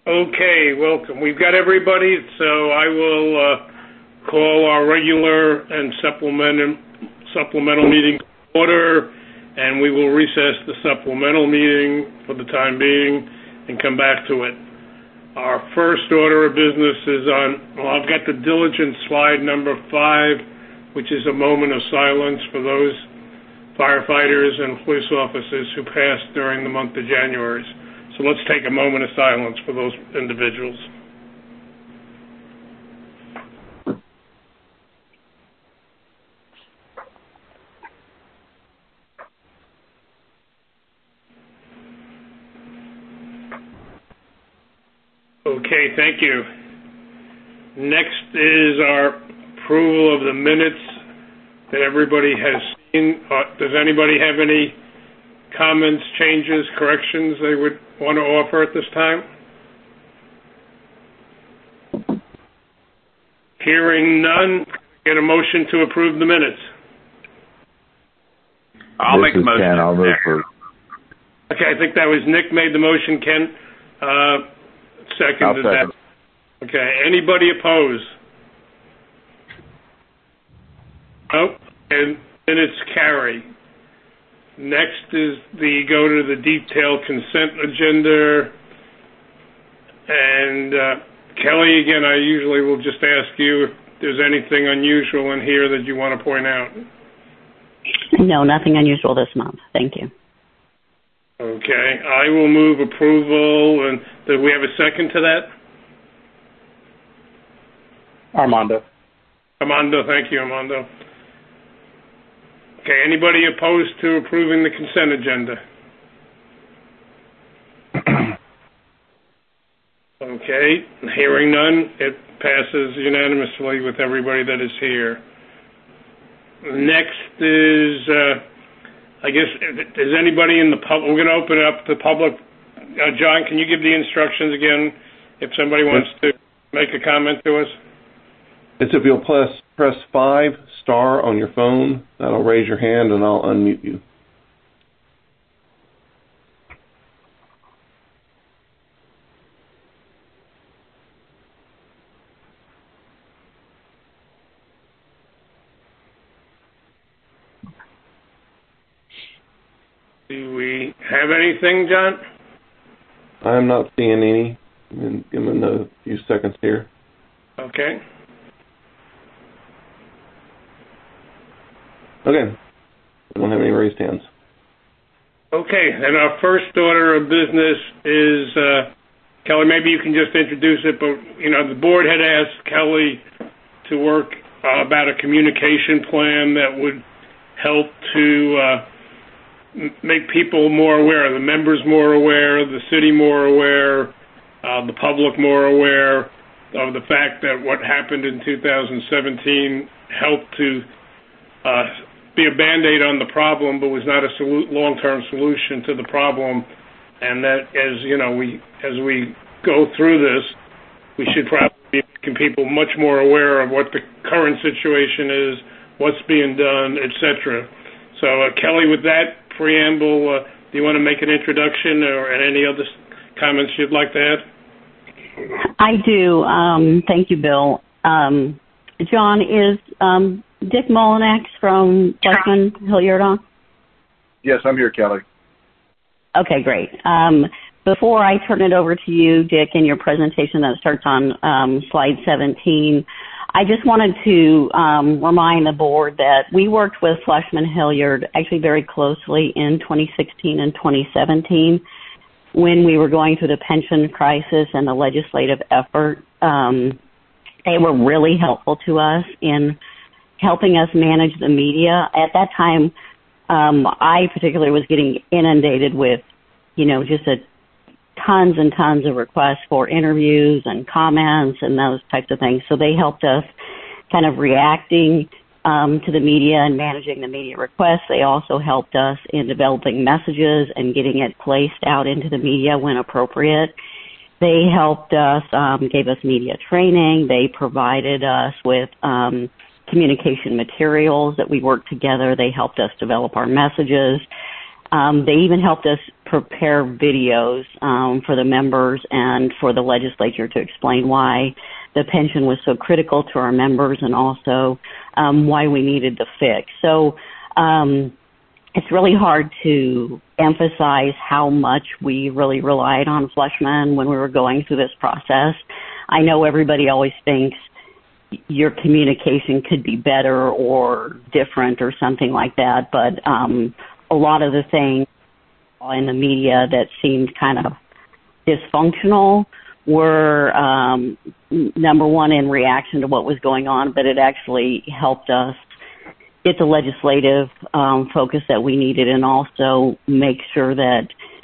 Okay, welcome. We've got everybody, so I will call our regular and supplemental meeting to order, and we will recess the supplemental meeting for the time being and come back to it. Our first order of business is I've got the diligence slide number 5, which is a moment of silence for those firefighters and police officers who passed during the month of January. So let's take a moment of silence for those individuals. Okay, thank you. Next is our approval of the minutes that everybody has seen. Does anybody have any comments, changes, corrections they would want to offer at this time? Hearing none, get a motion to approve the minutes. I'll make a motion. Ken, I'll vote for. Okay, I think that was Nick made the motion. Ken seconded that. Okay, anybody opposed? Nope, and minutes carry. Next is go to the detailed consent agenda. And Kelly, again, I usually will just ask you if there's anything unusual in here that you want to point out. No, nothing unusual this month. Thank you. Okay, I will move approval. And do we have a second to that? Armando, thank you, Armando. Okay, anybody opposed to approving the consent agenda? Okay, hearing none, it passes unanimously with everybody that is here. Next is, I guess, is anybody in the public? We're going to open it up to the public. John, can you give the instructions again if somebody wants to make a comment to us? It's if you'll press 5 star on your phone, that'll raise your hand and I'll unmute you. Do we have anything, John? I'm not seeing any. Give them a few seconds here. Okay. Okay. We don't have any raised hands. Okay, and our first order of business is, Kelly, maybe you can just introduce it, but, the board had asked Kelly to work about a communication plan that would help to make people more aware, the members more aware, the city more aware, the public more aware of the fact that what happened in 2017 helped to be a Band-Aid on the problem, but was not a long-term solution to the problem. And that, as we go through this, we should probably be making people much more aware of what the current situation is, what's being done, etc. So, Kelly, with that preamble, do you want to make an introduction or any other comments you'd like to add? I do. Thank you, Bill. John, is Dick Molinax from Fleischman Hilliard on? Yes, I'm here, Kelly. Okay, great. Before I turn it over to you, Dick, in your presentation that starts on slide 17, I just wanted to remind the board that we worked with Fleischman Hilliard actually very closely in 2016 and 2017 when we were going through the pension crisis and the legislative effort. They were really helpful to us in helping us manage the media. At that time, I particularly was getting inundated with, just tons and tons of requests for interviews and comments and those types of things. So they helped us kind of reacting to the media and managing the media requests. They also helped us in developing messages and getting it placed out into the media when appropriate. They helped us, gave us media training. They provided us with communication materials that we worked together. They helped us develop our messages. They even helped us prepare videos for the members and for the legislature to explain why the pension was so critical to our members and also why we needed the fix. So it's really hard to emphasize how much we really relied on Fleshman when we were going through this process. I know everybody always thinks your communication could be better or different or something like that, but a lot of the things in the media that seemed kind of dysfunctional were, number one, in reaction to what was going on, but it actually helped us get the legislative focus that we needed and also make sure that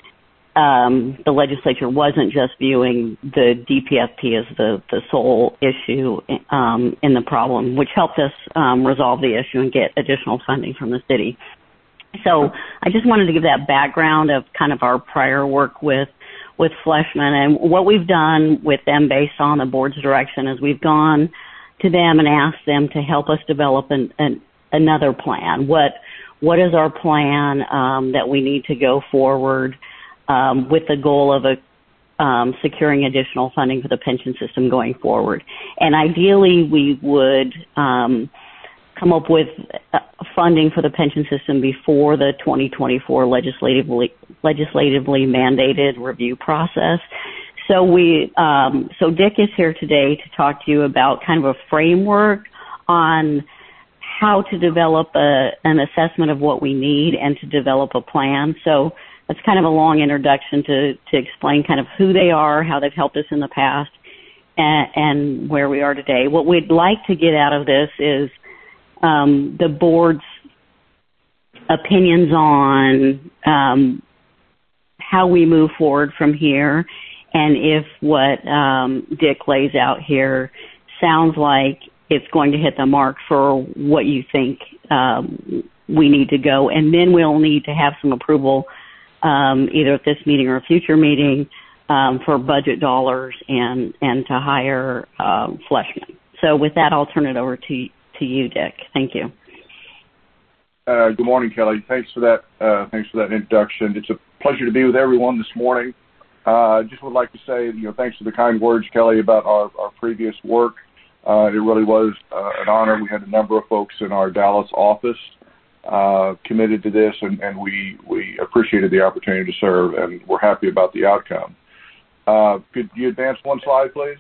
the legislature wasn't just viewing the DPFP as the sole issue in the problem, which helped us resolve the issue and get additional funding from the city. So I just wanted to give that background of kind of our prior work with Fleshman, and what we've done with them based on the board's direction is we've gone to them and asked them to help us develop another plan. What is our plan that we need to go forward with the goal of securing additional funding for the pension system going forward? And ideally, we would come up with funding for the pension system before the 2024 legislatively mandated review process. So so Dick is here today to talk to you about kind of a framework on how to develop an assessment of what we need and to develop a plan. So that's kind of a long introduction to explain kind of who they are, how they've helped us in the past, and where we are today. What we'd like to get out of this is the board's opinions on how we move forward from here, and if what Dick lays out here sounds like it's going to hit the mark for what you think we need to go. And then we'll need to have some approval either at this meeting or a future meeting for budget dollars and to hire Fleshman. So with that, I'll turn it over to you, Dick. Thank you. Good morning, Kelly. Thanks for that. Thanks for that introduction. It's a pleasure to be with everyone this morning. Just would like to say, thanks for the kind words, Kelly, about our previous work. It really was an honor. We had a number of folks in our Dallas office committed to this, and we appreciated the opportunity to serve, and we're happy about the outcome. Could you advance one slide, please?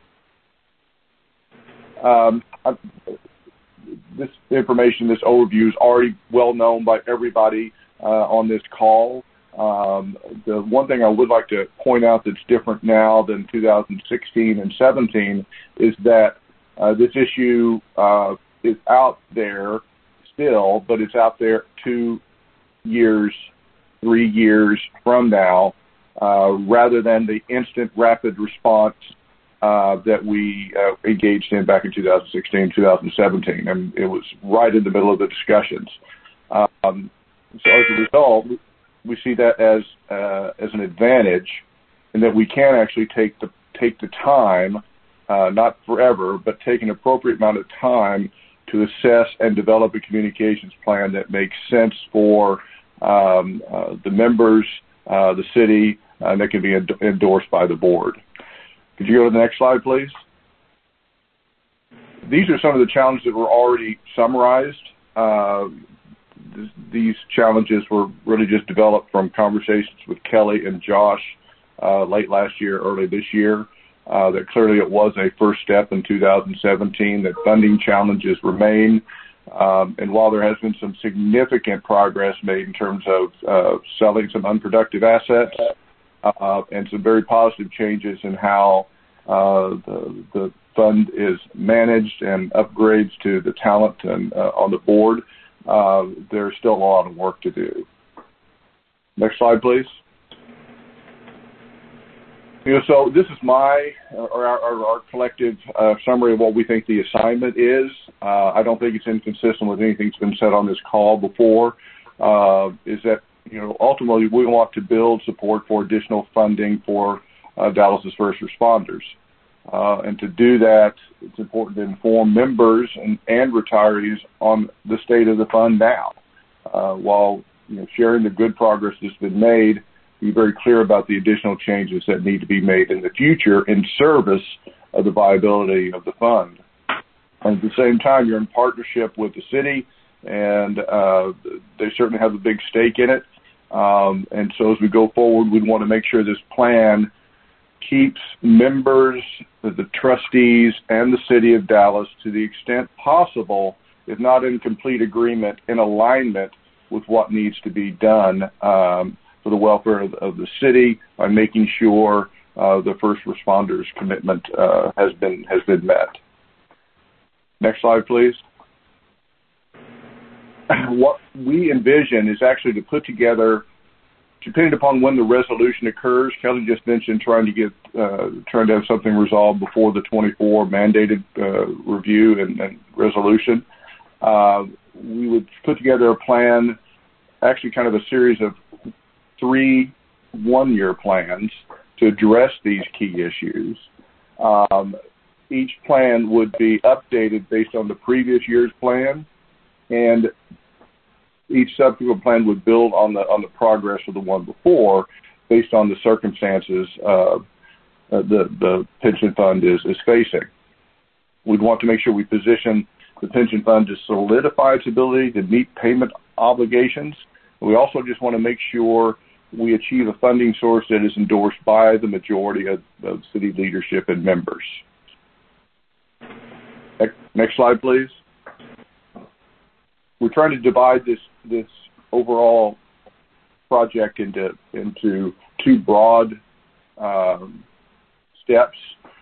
This information, this overview is already well known by everybody on this call. The one thing I would like to point out that's different now than 2016 and 17 is that this issue is out there still, but it's out there 2 years, 3 years from now, rather than the instant rapid response that we engaged in back in 2016, 2017, and it was right in the middle of the discussions. So as a result, we see that as an advantage, in that we can actually take the time, not forever, but take an appropriate amount of time to assess and develop a communications plan that makes sense for the members, the city, and that can be endorsed by the board. Could you go to the next slide, please? These are some of the challenges that were already summarized. These challenges were really just developed from conversations with Kelly and Josh late last year, early this year. That clearly it was a first step in 2017, that funding challenges remain. And while there has been some significant progress made in terms of selling some unproductive assets and some very positive changes in how the fund is managed and upgrades to the talent and on the board, there's still a lot of work to do. Next slide, please. So this is our collective summary of what we think the assignment is. I don't think it's inconsistent with anything that's been said on this call before, is that, ultimately we want to build support for additional funding for Dallas's first responders. And to do that, it's important to inform members and retirees on the state of the fund now, while sharing the good progress that's been made. be very clear about the additional changes that need to be made in the future in service of the viability of the fund. And at the same time, you're in partnership with the city, and they certainly have a big stake in it. And so as we go forward, we want to make sure this plan keeps members, the trustees, and the city of Dallas, to the extent possible, if not in complete agreement, in alignment with what needs to be done for the welfare of the city by making sure the first responders' commitment has been met. Next slide, please. What we envision is actually to put together, depending upon when the resolution occurs. Kelly just mentioned trying to have something resolved before the 24 mandated review and resolution. We would put together a plan, actually kind of a series of 3 one-year plans to address these key issues. Each plan would be updated based on the previous year's plan, and each subsequent plan would build on the progress of the one before based on the circumstances the pension fund is facing. We'd want to make sure we position the pension fund to solidify its ability to meet payment obligations. We also just want to make sure we achieve a funding source that is endorsed by the majority of city leadership and members. Next slide, please. We're trying to divide this overall project into 2 broad steps,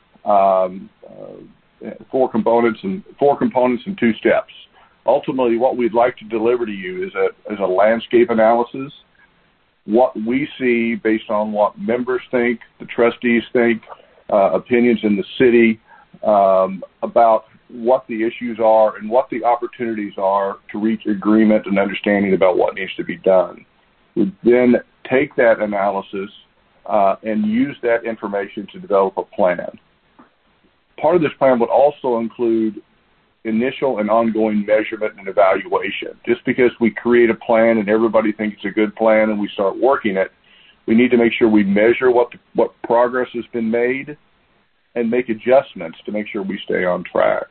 4 components and 2 steps. Ultimately, what we'd like to deliver to you is a landscape analysis, what we see based on what members think, the trustees think, opinions in the city about what the issues are and what the opportunities are to reach agreement and understanding about what needs to be done. We then take that analysis and use that information to develop a plan. Part of this plan would also include initial and ongoing measurement and evaluation. Just because we create a plan and everybody thinks it's a good plan and we start working it, we need to make sure we measure what progress has been made and make adjustments to make sure we stay on track.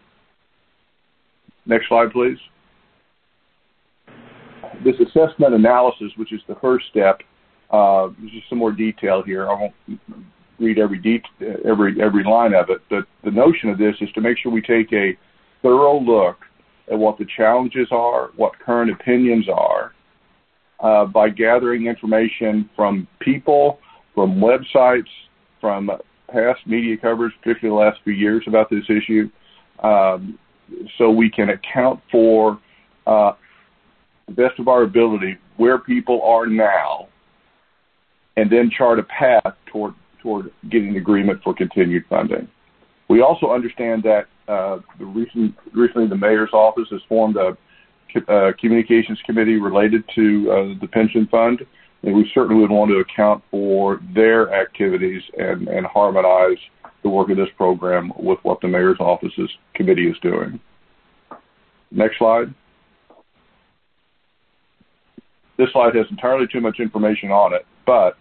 Next slide, please. This assessment analysis, which is the first step, there's just some more detail here. I won't read every line of it, but the notion of this is to make sure we take a thorough look at what the challenges are, what current opinions are, by gathering information from people, from websites, from past media coverage, particularly the last few years about this issue, so we can account for the best of our ability where people are now, and then chart a path toward getting agreement for continued funding. We also understand that recently the mayor's office has formed a communications committee related to the pension fund, and we certainly would want to account for their activities and harmonize the work of this program with what the mayor's office's committee is doing. Next slide. This slide has entirely too much information on it, but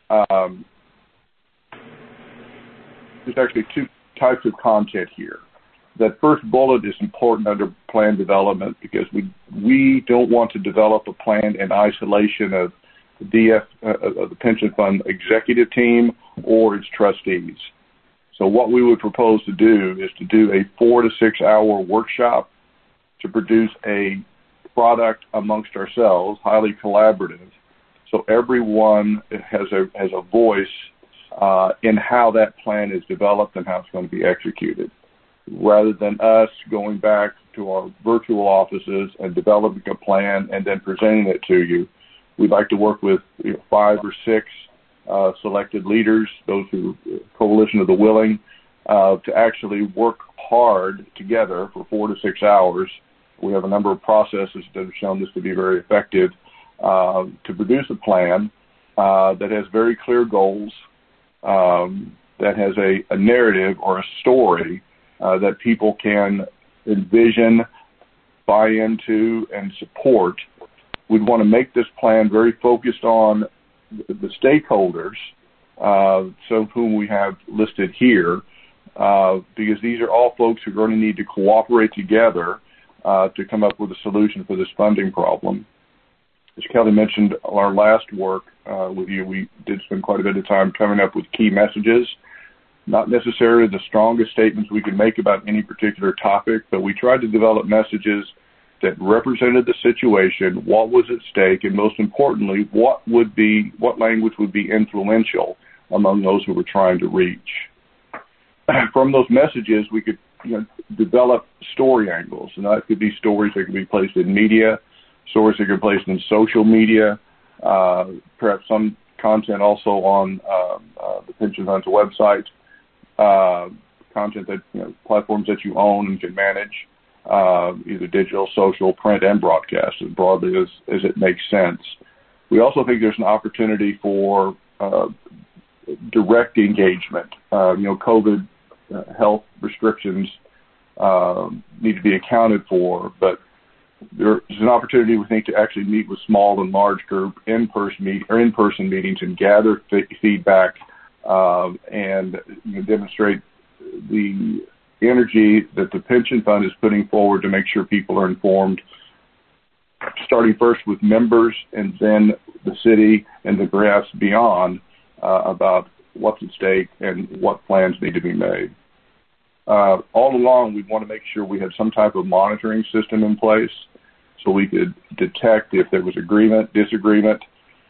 there's actually 2 types of content here. That first bullet is important under plan development because we don't want to develop a plan in isolation of the pension fund executive team or its trustees. So what we would propose to do is to do a 4 to 6 hour workshop to produce a product amongst ourselves, highly collaborative, so everyone has a voice in how that plan is developed and how it's going to be executed, rather than us going back to our virtual offices and developing a plan and then presenting it to you. We'd like to work with 5 or 6 selected leaders, those who Coalition of the Willing, to actually work hard together for 4 to 6 hours. We have a number of processes that have shown this to be very effective to produce a plan that has very clear goals, that has a narrative or a story that people can envision, buy into, and support. We'd want to make this plan very focused on the stakeholders, some of whom we have listed here, because these are all folks who are going to need to cooperate together to come up with a solution for this funding problem. As Kelly mentioned, our last work with you, we did spend quite a bit of time coming up with key messages, not necessarily the strongest statements we could make about any particular topic, but we tried to develop messages that represented the situation, what was at stake, and most importantly, what language would be influential among those who were trying to reach. From those messages, we could develop story angles, and that could be stories that could be placed in media, stories that could be placed in social media, perhaps some content also on the pension fund's website, content that platforms that you own and can manage, either digital, social, print, and broadcast as broadly as it makes sense. We also think there's an opportunity for direct engagement. COVID health restrictions need to be accounted for, but there's an opportunity, we think, to actually meet with small and large group in-person meetings and gather feedback and demonstrate the energy that the pension fund is putting forward to make sure people are informed, starting first with members and then the city and the perhaps beyond about what's at stake and what plans need to be made. All along, we want to make sure we had some type of monitoring system in place so we could detect if there was disagreement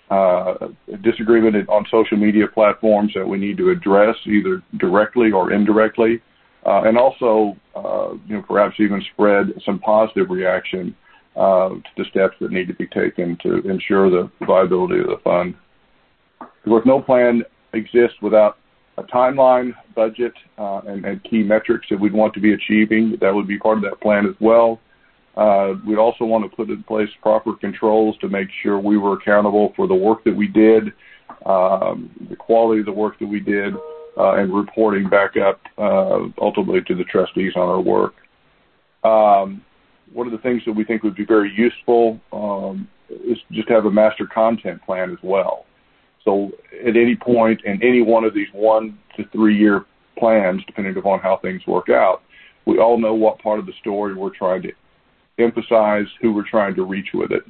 on social media platforms that we need to address either directly or indirectly, and also, perhaps even spread some positive reaction to the steps that need to be taken to ensure the viability of the fund. Of course, no plan exists without a timeline, budget, and key metrics that we'd want to be achieving. That would be part of that plan as well. We'd also want to put in place proper controls to make sure we were accountable for the work that we did, the quality of the work that we did, and reporting back up ultimately to the trustees on our work. One of the things that we think would be very useful is just to have a master content plan as well. So at any point in any one of these 1 to 3 year plans, depending upon how things work out, we all know what part of the story we're trying to emphasize, who we're trying to reach with it.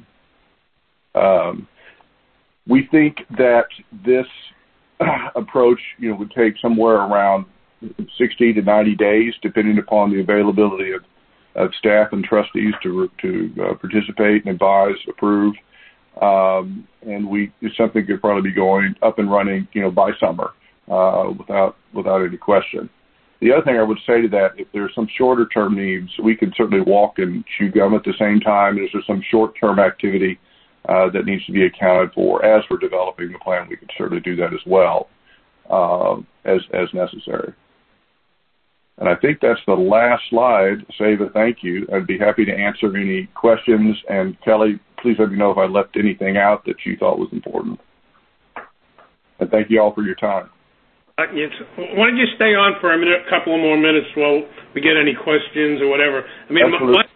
We think that this approach, would take somewhere around 60 to 90 days, depending upon the availability of staff and trustees to participate and advise, approve. And something could probably be going up and running, by summer, without any question. The other thing I would say to that, if there's some shorter term needs, we can certainly walk and chew gum at the same time. If there's some short term activity that needs to be accounted for as we're developing the plan, we can certainly do that as well, as necessary. And I think that's the last slide. Save a thank you. I'd be happy to answer any questions. And Kelly, please let me know if I left anything out that you thought was important. And thank you all for your time. Yes. Why don't you stay on for a couple of more minutes while we get any questions or whatever? I mean,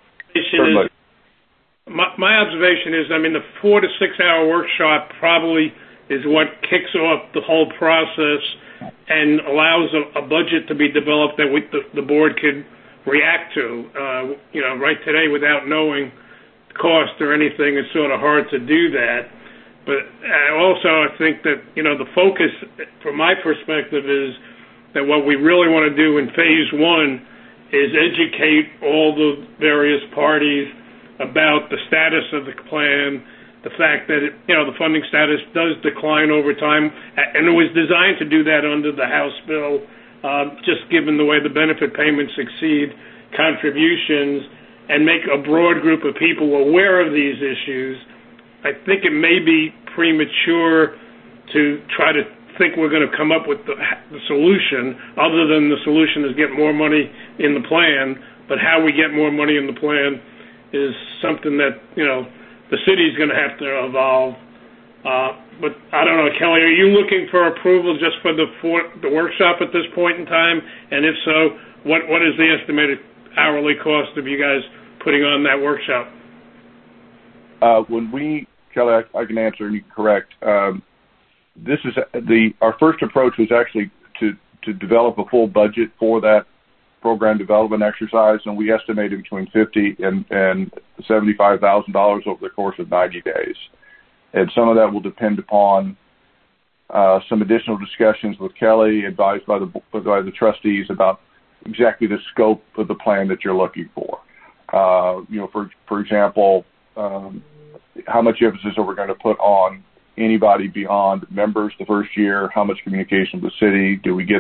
my observation is, the 4 to 6 hour workshop probably is what kicks off the whole process and allows a budget to be developed that the board could react to. Right today, without knowing the cost or anything, it's sort of hard to do that. But I think that, the focus from my perspective is that what we really want to do in phase 1 is educate all the various parties about the status of the plan, the fact that, the funding status does decline over time, and it was designed to do that under the House bill, just given the way the benefit payments exceed contributions, and make a broad group of people aware of these issues. I think it may be premature to try to think we're going to come up with the solution, other than the solution is get more money in the plan, but how we get more money in the plan is something that, the city's going to have to evolve. But I don't know, Kelly, are you looking for approval just for the workshop at this point in time? And if so, what is the estimated hourly cost of you guys putting on that workshop? Kelly, I can answer and you can correct. our first approach was actually to develop a full budget for that program development exercise, and we estimated between $50,000 and $75,000 over the course of 90 days. And some of that will depend upon some additional discussions with Kelly, advised by the trustees about exactly the scope of the plan that you're looking for. For example, how much emphasis are we going to put on anybody beyond members the first year? How much communication with the city? Do we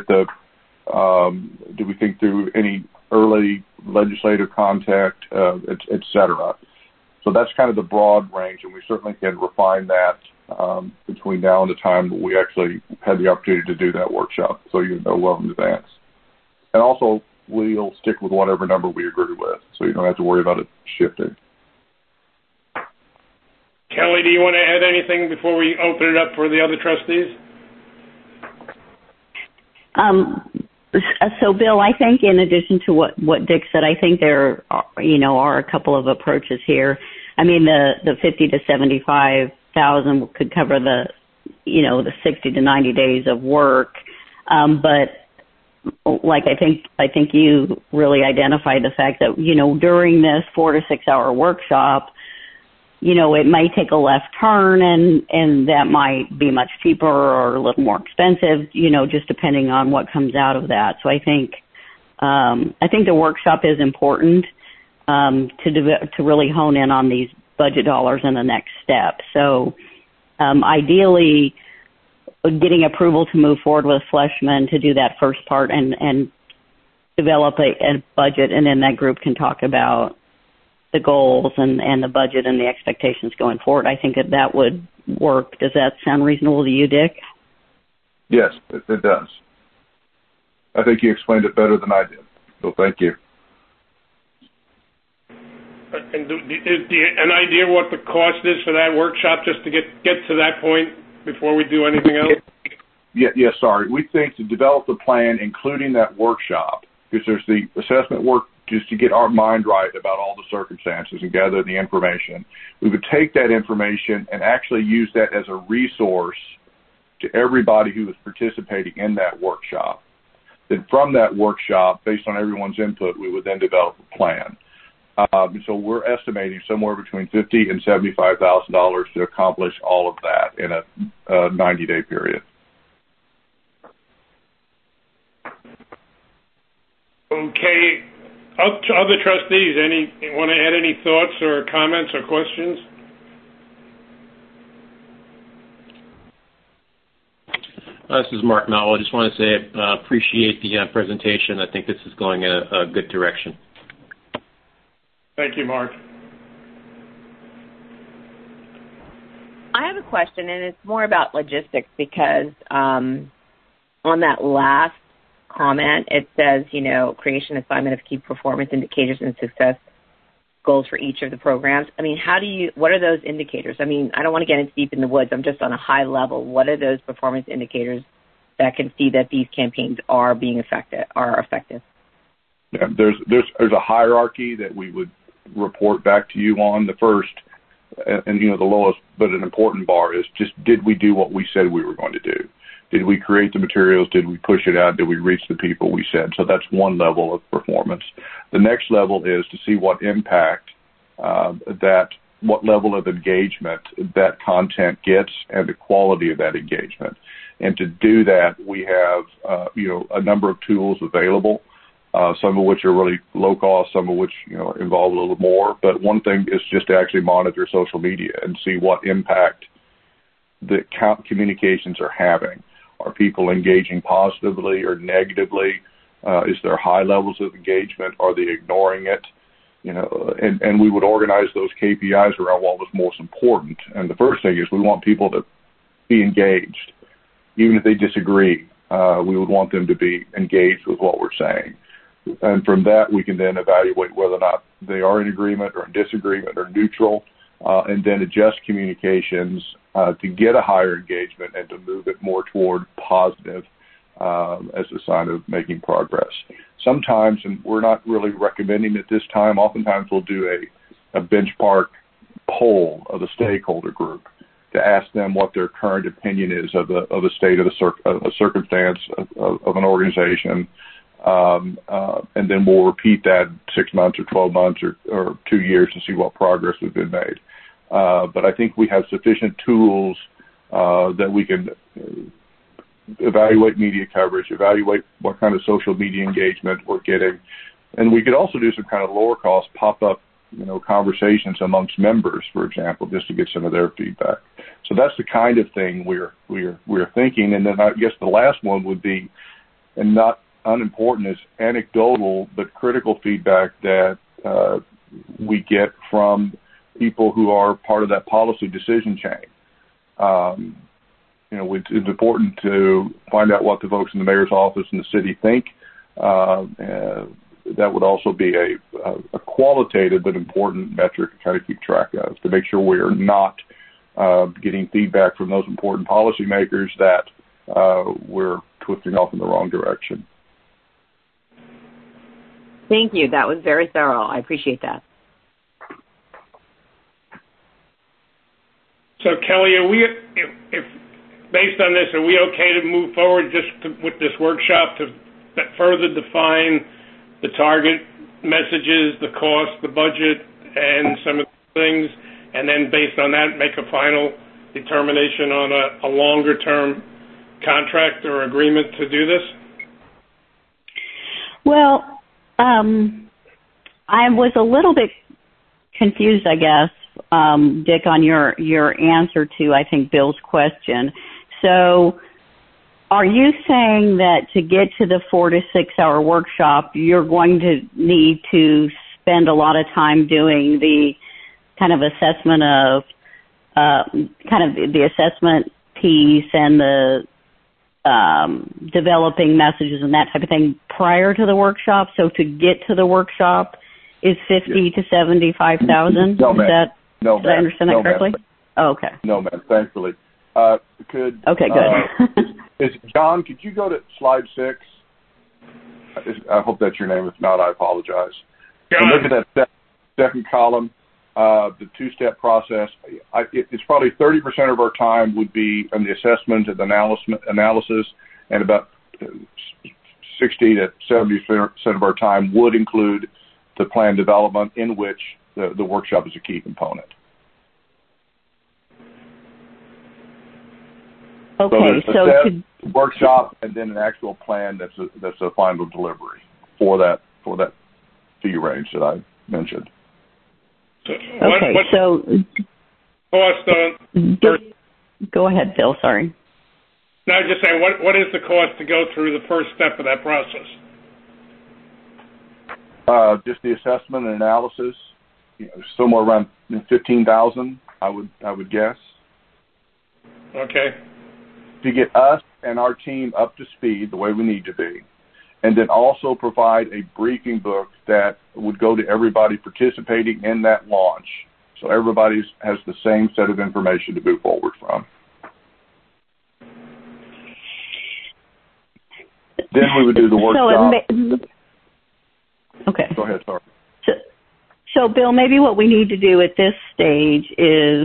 think through any early legislative contact, et cetera? So that's kind of the broad range, and we certainly can refine that between now and the time that we actually had the opportunity to do that workshop, so you know well in advance. And also, we'll stick with whatever number we agree with, so you don't have to worry about it shifting. Kelly, do you want to add anything before we open it up for the other trustees? So, Bill, I think in addition to what Dick said, I think there are a couple of approaches here. I mean, the 50 to 75,000 could cover the 60 to 90 days of work, but like I think you really identified the fact that during this 4 to 6 hour workshop, it might take a left turn and that might be much cheaper or a little more expensive, just depending on what comes out of that. So I think the workshop is important to really hone in on these budget dollars in the next step. So ideally, getting approval to move forward with Fleshman to do that first part and develop a budget, and then that group can talk about the goals and the budget and the expectations going forward. I think that would work. Does that sound reasonable to you, Dick? Yes, it does. I think you explained it better than I did, so thank you. And an idea what the cost is for that workshop, just to get to that point before we do anything else? Yeah, sorry. We think to develop the plan, including that workshop, because there's the assessment work just to get our mind right about all the circumstances and gather the information. We would take that information and actually use that as a resource to everybody who was participating in that workshop. Then from that workshop, based on everyone's input, we would then develop a plan. So we're estimating somewhere between $50,000 and $75,000 to accomplish all of that in a 90-day period. Okay. Other trustees, want to add any thoughts or comments or questions? This is Mark Mowell. I just want to say I appreciate the presentation. I think this is going in a good direction. Thank you, Mark. I have a question, and it's more about logistics because on that last comment, it says, creation assignment of key performance indicators and success goals for each of the programs. I mean, what are those indicators? I mean, I don't want to get into deep in the woods. I'm just on a high level. What are those performance indicators that can see that these campaigns are effective? Yeah, there's a hierarchy that we would report back to you on. The first and the lowest but an important bar is just, did we do what we said we were going to do? Did we create the materials? Did we push it out? Did we reach the people we said? So that's one level of performance. The next level is to see what impact what level of engagement that content gets and the quality of that engagement. And to do that, we have a number of tools available, some of which are really low cost, some of which involve a little more. But one thing is just to actually monitor social media and see what impact the communications are having. Are people engaging positively or negatively? Is there high levels of engagement? Are they ignoring it? And we would organize those KPIs around what was most important. And the first thing is we want people to be engaged. Even if they disagree, we would want them to be engaged with what we're saying. And from that, we can then evaluate whether or not they are in agreement or in disagreement or neutral, and then adjust communications to get a higher engagement and to move it more toward positive as a sign of making progress. Sometimes, and we're not really recommending it this time, oftentimes we'll do a benchmark poll of the stakeholder group to ask them what their current opinion is of the state of the circumstance of an organization. And then we'll repeat that 6 months or 12 months or 2 years to see what progress has been made. But I think we have sufficient tools that we can evaluate media coverage, evaluate what kind of social media engagement we're getting. And we could also do some kind of lower cost pop-up, conversations amongst members, for example, just to get some of their feedback. So that's the kind of thing we're thinking. And then I guess the last one would be, and not unimportant, is anecdotal but critical feedback that we get from people who are part of that policy decision chain. It's important to find out what the folks in the mayor's office and the city think. That would also be a qualitative but important metric to kind of keep track of, to make sure we are not getting feedback from those important policymakers that we're twisting off in the wrong direction. Thank you. That was very thorough. I appreciate that. So, Kelly, if based on this, are we okay to move forward with this workshop to further define the target messages, the cost, the budget, and some of the things, and then based on that make a final determination on a longer-term contract or agreement to do this? Well, I was a little bit confused, I guess, Dick, on your answer to, I think, Bill's question. So are you saying that to get to the 4 to 6 hour workshop, you're going to need to spend a lot of time doing the kind of assessment of the assessment piece and the developing messages and that type of thing prior to the workshop? So to get to the workshop is $50,000 to $75,000? No, ma'am. Did I understand that correctly? Oh, okay. No, ma'am. Thankfully. Okay, good. John, could you go to slide 6? I hope that's your name. If not, I apologize. John. Look at that second column, the two-step process. It's probably 30% of our time would be in the assessment and analysis, and about 60 to 70% of our time would include the plan development, in which the workshop is a key component. Okay, so to workshop and then an actual plan that's a final delivery for that fee range that I mentioned. So cost on? Go ahead, Bill. Sorry. No, just saying, what is the cost to go through the first step of that process? Just the assessment and analysis, somewhere around $15,000, I would guess. Okay. To get us and our team up to speed the way we need to be, and then also provide a briefing book that would go to everybody participating in that launch, so everybody has the same set of information to move forward from. Then we would do the workshop. Okay. Go ahead, sorry. So, Bill, maybe what we need to do at this stage is,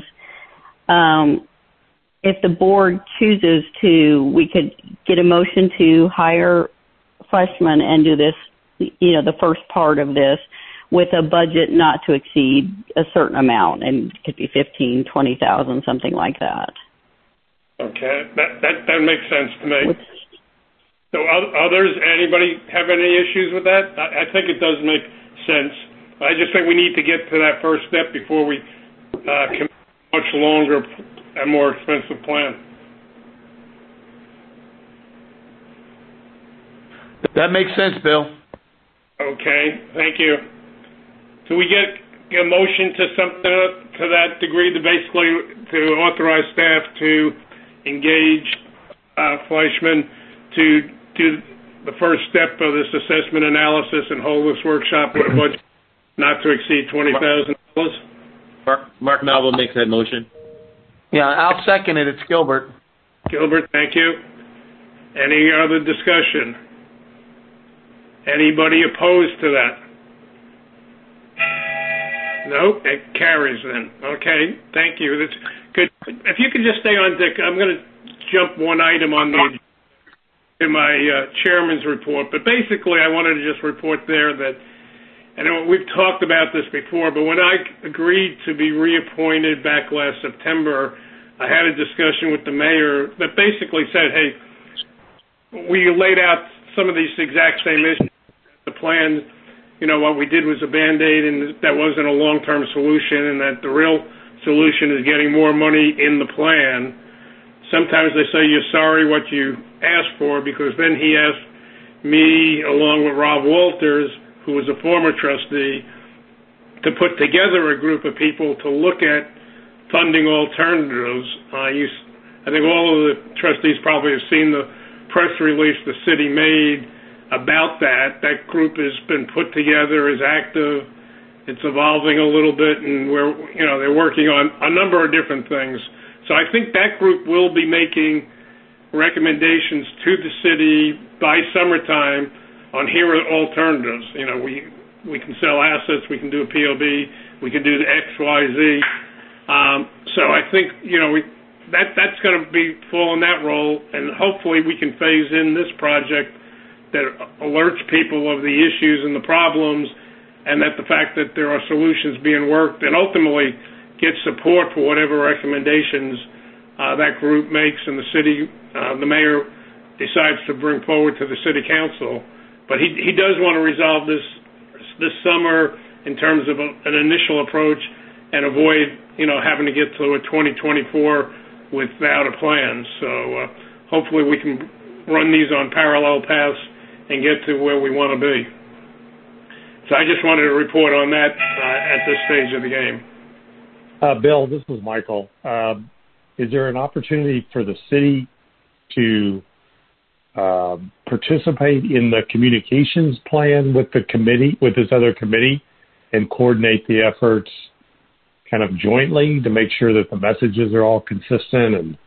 if the board chooses to, we could get a motion to hire freshmen and do this, the first part of this with a budget not to exceed a certain amount, and it could be 15,000, 20,000, something like that. Okay, that makes sense to me. So others, anybody have any issues with that? I think it does make sense. I just think we need to get to that first step before we commit a much longer and more expensive plan. That makes sense, Bill. Okay, thank you. So we get a motion to something to that degree, to basically to authorize staff to engage Fleischman to do the first step of this assessment analysis and hold this workshop with a budget not to exceed $20,000. Mark Malvo makes that motion. Yeah, I'll second it. It's Gilbert. Gilbert, thank you. Any other discussion? Anybody opposed to that? No? It carries then. Okay, thank you. That's good if you could just stay on, Dick, I'm going to jump one item on in my chairman's report. But basically, I wanted to just report there that, I know we've talked about this before, but when I agreed to be reappointed back last September, I had a discussion with the mayor that basically said, hey, we laid out some of these exact same issues. The plan, what we did was a Band-Aid, and that wasn't a long-term solution, and that the real solution is getting more money in the plan. Sometimes they say you're sorry what you asked for, because then he asked me, along with Rob Walters, who was a former trustee, to put together a group of people to look at funding alternatives. I think all of the trustees probably have seen the press release the city made about that. That group has been put together, is active. It's evolving a little bit, and they're working on a number of different things. So I think that group will be making recommendations to the city by summertime on here are alternatives. We can sell assets, we can do a POB, we can do the X, Y, Z. So I think that's going to be full in that role, and hopefully we can phase in this project that alerts people of the issues and the problems, and that the fact that there are solutions being worked, and ultimately get support for whatever recommendations that group makes, and the city, the mayor decides to bring forward to the city council. But he does want to resolve this summer in terms of an initial approach and avoid, having to get to a 2024 without a plan. So hopefully we can run these on parallel paths and get to where we want to be. So I just wanted to report on that at this stage of the game. Bill, this is Michael. Is there an opportunity for the city to participate in the communications plan with the committee, with this other committee, and coordinate the efforts kind of jointly to make sure that the messages are all consistent? And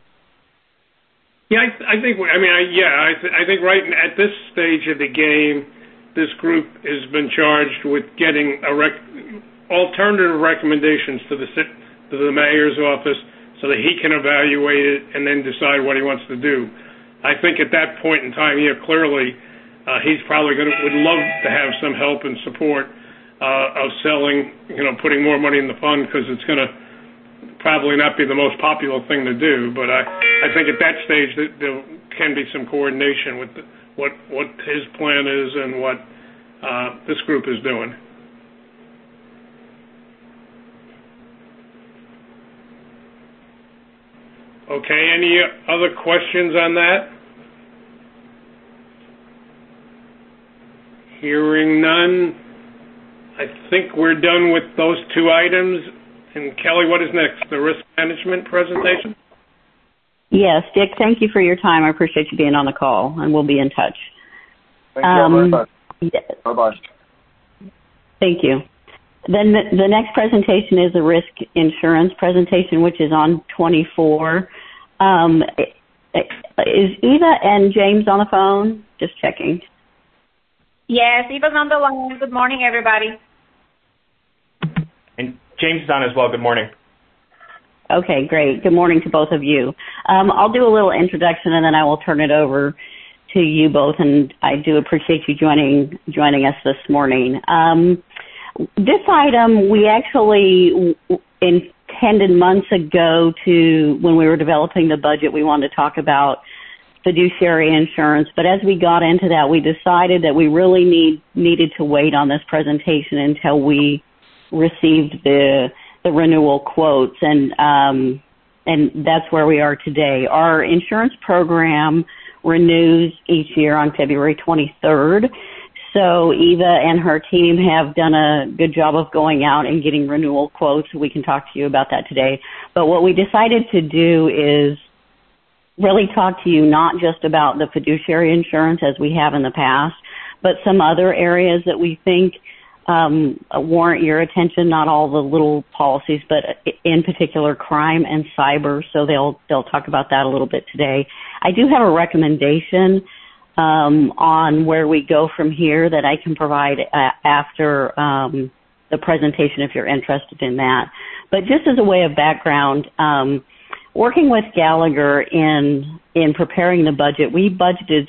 I think right at this stage of the game, this group has been charged with getting alternative recommendations to the mayor's office so that he can evaluate it and then decide what he wants to do. I think at that point in time, clearly, he's probably would love to have some help and support of selling, putting more money in the fund, because it's going to probably not be the most popular thing to do. But I think at that stage there can be some coordination with what his plan is and what this group is doing. Okay, any other questions on that? Hearing none, I think we're done with those two items. And Kelly, what is next? The risk management presentation? Yes, Dick, thank you for your time. I appreciate you being on the call, and we'll be in touch. Thank you very much. Yes. Bye-bye. Thank you. Then the next presentation is a risk insurance presentation, which is on 24. Is Eva and James on the phone? Just checking. Yes, Eva's on the line. Good morning, everybody. And James is on as well. Good morning. Okay, great. Good morning to both of you. I'll do a little introduction, and then I will turn it over to you both, and I do appreciate you joining us this morning. This item we actually intended months ago to, when we were developing the budget, we wanted to talk about fiduciary insurance, but as we got into that, we decided that we really needed to wait on this presentation until we received the renewal quotes, and that's where we are today. Our insurance program renews each year on February 23rd. So Eva and her team have done a good job of going out and getting renewal quotes. We can talk to you about that today. But what we decided to do is really talk to you not just about the fiduciary insurance as we have in the past, but some other areas that we think warrant your attention, not all the little policies, but in particular crime and cyber. So they'll talk about that a little bit today. I do have a recommendation on where we go from here that I can provide after the presentation if you're interested in that. But just as a way of background, working with Gallagher in preparing the budget, we budgeted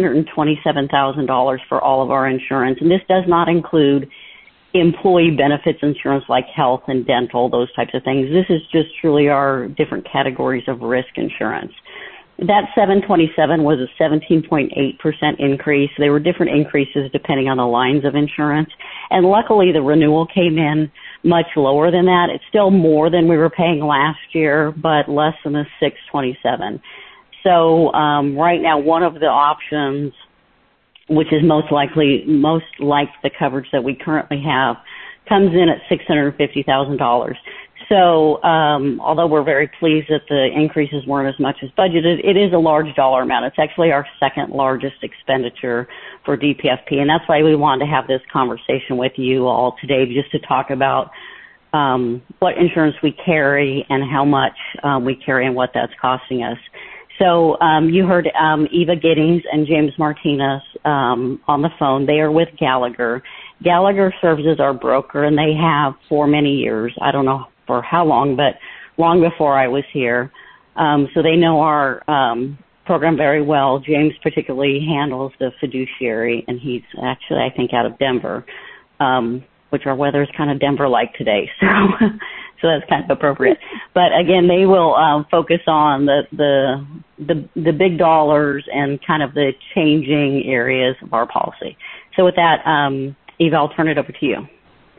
$727,000 for all of our insurance, and this does not include employee benefits insurance like health and dental, those types of things. This is just truly our different categories of risk insurance. That 727 was a 17.8% increase. There were different increases depending on the lines of insurance. And luckily the renewal came in much lower than that. It's still more than we were paying last year, but less than the 627. So right now one of the options, which is most like the coverage that we currently have, comes in at $650,000. So although we're very pleased that the increases weren't as much as budgeted, it is a large dollar amount. It's actually our second largest expenditure for DPFP, and that's why we wanted to have this conversation with you all today, just to talk about what insurance we carry and how much we carry and what that's costing us. So you heard Eva Giddings and James Martinez on the phone. They are with Gallagher. Gallagher serves as our broker, and they have for many years. I don't know for how long, but long before I was here. So they know our program very well. James particularly handles the fiduciary, and he's actually, I think, out of Denver, which our weather is kind of Denver-like today. So that's kind of appropriate. But again, they will focus on the big dollars and kind of the changing areas of our policy. So with that, Eva, I'll turn it over to you.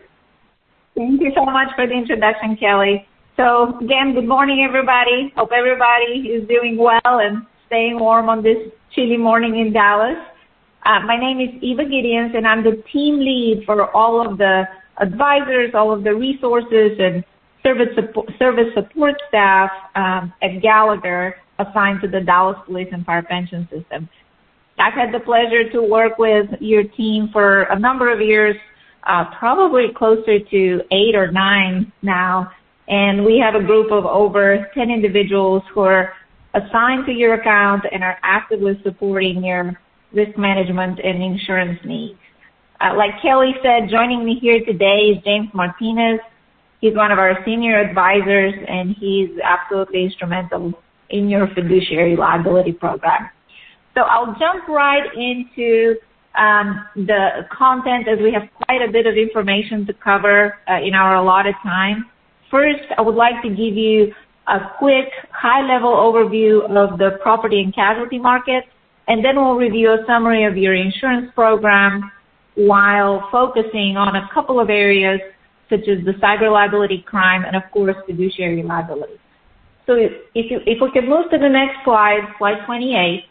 Thank you so much for the introduction, Kelly. So again, good morning, everybody. Hope everybody is doing well and staying warm on this chilly morning in Dallas. My name is Eva Giddings, and I'm the team lead for all of the advisors, all of the resources and service support staff at Gallagher assigned to the Dallas Police and Fire Pension System. I've had the pleasure to work with your team for a number of years, probably closer to 8 or 9 now, and we have a group of over 10 individuals who are assigned to your account and are actively supporting your risk management and insurance needs. Like Kelly said, joining me here today is James Martinez. He's one of our senior advisors, and he's absolutely instrumental in your fiduciary liability program. So I'll jump right into the content, as we have quite a bit of information to cover in our allotted time. First, I would like to give you a quick high-level overview of the property and casualty market, and then we'll review a summary of your insurance program while focusing on a couple of areas such as the cyber liability, crime, and of course fiduciary liability. So if we could move to the next slide, slide 28.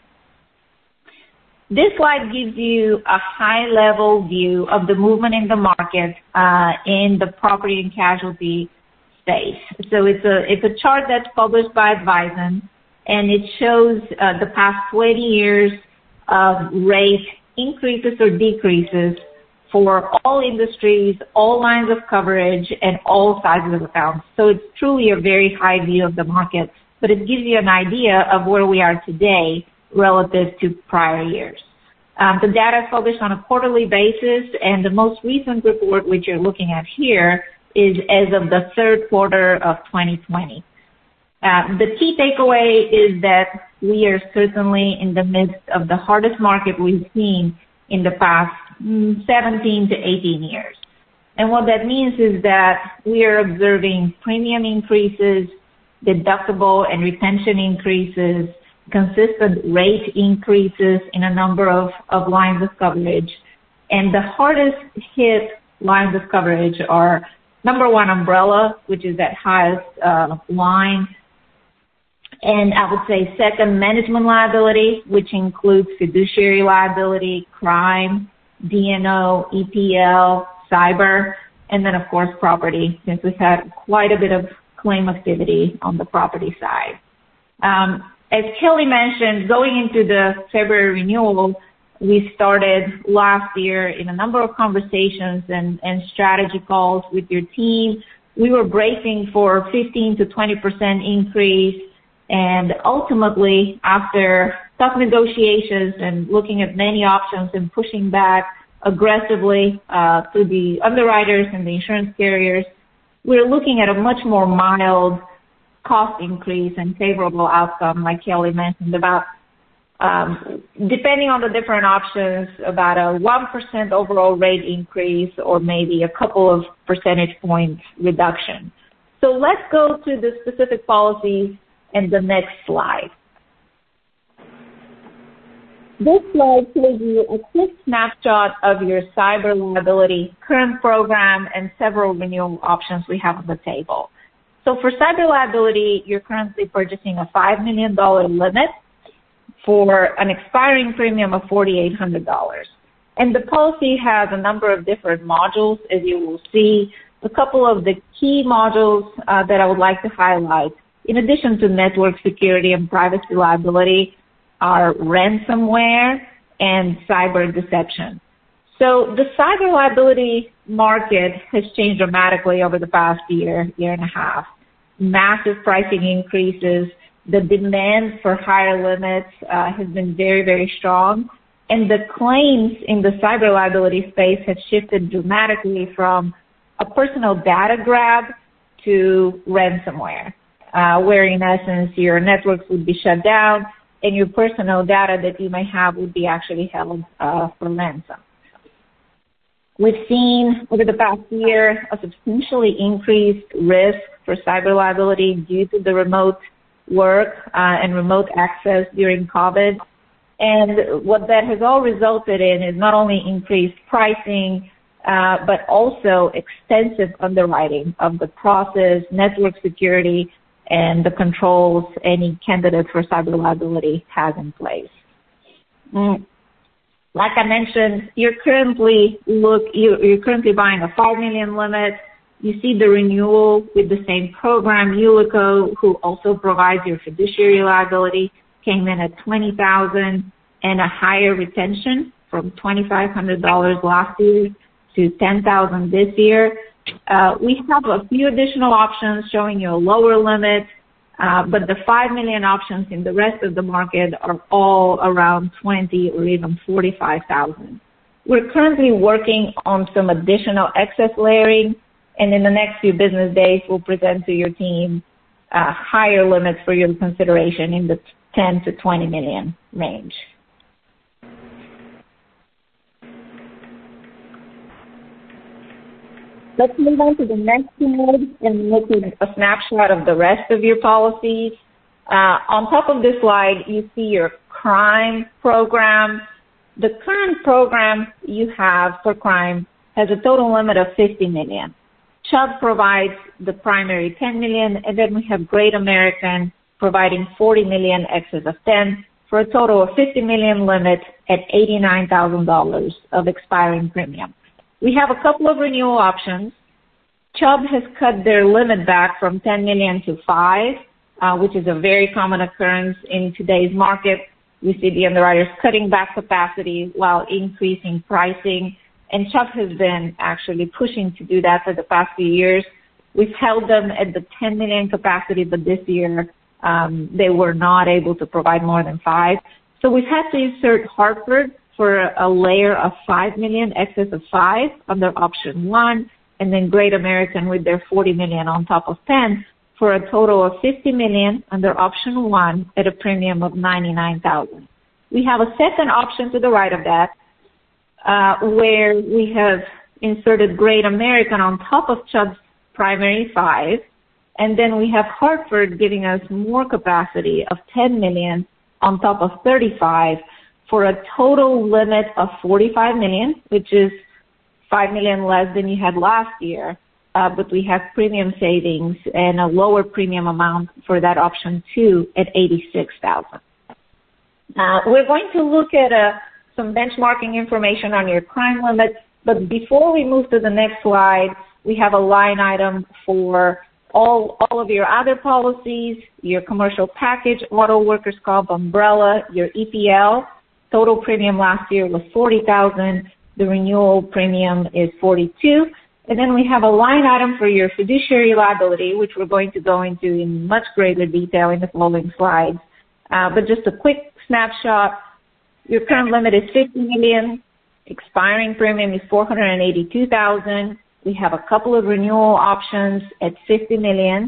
This slide gives you a high-level view of the movement in the market in the property and casualty space. So it's a chart that's published by Advisen, and it shows the past 20 years of rate increases or decreases for all industries, all lines of coverage, and all sizes of accounts. So it's truly a very high view of the market, but it gives you an idea of where we are today relative to prior years. The data is published on a quarterly basis, and the most recent report, which you're looking at here, is as of the third quarter of 2020. The key takeaway is that we are certainly in the midst of the hardest market we've seen in the past 17 to 18 years. And what that means is that we are observing premium increases, deductible and retention increases, consistent rate increases in a number of lines of coverage. And the hardest hit lines of coverage are, number one, umbrella, which is that highest line. And I would say second, management liability, which includes fiduciary liability, crime, D&O, EPL, cyber, and then, of course, property, since we've had quite a bit of claim activity on the property side. As Kelly mentioned, going into the February renewal, we started last year in a number of conversations and strategy calls with your team. We were bracing for 15 to 20% increase, and ultimately, after tough negotiations and looking at many options and pushing back aggressively to the underwriters and the insurance carriers, we're looking at a much more mild cost increase and favorable outcome, like Kelly mentioned, about depending on the different options, about a 1% overall rate increase or maybe a couple of percentage points reduction. So let's go to the specific policies in the next slide. This slide shows you a quick snapshot of your cyber liability current program and several renewal options we have on the table. So for cyber liability, you're currently purchasing a $5 million limit for an expiring premium of $4,800. And the policy has a number of different modules, as you will see. A couple of the key modules that I would like to highlight, in addition to network security and privacy liability, are ransomware and cyber deception. So the cyber liability market has changed dramatically over the past year and a half. Massive pricing increases. The demand for higher limits has been very, very strong. And the claims in the cyber liability space have shifted dramatically from a personal data grab to ransomware, where in essence your networks would be shut down and your personal data that you may have would be actually held for ransom. We've seen over the past year a substantially increased risk for cyber liability due to the remote work and remote access during COVID. And what that has all resulted in is not only increased pricing, but also extensive underwriting of the process, network security, and the controls any candidate for cyber liability has in place. Like I mentioned, you're currently buying a $5 million limit. You see the renewal with the same program, Ulico, who also provides your fiduciary liability, came in at $20,000 and a higher retention from $2,500 last year to $10,000 this year. We have a few additional options showing you a lower limit, but the $5 million options in the rest of the market are all around $20,000 or even $45,000. We're currently working on some additional excess layering, and in the next few business days, we'll present to your team higher limits for your consideration in the 10 to 20 million range. Let's move on to the next slide and look at a snapshot of the rest of your policies. On top of this slide, you see your crime program. The current program you have for crime has a total limit of $50 million. Chubb provides the primary $10 million, and then we have Great American providing $40 million excess of $10 for a total of $50 million limit at $89,000 of expiring premium. We have a couple of renewal options. Chubb has cut their limit back from $10 million to $5, which is a very common occurrence in today's market. We see the underwriters cutting back capacity while increasing pricing, and Chubb has been actually pushing to do that for the past few years. We've held them at the 10 million capacity, but this year they were not able to provide more than 5. So we've had to insert Hartford for a layer of $5 million, excess of 5 under option 1, and then Great American with their $40 million on top of 10 for a total of $50 million under option 1 at a premium of $99,000. We have a second option to the right of that, where we have inserted Great American on top of Chubb's primary 5, and then we have Hartford giving us more capacity of $10 million on top of 35 for a total limit of $45 million, which is $5 million less than you had last year, but we have premium savings and a lower premium amount for that option 2 at $86,000. We're going to look at some benchmarking information on your crime limits, but before we move to the next slide, we have a line item for all of your other policies, your commercial package, auto workers' comp, umbrella, your EPL. Total premium last year was $40,000. The renewal premium is $42,000. And then we have a line item for your fiduciary liability, which we're going to go into in much greater detail in the following slides. But just a quick snapshot. Your current limit is $50 million. Expiring premium is $482,000. We have a couple of renewal options at $50 million.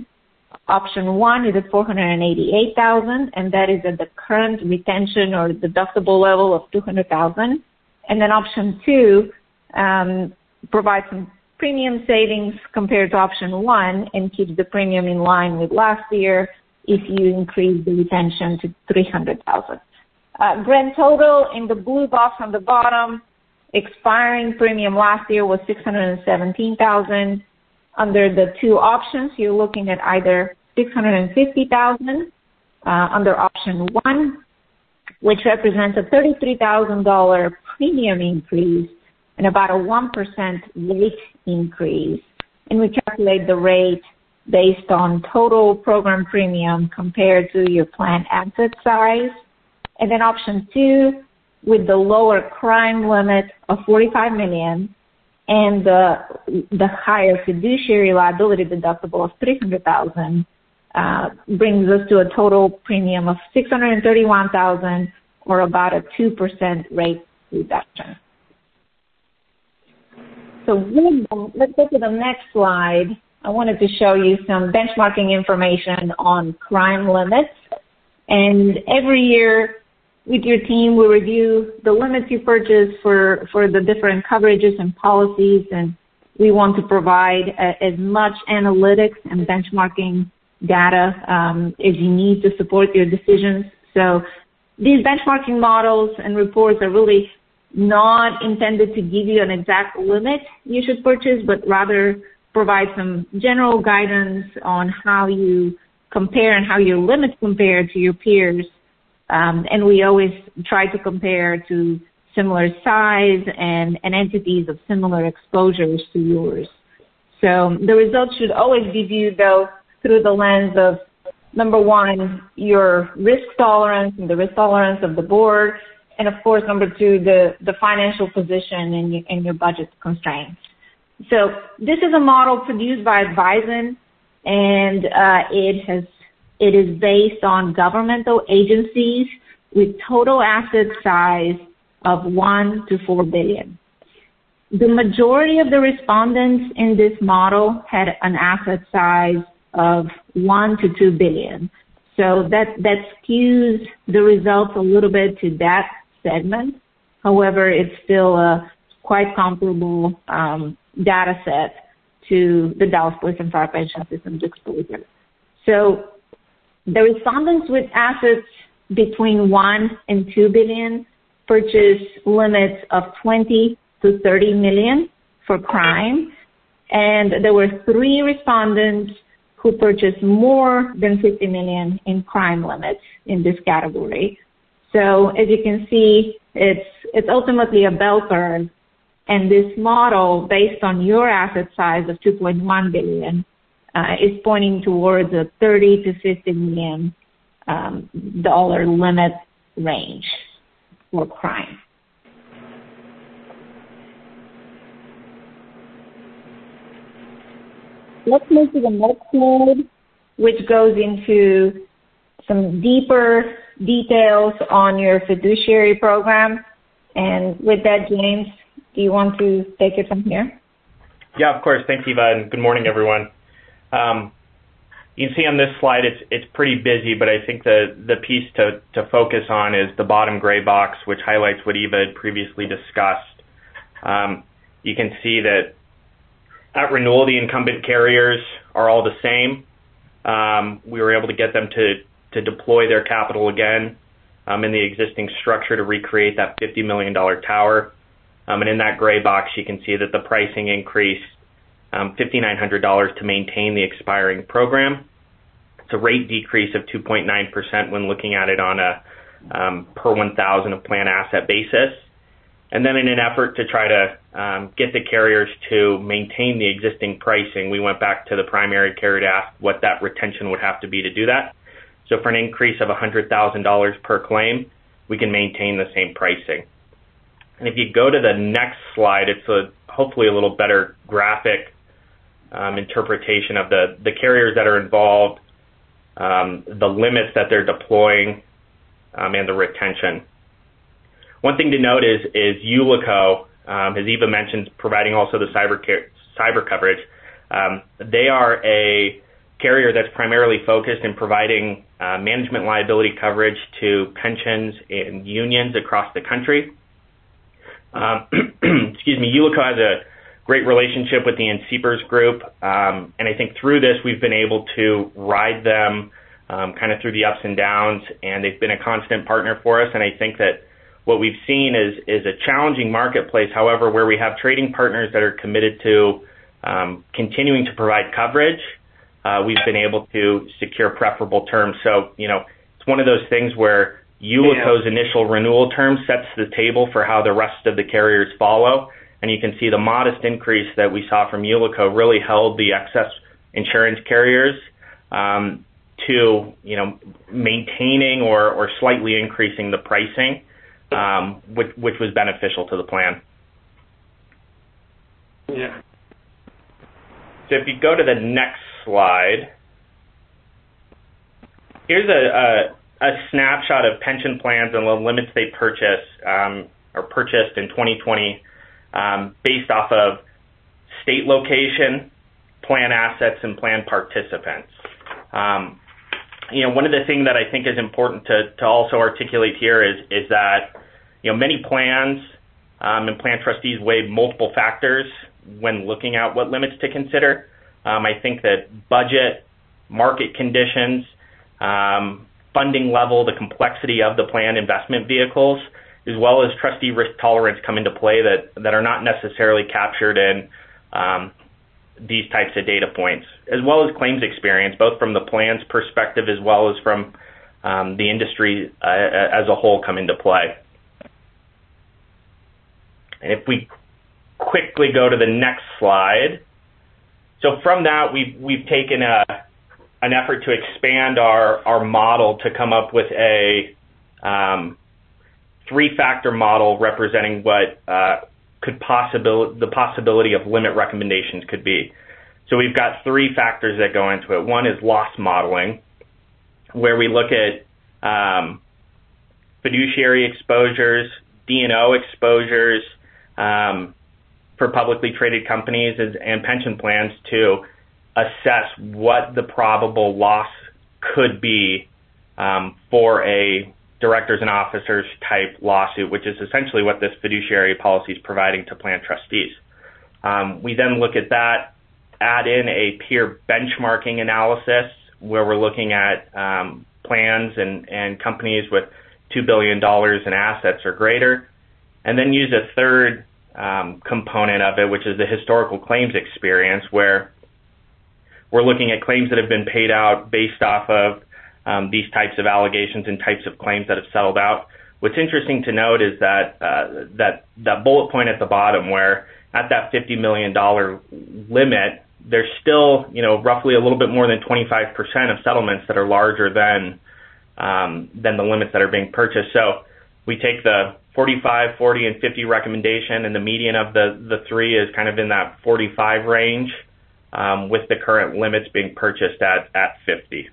Option 1 is at $488,000, and that is at the current retention or deductible level of $200,000. And then Option 2 provides some premium savings compared to Option 1 and keeps the premium in line with last year if you increase the retention to $300,000. Grand total in the blue box on the bottom, expiring premium last year was $617,000. Under the two options, you're looking at either $650,000 under Option 1, which represents a $33,000 premium increase and about a 1% rate increase. And we calculate the rate based on total program premium compared to your plan asset size. And then Option 2, with the lower crime limit of $45 million and the higher fiduciary liability deductible of $300,000, brings us to a total premium of $631,000, or about a 2% rate reduction. So let's go to the next slide. I wanted to show you some benchmarking information on crime limits. And every year with your team, we review the limits you purchase for the different coverages and policies, and we want to provide as much analytics and benchmarking data as you need to support your decisions. So these benchmarking models and reports are really not intended to give you an exact limit you should purchase, but rather provide some general guidance on how you compare and how your limits compare to your peers. And we always try to compare to similar size and entities of similar exposures to yours. So the results should always be viewed, though, through the lens of, number one, your risk tolerance and the risk tolerance of the board, and of course, number two, the financial position and your budget constraints. So this is a model produced by Advisen, and it is based on governmental agencies with total asset size of $1 to $4 billion. The majority of the respondents in this model had an asset size of $1 to $2 billion. So that skews the results a little bit to that segment. However, it's still a quite comparable data set to the Dallas Police and Fire Pension System's exposure. So the respondents with assets between $1 and $2 billion purchase limits of $20 to $30 million for crime, and there were 3 respondents who purchased more than $50 million in crime limits in this category. So as you can see, it's ultimately a bell curve, and this model, based on your asset size of $2.1 billion, is pointing towards a $30 to $50 million dollar limit range for crime. Let's move to the next slide, which goes into some deeper details on your fiduciary program. And with that, James, do you want to take it from here? Yeah, of course. Thanks, Eva, and good morning, everyone. You can see on this slide it's pretty busy, but I think the piece to focus on is the bottom gray box, which highlights what Eva had previously discussed. You can see that at renewal, the incumbent carriers are all the same. We were able to get them to deploy their capital again in the existing structure to recreate that $50 million tower. And in that gray box, you can see that the pricing increased $5,900 to maintain the expiring program. It's a rate decrease of 2.9% when looking at it on a per 1,000 of plan asset basis. And then in an effort to try to get the carriers to maintain the existing pricing, we went back to the primary carrier to ask what that retention would have to be to do that. So for an increase of $100,000 per claim, we can maintain the same pricing. And if you go to the next slide, it's hopefully a little better graphic interpretation of the carriers that are involved, the limits that they're deploying, and the retention. One thing to note is Ullico, as Eva mentioned, providing also the cyber coverage. They are a carrier that's primarily focused in providing management liability coverage to pensions and unions across the country. Ullico has a great relationship with the NCEPRS group, and I think through this we've been able to ride them kind of through the ups and downs, and they've been a constant partner for us. And I think that what we've seen is a challenging marketplace. However, where we have trading partners that are committed to continuing to provide coverage, we've been able to secure preferable terms. So, it's one of those things where Ullico's initial renewal term sets the table for how the rest of the carriers follow. And you can see the modest increase that we saw from Ullico really held the excess insurance carriers to, maintaining or slightly increasing the pricing, which was beneficial to the plan. Yeah. So if you go to the next slide, here's a snapshot of pension plans and the limits they purchased in 2020 based off of state location, plan assets, and plan participants. One of the things that I think is important to also articulate here is that many plans and plan trustees weigh multiple factors when looking at what limits to consider. I think that budget, market conditions, funding level, the complexity of the plan investment vehicles, as well as trustee risk tolerance come into play that are not necessarily captured in these types of data points, as well as claims experience, both from the plan's perspective as well as from the industry as a whole come into play. And if we quickly go to the next slide. So from that, we've taken an effort to expand our model to come up with a three-factor model representing what the possibility of limit recommendations could be. So we've got three factors that go into it. One is loss modeling, where we look at fiduciary exposures, D&O exposures for publicly traded companies and pension plans to assess what the probable loss could be for a directors and officers type lawsuit, which is essentially what this fiduciary policy is providing to plan trustees. We then look at that, add in a peer benchmarking analysis where we're looking at plans and companies with $2 billion in assets or greater, and then use a third component of it, which is the historical claims experience, where we're looking at claims that have been paid out based off of these types of allegations and types of claims that have settled out. What's interesting to note is that that bullet point at the bottom, where at that $50 million limit, there's still roughly a little bit more than 25% of settlements that are larger than the limits that are being purchased. So we take the 45, 40, and 50 recommendation, and the median of the three is kind of in that 45 range, with the current limits being purchased at 50.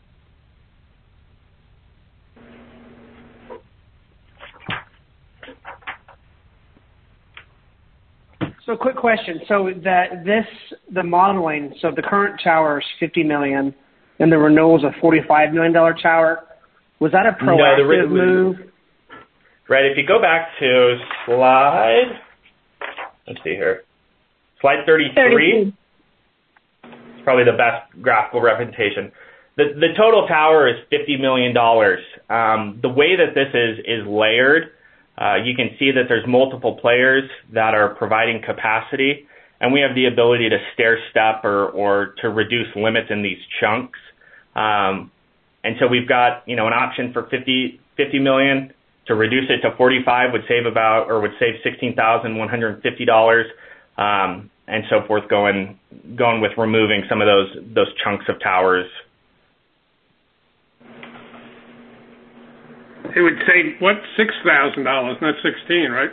So quick question. So the modeling, so the current tower is $50 million and the renewal is a $45 million tower. Was that a proactive move? Right. If you go back to slide 33, it's probably the best graphical representation. The total tower is $50 million. The way that this is layered, you can see that there's multiple players that are providing capacity, and we have the ability to stair step or to reduce limits in these chunks. And so we've got, an option for $50 million. To reduce it to 45 would save $16,150, and so forth, going with removing some of those chunks of towers. It would save $6,000, not 16, right?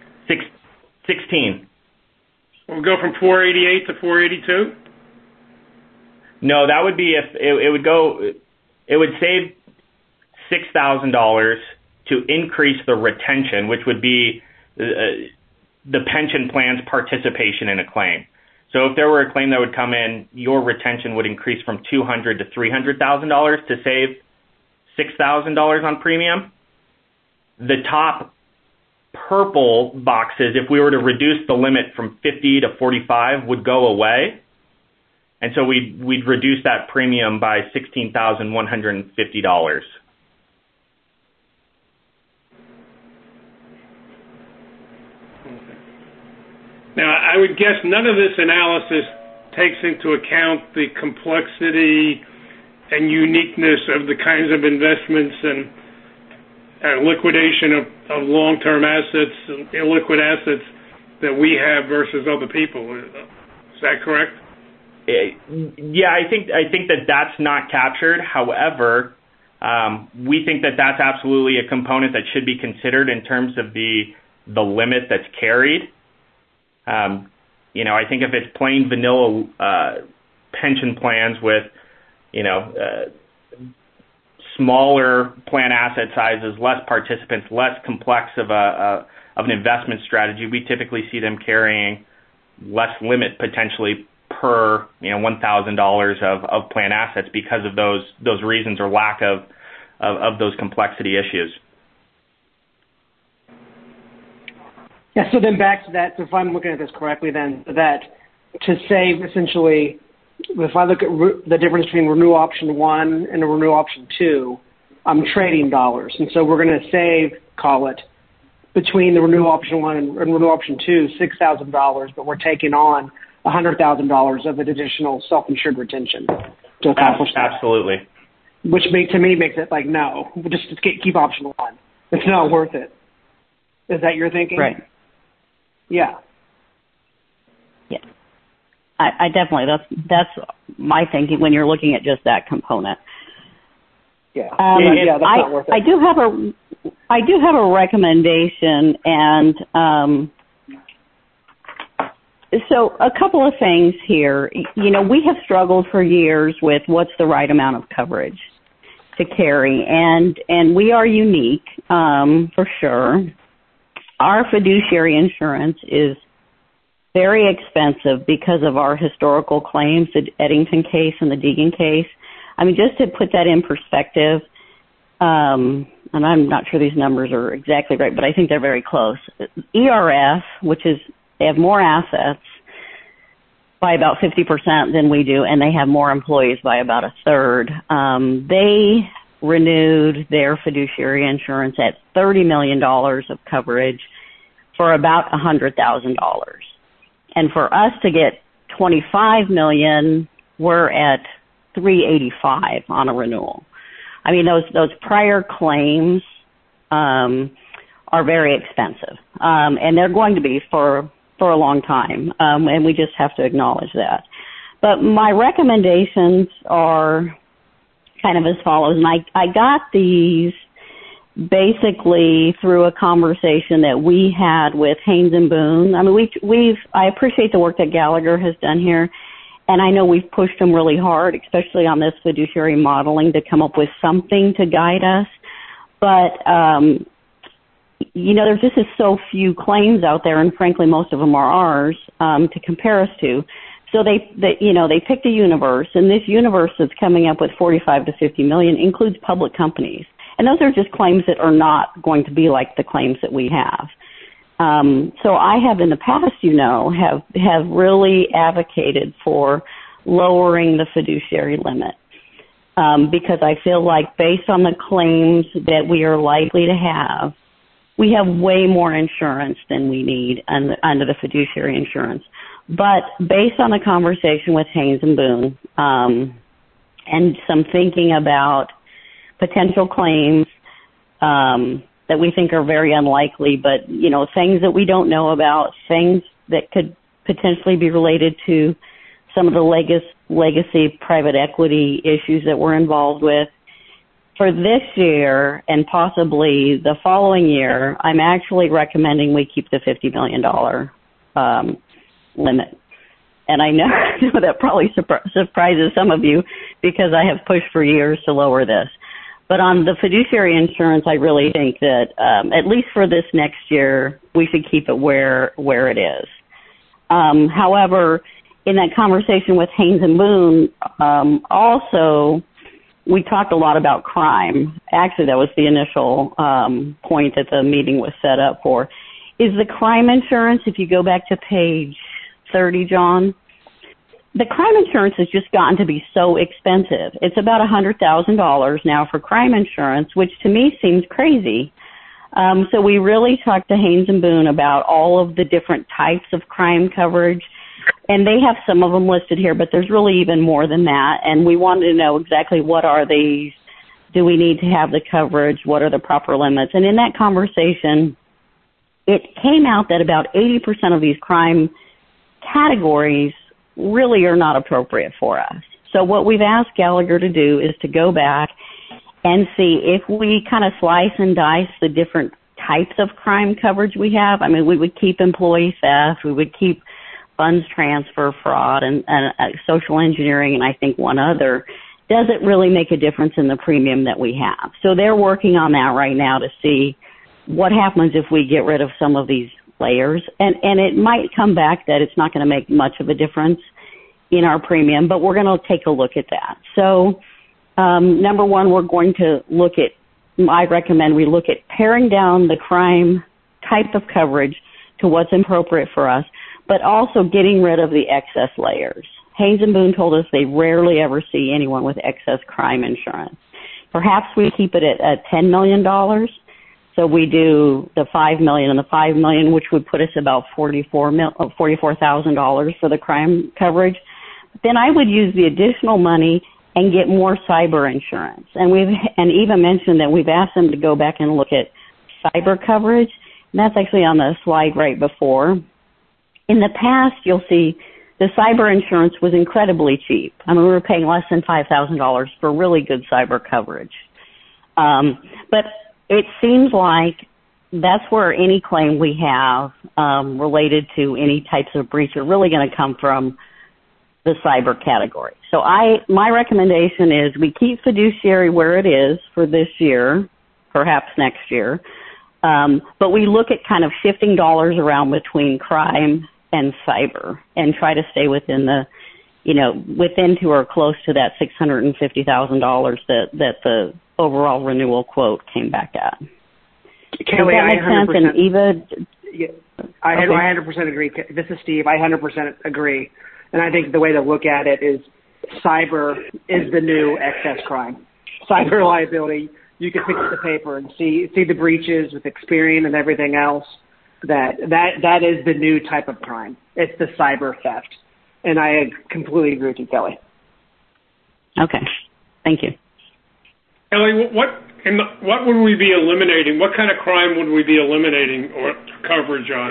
16. We'll go from 488 to 482. No, that would be it would save $6,000 to increase the retention, which would be the pension plan's participation in a claim. So if there were a claim that would come in, your retention would increase from $200,000 to $300,000 to save $6,000 on premium. The top purple boxes, if we were to reduce the limit from 50 to 45, would go away. And so we'd reduce that premium by $16,150. Now, I would guess none of this analysis takes into account the complexity and uniqueness of the kinds of investments and liquidation of long-term assets and illiquid assets that we have versus other people. Is that correct? Yeah, I think that that's not captured. However, we think that that's absolutely a component that should be considered in terms of the limit that's carried. I think if it's plain vanilla pension plans with, smaller plan asset sizes, less participants, less complex of an investment strategy, we typically see them carrying less limit potentially per $1,000 of plan assets because of those reasons or lack of those complexity issues. Yeah, so then back to that, so if I'm looking at this correctly then, that to save essentially, if I look at the difference between Renew Option 1 and Renew Option 2, I'm trading dollars. And so we're going to save, call it, between the Renew Option 1 and Renew Option 2, $6,000, but we're taking on $100,000 of an additional self-insured retention to accomplish that. Absolutely. Which to me makes it like, no, just keep Option 1. It's not worth it. Is that your thinking? Right. Yeah. Yeah. I definitely, that's my thinking when you're looking at just that component. Yeah. That's not worth it. I do have a recommendation, and so a couple of things here. We have struggled for years with what's the right amount of coverage to carry, and we are unique for sure. Our fiduciary insurance is very expensive because of our historical claims, the Eddington case and the Deegan case. I mean, just to put that in perspective, and I'm not sure these numbers are exactly right, but I think they're very close. ERF, they have more assets by about 50% than we do, and they have more employees by about a third. They renewed their fiduciary insurance at $30 million of coverage for about $100,000. And for us to get $25 million, we're at $385 on a renewal. I mean, those prior claims are very expensive, and they're going to be for a long time, and we just have to acknowledge that. But my recommendations are kind of as follows, and I got these basically through a conversation that we had with Haynes and Boone. I mean, I appreciate the work that Gallagher has done here, and I know we've pushed them really hard, especially on this fiduciary modeling, to come up with something to guide us. But there's just so few claims out there, and frankly, most of them are ours to compare us to. So they picked a universe, and this universe that's coming up with 45 to 50 million includes public companies. And those are just claims that are not going to be like the claims that we have. So I have in the past, have really advocated for lowering the fiduciary limit because I feel like based on the claims that we are likely to have, we have way more insurance than we need under the fiduciary insurance. But based on the conversation with Haynes and Boone and some thinking about potential claims that we think are very unlikely, but, things that we don't know about, things that could potentially be related to some of the legacy private equity issues that we're involved with. For this year and possibly the following year, I'm actually recommending we keep the $50 million limit. And I know that probably surprises some of you because I have pushed for years to lower this. But on the fiduciary insurance, I really think that at least for this next year, we should keep it where it is. However, in that conversation with Haynes and Boone, also, we talked a lot about crime. Actually, that was the initial point that the meeting was set up for. Is the crime insurance, if you go back to page 30, John, the crime insurance has just gotten to be so expensive. It's about $100,000 now for crime insurance, which to me seems crazy. So we really talked to Haynes and Boone about all of the different types of crime coverage, and they have some of them listed here, but there's really even more than that, and we wanted to know exactly what are these, do we need to have the coverage, what are the proper limits, and in that conversation, it came out that about 80% of these crime categories really are not appropriate for us. So what we've asked Gallagher to do is to go back and see if we kind of slice and dice the different types of crime coverage we have. I mean, we would keep employee theft, we would keep funds transfer fraud and social engineering, and I think one other. Does it really make a difference in the premium that we have? So they're working on that right now to see what happens if we get rid of some of these layers. And it might come back that it's not going to make much of a difference in our premium, but we're going to take a look at that. So number one, we're going to look at, I recommend we look at paring down the crime type of coverage to what's appropriate for us, but also getting rid of the excess layers. Haynes and Boone told us they rarely ever see anyone with excess crime insurance. Perhaps we keep it at $10 million. So we do the $5 million and the $5 million, which would put us about $44,000 for the crime coverage. But then I would use the additional money and get more cyber insurance. And Eva mentioned that we've asked them to go back and look at cyber coverage. And that's actually on the slide right before. In the past, you'll see the cyber insurance was incredibly cheap. I mean, we were paying less than $5,000 for really good cyber coverage. But it seems like that's where any claim we have related to any types of breach are really going to come from the cyber category. So my recommendation is we keep fiduciary where it is for this year, perhaps next year, but we look at kind of shifting dollars around between crime and cyber and try to stay within within to or close to that $650,000 that the overall renewal quote came back at. Kelly, does that make sense? And Eva? Yeah, I 100% agree. This is Steve. I 100% agree. And I think the way to look at it is cyber is the new excess crime. Cyber liability, you can fix the paper and see the breaches with Experian and everything else. That is the new type of crime. It's the cyber theft. And I completely agree with you, Kelly. Okay. Thank you. Kelly, what would we be eliminating? What kind of crime would we be eliminating or coverage on?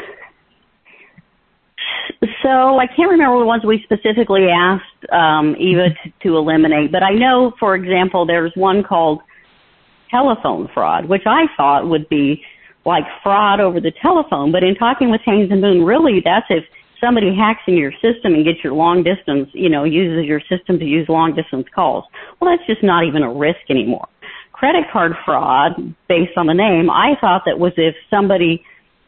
So I can't remember the ones we specifically asked Eva to eliminate, but I know, for example, there's one called telephone fraud, which I thought would be like fraud over the telephone. But in talking with Haynes and Boone, really that's if somebody hacks into your system and gets your long distance, uses your system to use long distance calls. Well, that's just not even a risk anymore. Credit card fraud, based on the name, I thought that was if somebody,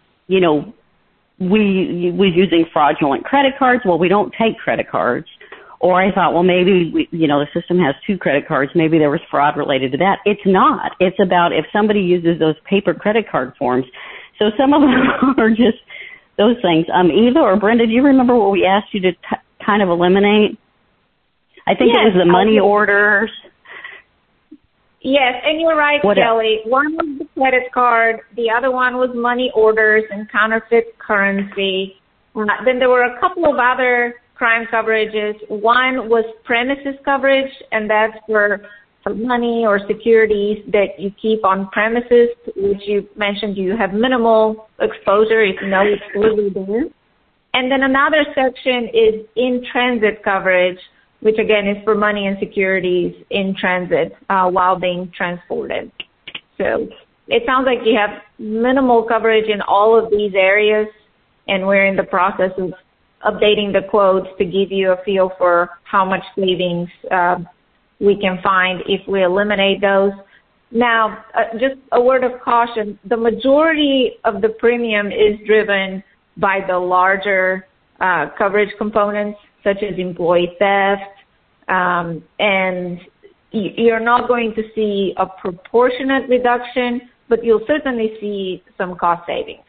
we was using fraudulent credit cards. Well, we don't take credit cards. Or I thought, well, maybe, the system has 2 credit cards. Maybe there was fraud related to that. It's not. It's about if somebody uses those paper credit card forms. So some of them are just those things. Eva or Brenda, do you remember what we asked you to kind of eliminate? I think it was the money orders. Yes, and you're right, Kelly. One was the credit card. The other one was money orders and counterfeit currency. Then there were a couple of other crime coverages. One was premises coverage, and that's for money or securities that you keep on premises, which you mentioned you have minimal exposure if no exposure there. And then another section is in-transit coverage, which again is for money and securities in transit while being transported. So it sounds like you have minimal coverage in all of these areas, and we're in the process of updating the quotes to give you a feel for how much savings we can find if we eliminate those. Now, just a word of caution, the majority of the premium is driven by the larger coverage components. such as employee theft, and you're not going to see a proportionate reduction, but you'll certainly see some cost savings.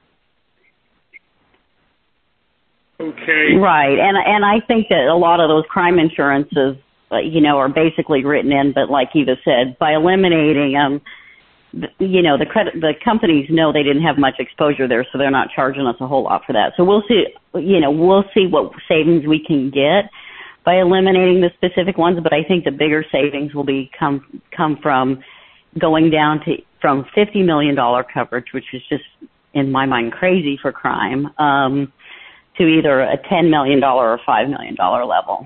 Okay. Right, and I think that a lot of those crime insurances, are basically written in, but like Eva said, by eliminating them, the companies know they didn't have much exposure there, so they're not charging us a whole lot for that. So we'll see, we'll see what savings we can get by eliminating the specific ones, but I think the bigger savings will come from going down from $50 million coverage, which is just, in my mind, crazy for crime, to either a $10 million or $5 million level.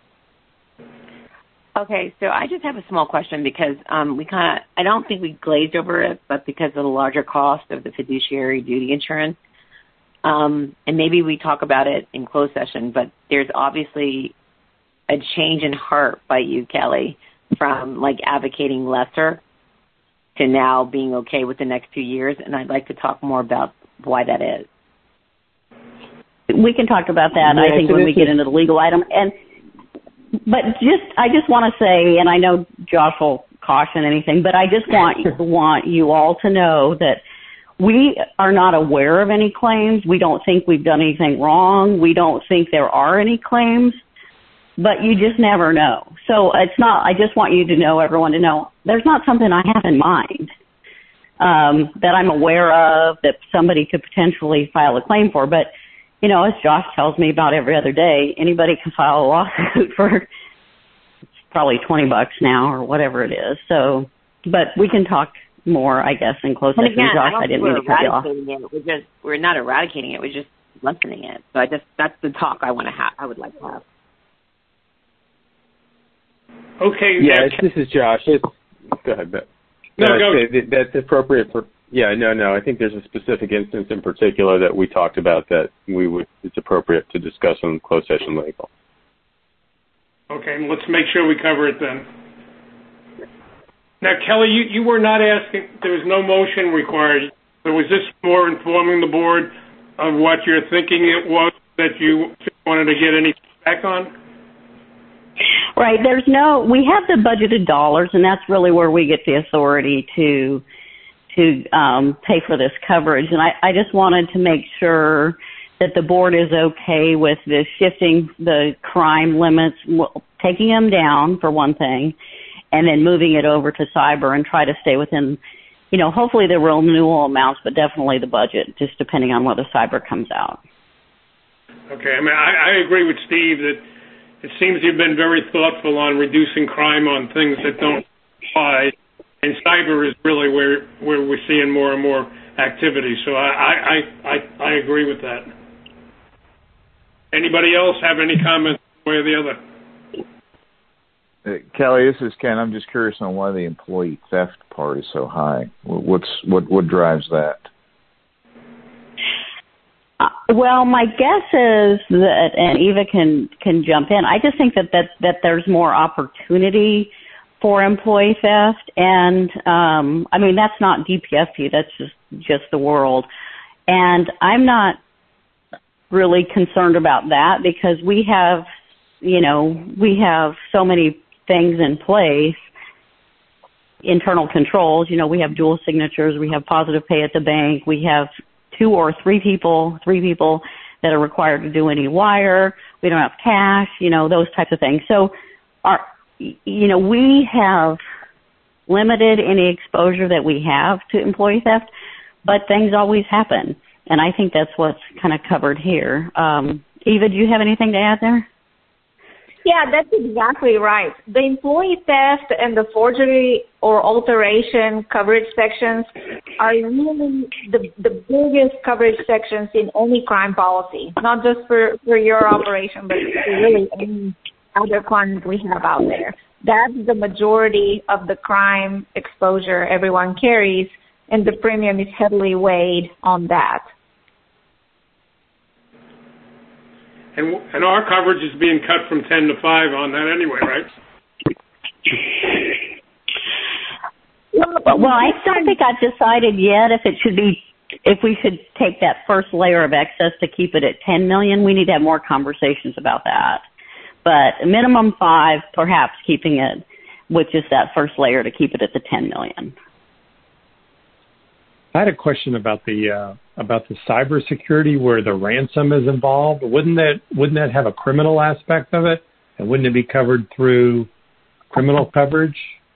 Okay, so I just have a small question because I don't think we glazed over it, but because of the larger cost of the fiduciary duty insurance, and maybe we talk about it in closed session, but there's obviously a change in heart by you, Kelly, from advocating lesser to now being okay with the next 2 years, and I'd like to talk more about why that is. We can talk about that, I think, when we get into the legal item. But I just want to say, and I know Josh will caution anything, but I just want you all to know that we are not aware of any claims. We don't think we've done anything wrong. We don't think there are any claims, but you just never know. So it's not, I just want you to know, everyone to know, there's not something I have in mind that I'm aware of that somebody could potentially file a claim for. But as Josh tells me about every other day, anybody can file a lawsuit for probably $20 now or whatever it is. So, but we can talk more, I guess, in closed session. Josh, I didn't mean to cut you off. We're not eradicating it. We're just lessening it. So that's the talk I want to have. I would like to have. Okay. Yeah, this is Josh. Go ahead, Ben. That's appropriate for. Yeah, no. I think there's a specific instance in particular that we talked about that it's appropriate to discuss on closed session legal. Okay, let's make sure we cover it then. Now, Kelly, you were not asking, there was no motion required. So was this more informing the board of what you're thinking it was that you wanted to get any feedback on? Right, we have the budgeted dollars, and that's really where we get the authority to pay for this coverage. And I just wanted to make sure that the board is okay with this shifting the crime limits, taking them down for one thing, and then moving it over to cyber and try to stay within, hopefully the renewal amounts, but definitely the budget, just depending on whether cyber comes out. Okay, I agree with Steve that it seems you've been very thoughtful on reducing crime on things that don't apply. And cyber is really where we're seeing more and more activity. So I agree with that. Anybody else have any comments one way or the other? Kelly, this is Ken. I'm just curious on why the employee theft part is so high. What drives that? Well, my guess is that, and Eva can jump in, I just think that there's more opportunity for employee theft, and that's not DPFT, that's just the world. And I'm not really concerned about that because we have so many things in place, internal controls. We have dual signatures, we have positive pay at the bank, we have 2 or 3 people that are required to do any wire, we don't have cash, those types of things. So we have limited any exposure that we have to employee theft, but things always happen. And I think that's what's kind of covered here. Eva, do you have anything to add there? Yeah, that's exactly right. The employee theft and the forgery or alteration coverage sections are really the biggest coverage sections in any crime policy, not just for your operation, but for really any other clients we have out there. That's the majority of the crime exposure everyone carries, and the premium is heavily weighed on that. And our coverage is being cut from 10 to 5 on that anyway, right? Well, I don't think I've decided yet if it should be if we should take that first layer of excess to keep it at $10 million, we need to have more conversations about that. But a minimum 5, perhaps keeping it with just that first layer to keep it at the $10 million. I had a question about the cybersecurity where the ransom is involved. Wouldn't that have a criminal aspect of it, and wouldn't it be covered through criminal coverage?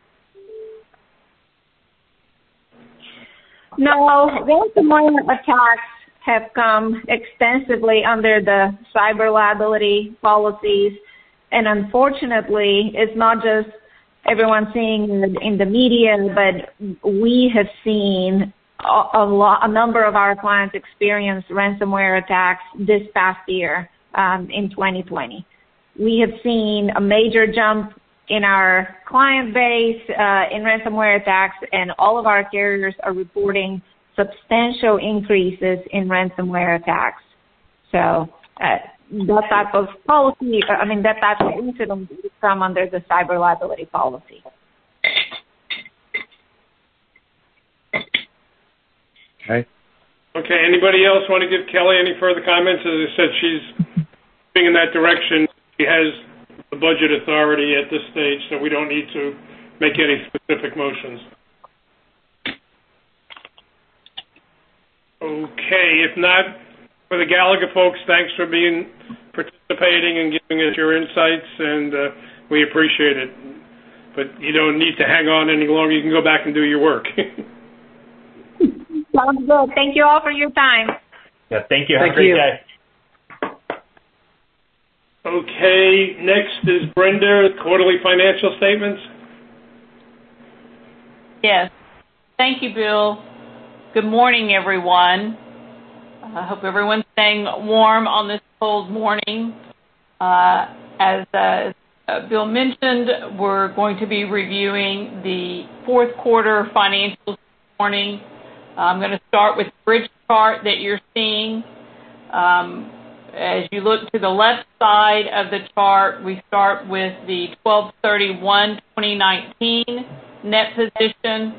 No, ransomware attacks have come extensively under the cyber liability policies, and unfortunately, it's not just everyone seeing in the media, but we have seen a number of our clients experience ransomware attacks this past year in 2020. We have seen a major jump in our client base in ransomware attacks, and all of our carriers are reporting substantial increases in ransomware attacks. So that type of policy, that type of incident would come under the cyber liability policy. Okay. Okay, anybody else want to give Kelly any further comments? As I said, she's moving in that direction. She has the budget authority at this stage, so we don't need to make any specific motions. Okay, if not, for the Gallagher folks, thanks for participating and giving us your insights, and we appreciate it. But you don't need to hang on any longer. You can go back and do your work. Sounds good. Thank you all for your time. Yeah, thank you. Have a great day. Okay, next is Brenda, quarterly financial statements. Yes. Thank you, Bill. Good morning, everyone. I hope everyone's staying warm on this cold morning. As Bill mentioned, we're going to be reviewing the fourth quarter financials this morning. I'm going to start with the bridge chart that you're seeing. As you look to the left side of the chart, we start with the 12/31/2019 net position.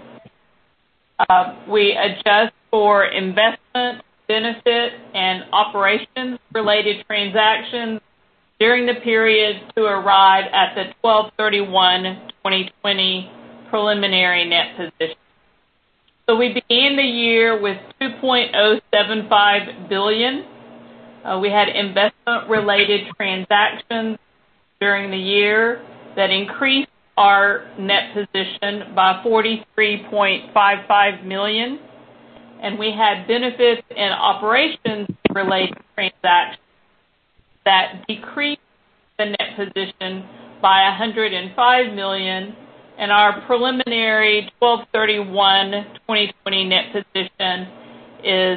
We adjust for investment, benefit, and operations-related transactions during the period to arrive at the 12/31/2020 preliminary net position. So we began the year with $2.075 billion. We had investment-related transactions during the year that increased our net position by $43.55 million, and we had benefits and operations-related transactions that decreased the net position by $105 million, and our preliminary 12/31/2020 net position is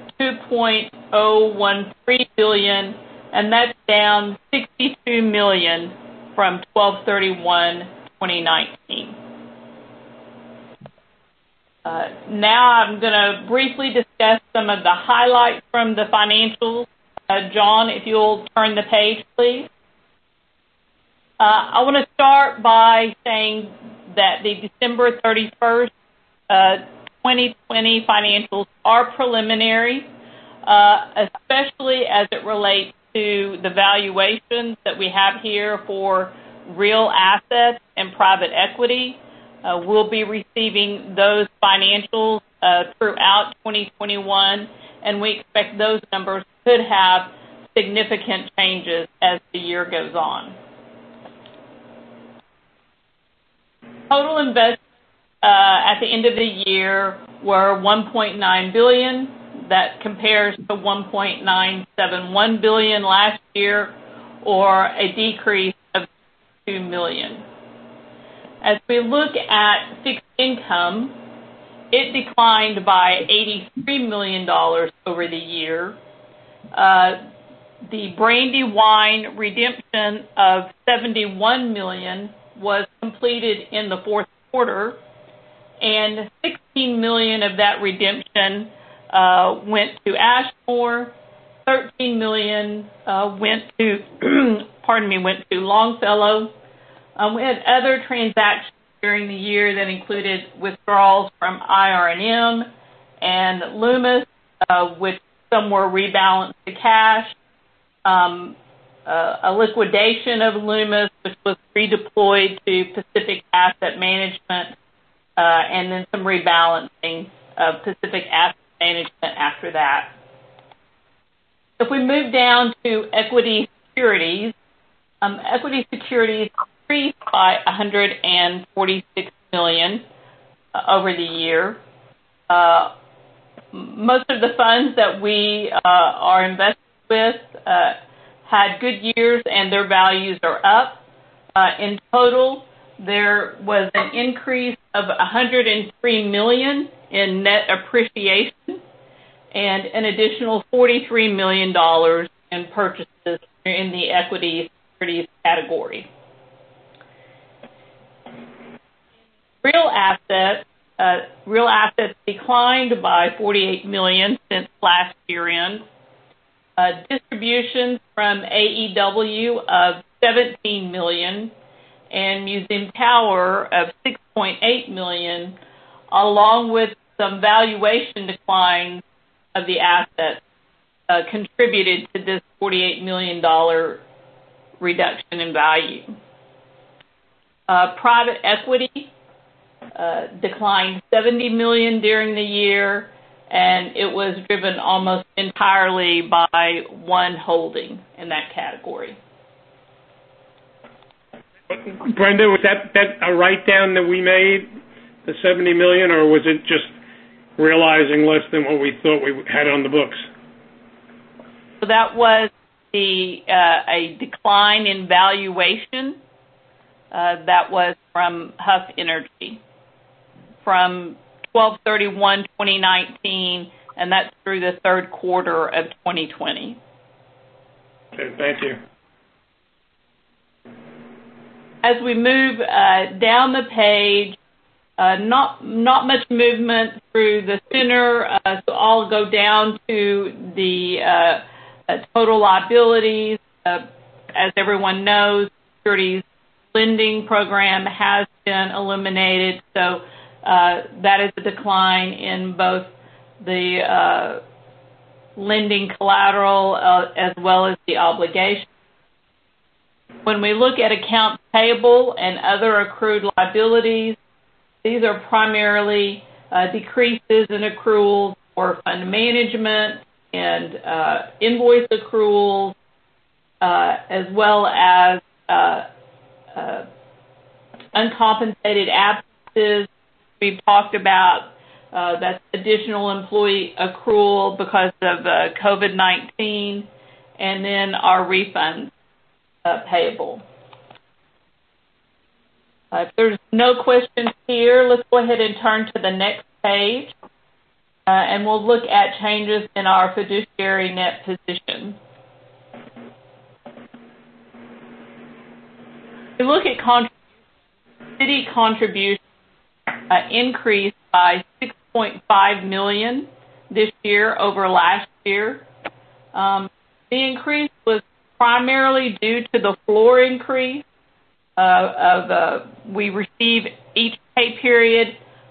$2.013 billion, and that's down $62 million from 12/31/2019. Now I'm going to briefly discuss some of the highlights from the financials. John, if you'll turn the page, please. I want to start by saying that the December 31st, 2020 financials are preliminary, especially as it relates to the valuations that we have here for real assets and private equity. We'll be receiving those financials throughout 2021, and we expect those numbers could have significant changes as the year goes on. Total investments at the end of the year were $1.9 billion. That compares to $1.971 billion last year, or a decrease of $2 million. As we look at fixed income, it declined by $83 million over the year. The Brandywine redemption of $71 million was completed in the fourth quarter, and $16 million of that redemption went to Ashmore, $13 million went to Longfellow. We had other transactions during the year that included withdrawals from IR&M and Loomis which some were rebalanced to cash, a liquidation of Loomis, which was redeployed to Pacific Asset Management, and then some rebalancing of Pacific Asset Management after that. If we move down to equity securities, equity securities increased by $146 million over the year. Most of the funds that we are invested with had good years, and their values are up. In total, there was an increase of $103 million in net appreciation and an additional $43 million in purchases in the equity securities category. Real assets declined by $48 million since last year end. Distributions from AEW of $17 million and Museum Tower of $6.8 million, along with some valuation declines of the assets, contributed to this $48 million reduction in value. Private equity declined $70 million during the year, and it was driven almost entirely by one holding in that category. Brenda, was that a write-down that we made, the $70 million, or was it just realizing less than what we thought we had on the books? So that was a decline in valuation. That was from Huff Energy from 12/31/2019, and that's through the third quarter of 2020. Okay, thank you. As we move down the page, not much movement through the center, so I'll go down to the total liabilities. As everyone knows, securities lending program has been eliminated, so that is a decline in both the lending collateral as well as the obligation. When we look at accounts payable and other accrued liabilities, these are primarily decreases in accruals for fund management and invoice accruals, as well as uncompensated absences. We've talked about that's additional employee accrual because of COVID-19, and then our refunds payable. If there's no questions here, let's go ahead and turn to the next page, and we'll look at changes in our fiduciary net position. If we look at city contributions increased by $6.5 million this year over last year. The increase was primarily due to the floor increase we receive each pay period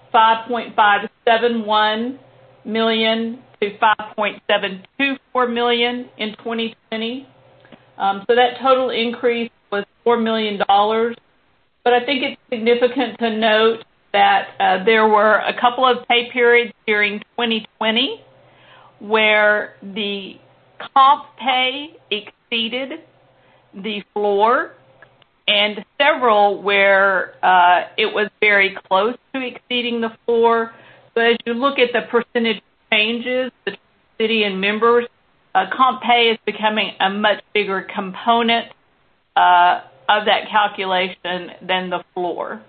$5.571 million to $5.724 million in 2020. So that total increase was $4 million. But I think it's significant to note that there were a couple of pay periods during 2020 where the comp pay exceeded the floor, and several where it was very close to exceeding the floor. So as you look at the percentage changes between city and members, comp pay is becoming a much bigger component of that calculation than the floor.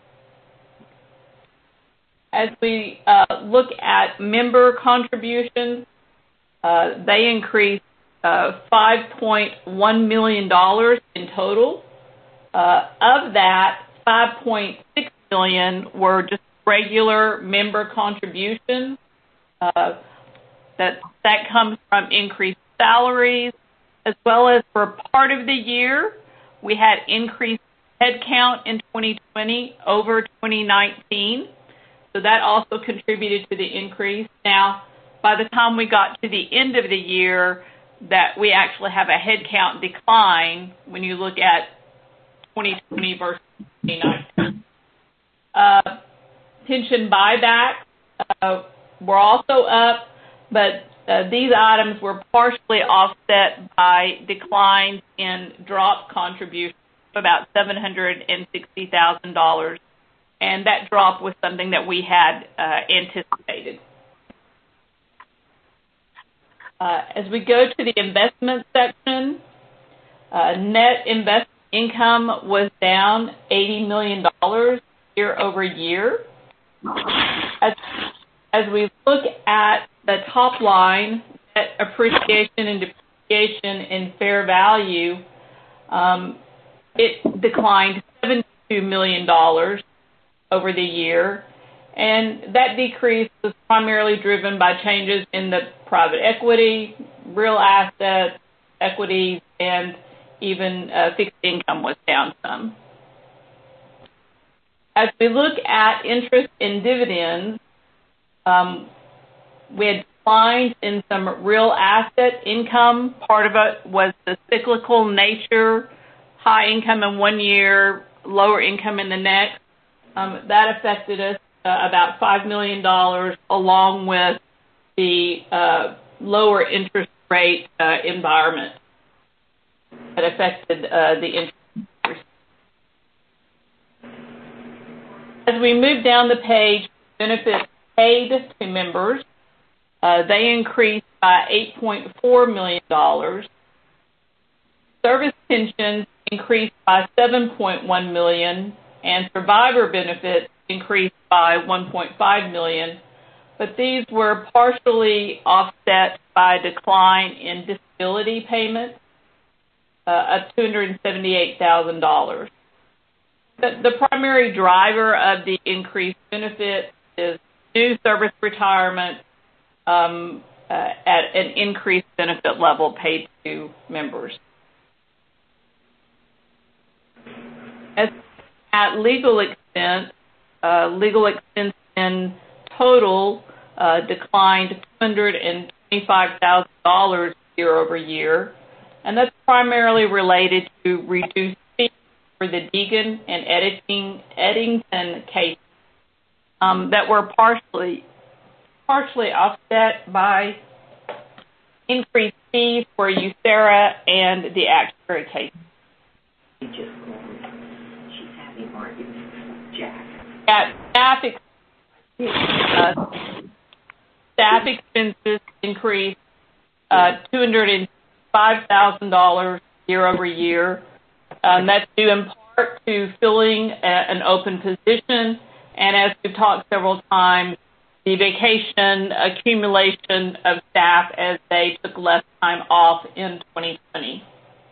As we look at member contributions, they increased $5.1 million in total. Of that, $5.6 million were just regular member contributions. That comes from increased salaries, as well as for part of the year, we had increased headcount in 2020 over 2019. So that also contributed to the increase. Now, by the time we got to the end of the year, that we actually have a headcount decline when you look at 2020 versus 2019. Pension buybacks were also up, but these items were partially offset by declines in drop contributions of about $760,000, and that drop was something that we had anticipated. As we go to the investment section, net investment income was down $80 million year over year. As we look at the top line, net appreciation and depreciation in fair value, it declined $72 million over the year, and that decrease was primarily driven by changes in the private equity, real assets, equities, and even fixed income was down some. As we look at interest and dividends, we had declines in some real asset income. Part of it was the cyclical nature, high income in one year, lower income in the next. That affected us about $5 million, along with the lower interest rate environment that affected the interest rate. As we move down the page, benefits paid to members, they increased by $8.4 million. Service pensions increased by $7.1 million, and survivor benefits increased by $1.5 million, but these were partially offset by a decline in disability payments of $278,000. The primary driver of the increased benefit is new service retirement at an increased benefit level paid to members. As at legal expense in total declined $225,000 year over year, and that's primarily related to reduced fees for the Deegan and Eddington cases that were partially offset by increased fees for USERRA and the actuary case. Staff expenses increased $205,000 year over year. That's due in part to filling an open position, and as we've talked several times, the vacation accumulation of staff as they took less time off in 2020.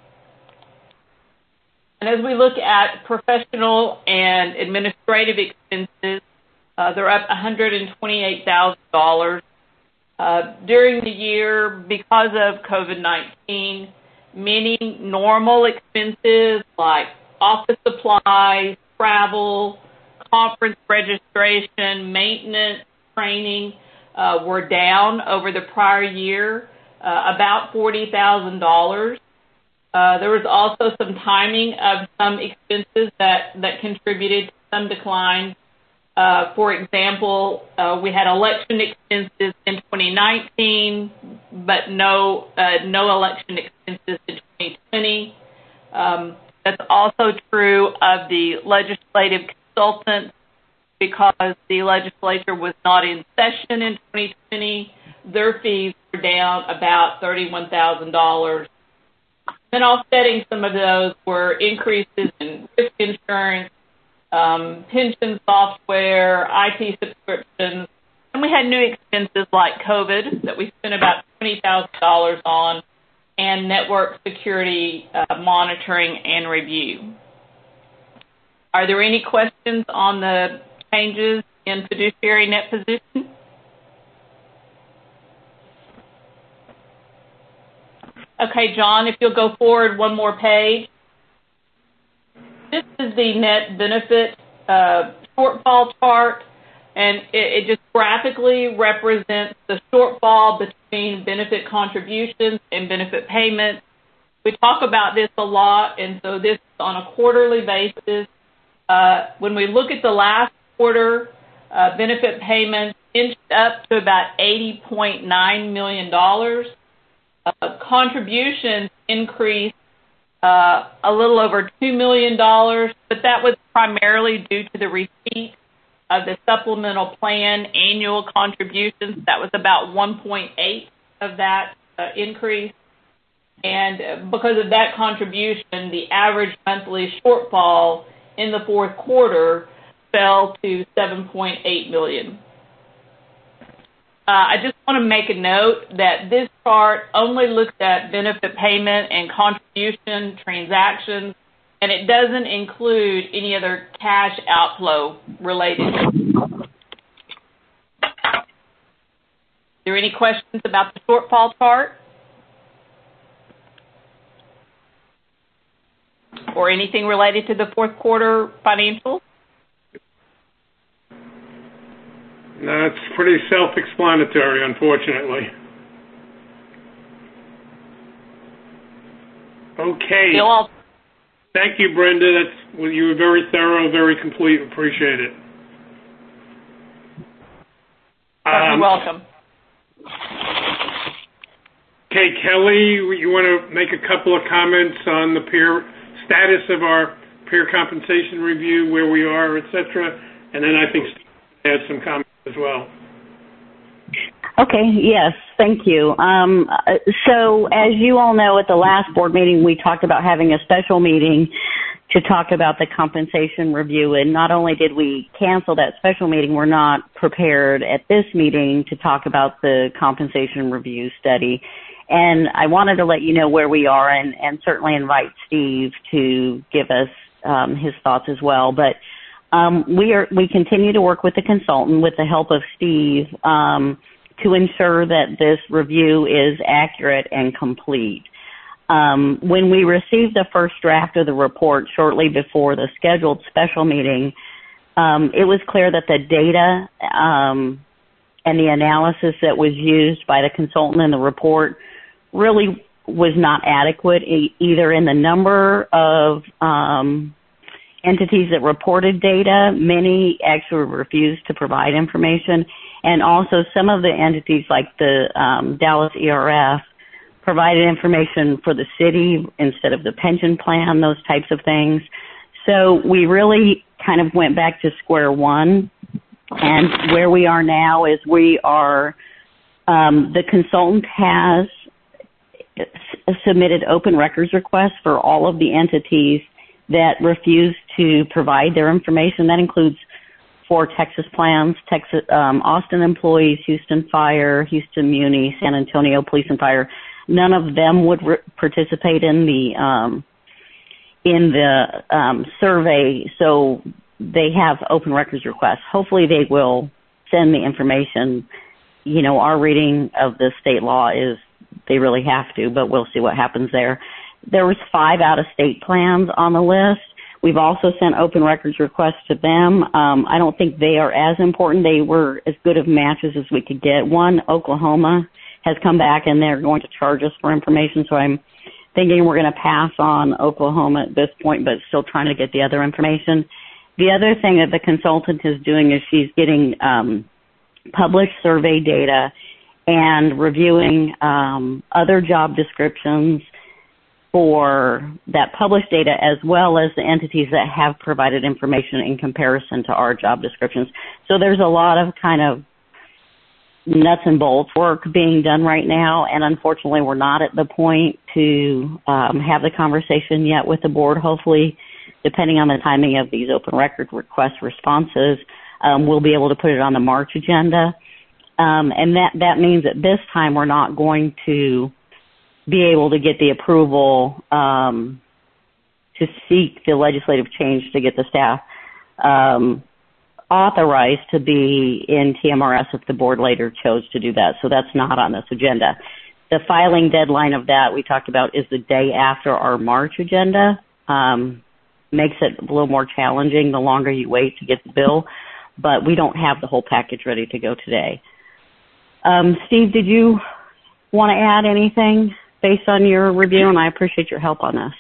And as we look at professional and administrative expenses, they're up $128,000. During the year, because of COVID-19, many normal expenses like office supplies, travel, conference registration, maintenance, training were down over the prior year, about $40,000. There was also some timing of some expenses that contributed to some decline. For example, we had election expenses in 2019, but no election expenses in 2020. That's also true of the legislative consultants, because the legislature was not in session in 2020. Their fees were down about $31,000. And offsetting some of those were increases in risk insurance, pension software, IT subscriptions, and we had new expenses like COVID that we spent about $20,000 on, and network security monitoring and review. Are there any questions on the changes in fiduciary net position? Okay, John, if you'll go forward one more page. This is the net benefit shortfall chart. and it just graphically represents the shortfall between benefit contributions and benefit payments. We talk about this a lot, and so this is on a quarterly basis. When we look at the last quarter, benefit payments inched up to about $80.9 million. Contributions increased a little over $2 million, but that was primarily due to the receipt of the supplemental plan annual contributions. That was about 1.8 of that increase. And because of that contribution, the average monthly shortfall in the fourth quarter fell to $7.8 million. I just want to make a note that this chart only looks at benefit payment and contribution transactions, and it doesn't include any other cash outflow related. Are there any questions about the shortfall chart? Or anything related to the fourth quarter financials? No, it's pretty self-explanatory, unfortunately. Okay. Thank you, Brenda. You were very thorough, very complete. Appreciate it. You're welcome. Okay, Kelly, you want to make a couple of comments on the peer status of our peer compensation review, where we are, et cetera, and then I think Steve had some comments as well. Okay, yes, thank you. So as you all know, at the last board meeting, we talked about having a special meeting to talk about the compensation review, and not only did we cancel that special meeting, we're not prepared at this meeting to talk about the compensation review study. And I wanted to let you know where we are, and certainly invite Steve to give us his thoughts as well. But we continue to work with the consultant with the help of Steve to ensure that this review is accurate and complete. When we received the first draft of the report shortly before the scheduled special meeting, it was clear that the data and the analysis that was used by the consultant in the report really was not adequate, either in the number of entities that reported data. Many actually refused to provide information, and also some of the entities like the Dallas ERF provided information for the city instead of the pension plan, those types of things. So we really kind of went back to square one, and where we are now is we are, the consultant has submitted open records requests for all of the entities that refuse to provide their information. That includes 4 Texas plans, Austin employees, Houston Fire, Houston Muni, San Antonio Police and Fire. None of them would participate in the survey, so they have open records requests. Hopefully they will send the information. You know, our reading of the state law is they really have to, but we'll see what happens there. There was 5 out-of-state plans on the list. We've also sent open records requests to them. I don't think they are as important. They were as good of matches as we could get. One, Oklahoma, has come back and they're going to charge us for information, so I'm thinking we're going to pass on Oklahoma at this point, but still trying to get the other information. The other thing that the consultant is doing is she's getting published survey data and reviewing other job descriptions for that published data, as well as the entities that have provided information in comparison to our job descriptions. So there's a lot of kind of nuts and bolts work being done right now, and unfortunately we're not at the point to have the conversation yet with the board. Hopefully, depending on the timing of these open record request responses, we'll be able to put it on the March agenda. And that means at this time we're not going to be able to get the approval to seek the legislative change to get the staff authorized to be in TMRS if the board later chose to do that. So that's not on this agenda. The filing deadline of that we talked about is the day after our March agenda. Makes it a little more challenging the longer you wait to get the bill. but we don't have the whole package ready to go today. Steve, did you want to add anything based on your review? And I appreciate your help on this.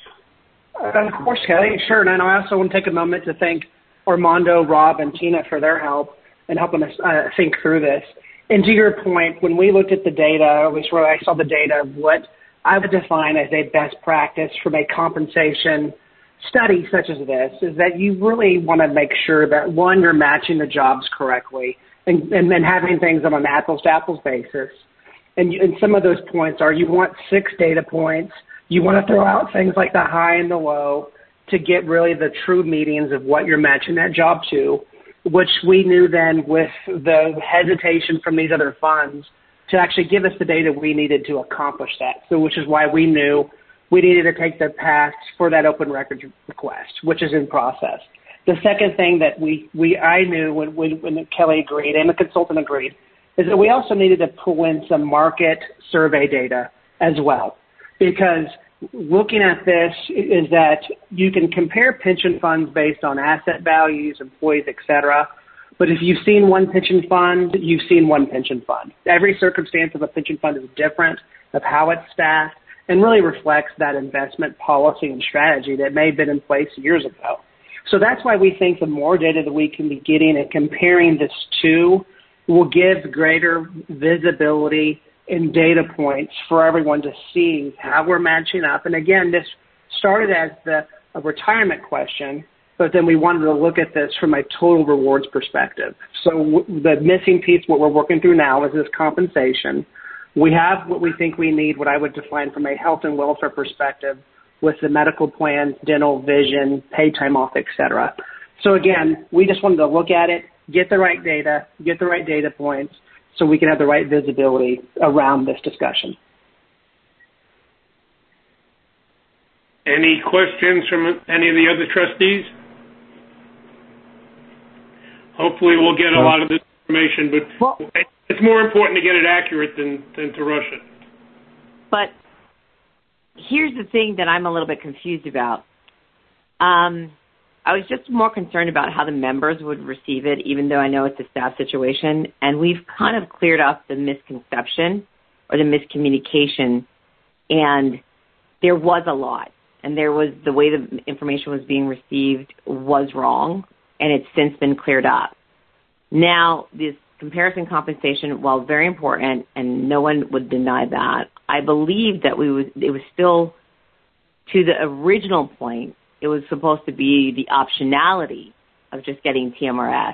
Of course, Kelly. Sure. And I also want to take a moment to thank Armando, Rob, and Tina for their help in helping us think through this. And to your point, when we looked at the data, at least where I saw the data of what I would define as a best practice from a compensation study such as this, is that you really want to make sure that, one, you're matching the jobs correctly and having things on an apples-to-apples basis. And some of those points are you want 6 data points. You want to throw out things like the high and the low to get really the true meanings of what you're matching that job to, which we knew then with the hesitation from these other funds to actually give us the data we needed to accomplish that. So which is why we knew we needed to take the path for that open records request, which is in process. The second thing that I knew when Kelly agreed and the consultant agreed is that we also needed to pull in some market survey data as well. Because looking at this is that you can compare pension funds based on asset values, employees, et cetera. But if you've seen one pension fund, you've seen one pension fund. Every circumstance of a pension fund is different of how it's staffed and really reflects that investment policy and strategy that may have been in place years ago. So that's why we think the more data that we can be getting and comparing this to will give greater visibility and data points for everyone to see how we're matching up. And again, this started as a retirement question, but then we wanted to look at this from a total rewards perspective. So the missing piece, what we're working through now, is this compensation. We have what we think we need, what I would define from a health and welfare perspective, with the medical plans, dental, vision, paid time off, et cetera. So again, we just wanted to look at it, get the right data, get the right data points, so we can have the right visibility around this discussion. Any questions from any of the other trustees? Hopefully we'll get a lot of this information, but it's more important to get it accurate than to rush it. But here's the thing that I'm a little bit confused about. I was just more concerned about how the members would receive it, even though I know it's a staff situation. And we've kind of cleared up the misconception or the miscommunication. And there was a lot. And there was the way the information was being received was wrong. And it's since been cleared up. Now, this comparison compensation, while very important, and no one would deny that, I believe that it was still, to the original point, it was supposed to be the optionality of just getting TMRS.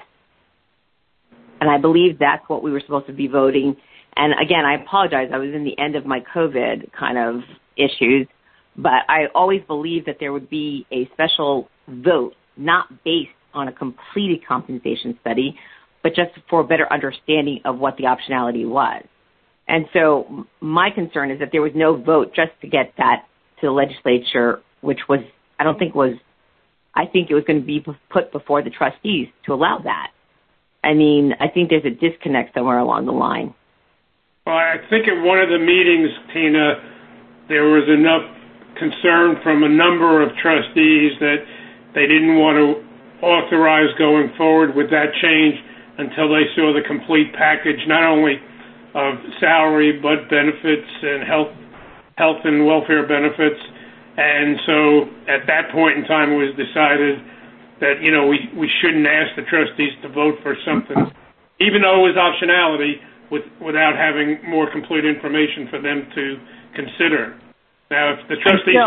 And I believe that's what we were supposed to be voting. And again, I apologize. I was in the end of my COVID kind of issues, but I always believed that there would be a special vote, not based on a completed compensation study, but just for a better understanding of what the optionality was. And so my concern is that there was no vote just to get that to the legislature, which was, I think it was going to be put before the trustees to allow that. I mean, I think there's a disconnect somewhere along the line. Well, I think at one of the meetings, Tina, there was enough concern from a number of trustees that they didn't want to authorize going forward with that change until they saw the complete package, not only of salary but benefits and health and welfare benefits. And so at that point in time, it was decided that, we shouldn't ask the trustees to vote for something, even though it was optionality, without having more complete information for them to consider. Now, if the trustees...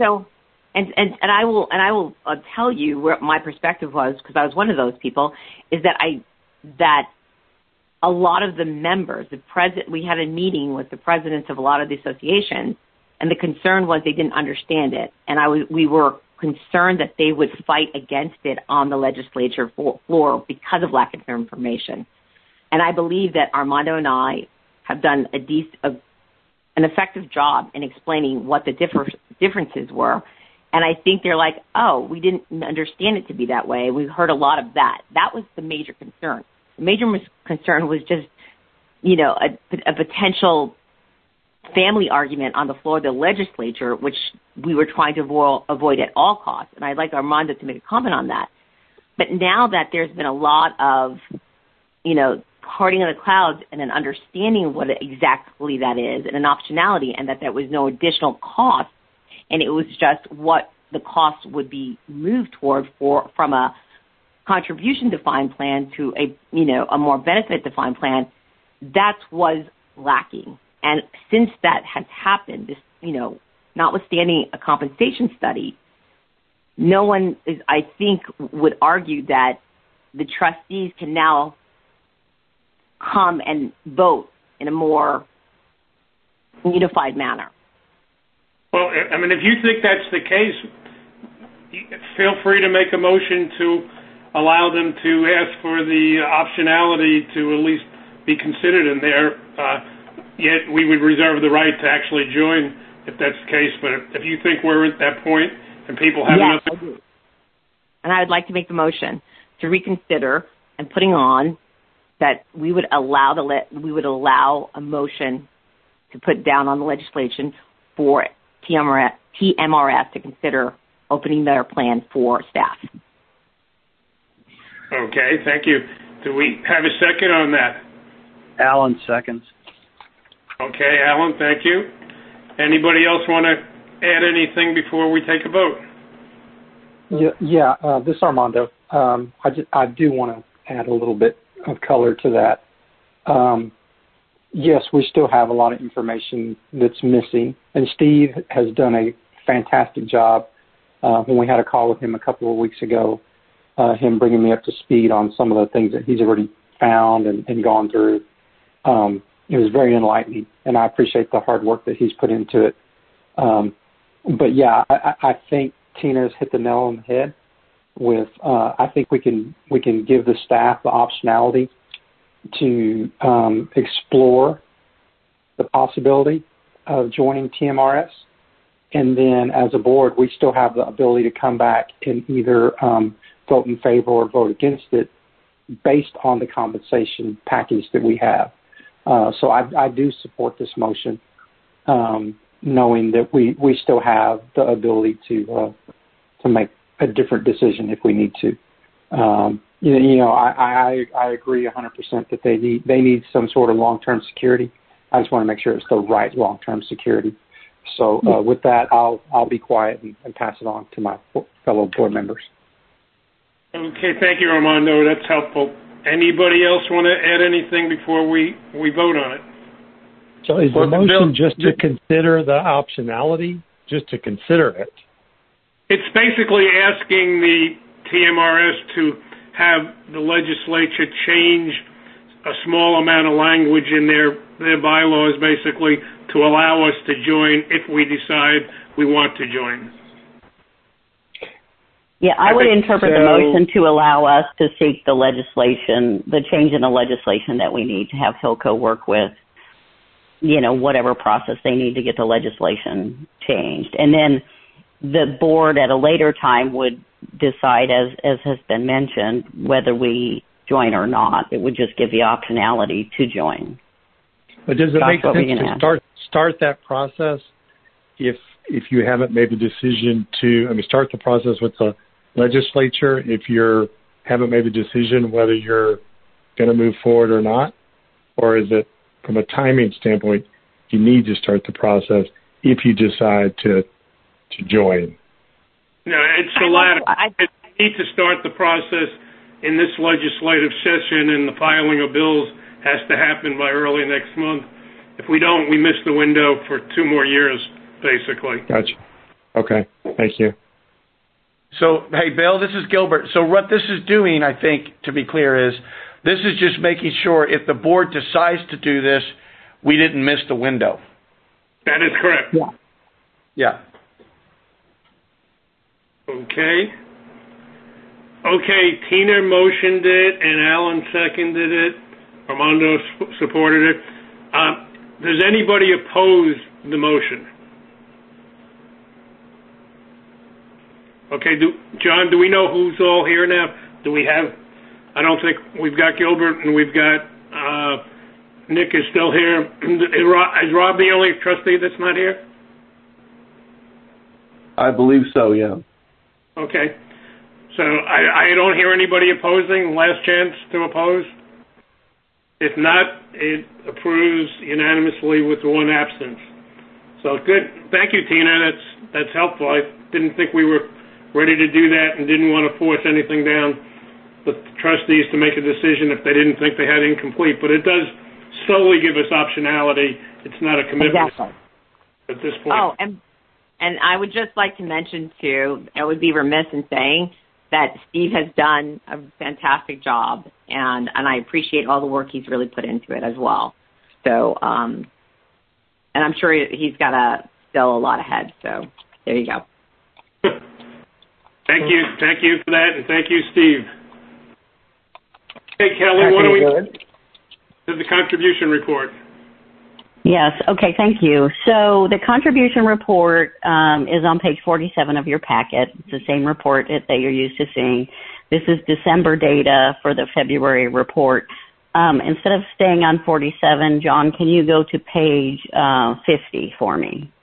And I will tell you where my perspective was, because I was one of those people, is that a lot of the members, we had a meeting with the presidents of a lot of the associations, and the concern was they didn't understand it. And we were concerned that they would fight against it on the legislature floor because of lack of information. And I believe that Armando and I have done an effective job in explaining what the differences were. And I think they're like, oh, we didn't understand it to be that way. We heard a lot of that. That was the major concern. The major concern was just, a potential family argument on the floor of the legislature, which we were trying to avoid at all costs. And I'd like Armando to make a comment on that. But now that there's been a lot of, parting of the clouds and an understanding of what exactly that is and an optionality, and that there was no additional cost, and it was just what the cost would be moved toward from a contribution defined plan to a more benefit defined plan, that was lacking. And since that has happened, this, notwithstanding a compensation study, no one is, I think, would argue that the trustees can now come and vote in a more unified manner. Well, I mean, if you think that's the case, feel free to make a motion to allow them to ask for the optionality to at least be considered in there. Yet we would reserve the right to actually join if that's the case. But if you think we're at that point and people have yes, I do. And I would like to make the motion to reconsider and putting on that we would allow a motion to put down on the legislation for TMRS to consider opening their plan for staff. Okay, thank you. Do we have a second on that? Alan seconds. Okay, Alan, thank you. Anybody else want to add anything before we take a vote? Yeah. This is Armando. I do want to add a little bit of color to that. Yes, we still have a lot of information that's missing, and Steve has done a fantastic job. When we had a call with him a couple of weeks ago, him bringing me up to speed on some of the things that he's already found and gone through. It was very enlightening, and I appreciate the hard work that he's put into it. But yeah, I think Tina's hit the nail on the head with, I think we can give the staff the optionality to explore the possibility of joining TMRS. And then as a board, we still have the ability to come back and either vote in favor or vote against it based on the compensation package that we have. So I do support this motion, knowing that we still have the ability to make a different decision if we need to. I agree 100% that they need some sort of long-term security. I just want to make sure it's the right long-term security. So with that, I'll be quiet and pass it on to my fellow board members. Okay, thank you, Armando. That's helpful. Anybody else want to add anything before we vote on it? So is the motion just to consider the optionality, just to consider it? It's basically asking the TMRS to have the legislature change a small amount of language in their bylaws, basically, to allow us to join if we decide we want to join. Yeah, I would interpret the motion to allow us to seek the legislation, the change in the legislation that we need to have Hilco work with, whatever process they need to get the legislation changed. And then the board at a later time would decide, as has been mentioned, whether we join or not. It would just give the optionality to join. But does it make sense to start that process if you haven't made the decision start the process with the legislature if you haven't made the decision whether you're going to move forward or not? Or is it, from a timing standpoint, you need to start the process if you decide to join? No, it's the latter. We need to start the process in this legislative session, and the filing of bills has to happen by early next month. If we don't, we miss the window for 2 more years, basically. Gotcha. Okay, thank you. So, hey, Bill, this is Gilbert. So what this is doing, I think, to be clear, is this is just making sure if the board decides to do this, we didn't miss the window. That is correct. Yeah. Okay, Tina motioned it and Alan seconded it. Armando supported it. Does anybody oppose the motion? Okay, John, do we know who's all here now? I don't think we've got Gilbert and we've got Nick is still here. Is Rob the only trustee that's not here? I believe so, yeah. Okay. So I don't hear anybody opposing. Last chance to oppose. If not, it approves unanimously with one absence. So good. Thank you, Tina. That's helpful. I didn't think we were ready to do that and didn't want to force anything down the trustees to make a decision if they didn't think they had incomplete. But it does solely give us optionality. It's not a commitment at this point. Oh, and I would just like to mention, too, I would be remiss in saying that Steve has done a fantastic job, and I appreciate all the work he's really put into it as well. So, and I'm sure he's got still a lot ahead. So there you go. Thank you for that, and thank you, Steve. Hey, Kelly, why don't we to the contribution report? Yes. Okay. Thank you. So the contribution report is on page 47 of your packet. It's the same report that you're used to seeing. This is December data for the February report. Instead of staying on 47, John, can you go to page 50 for me?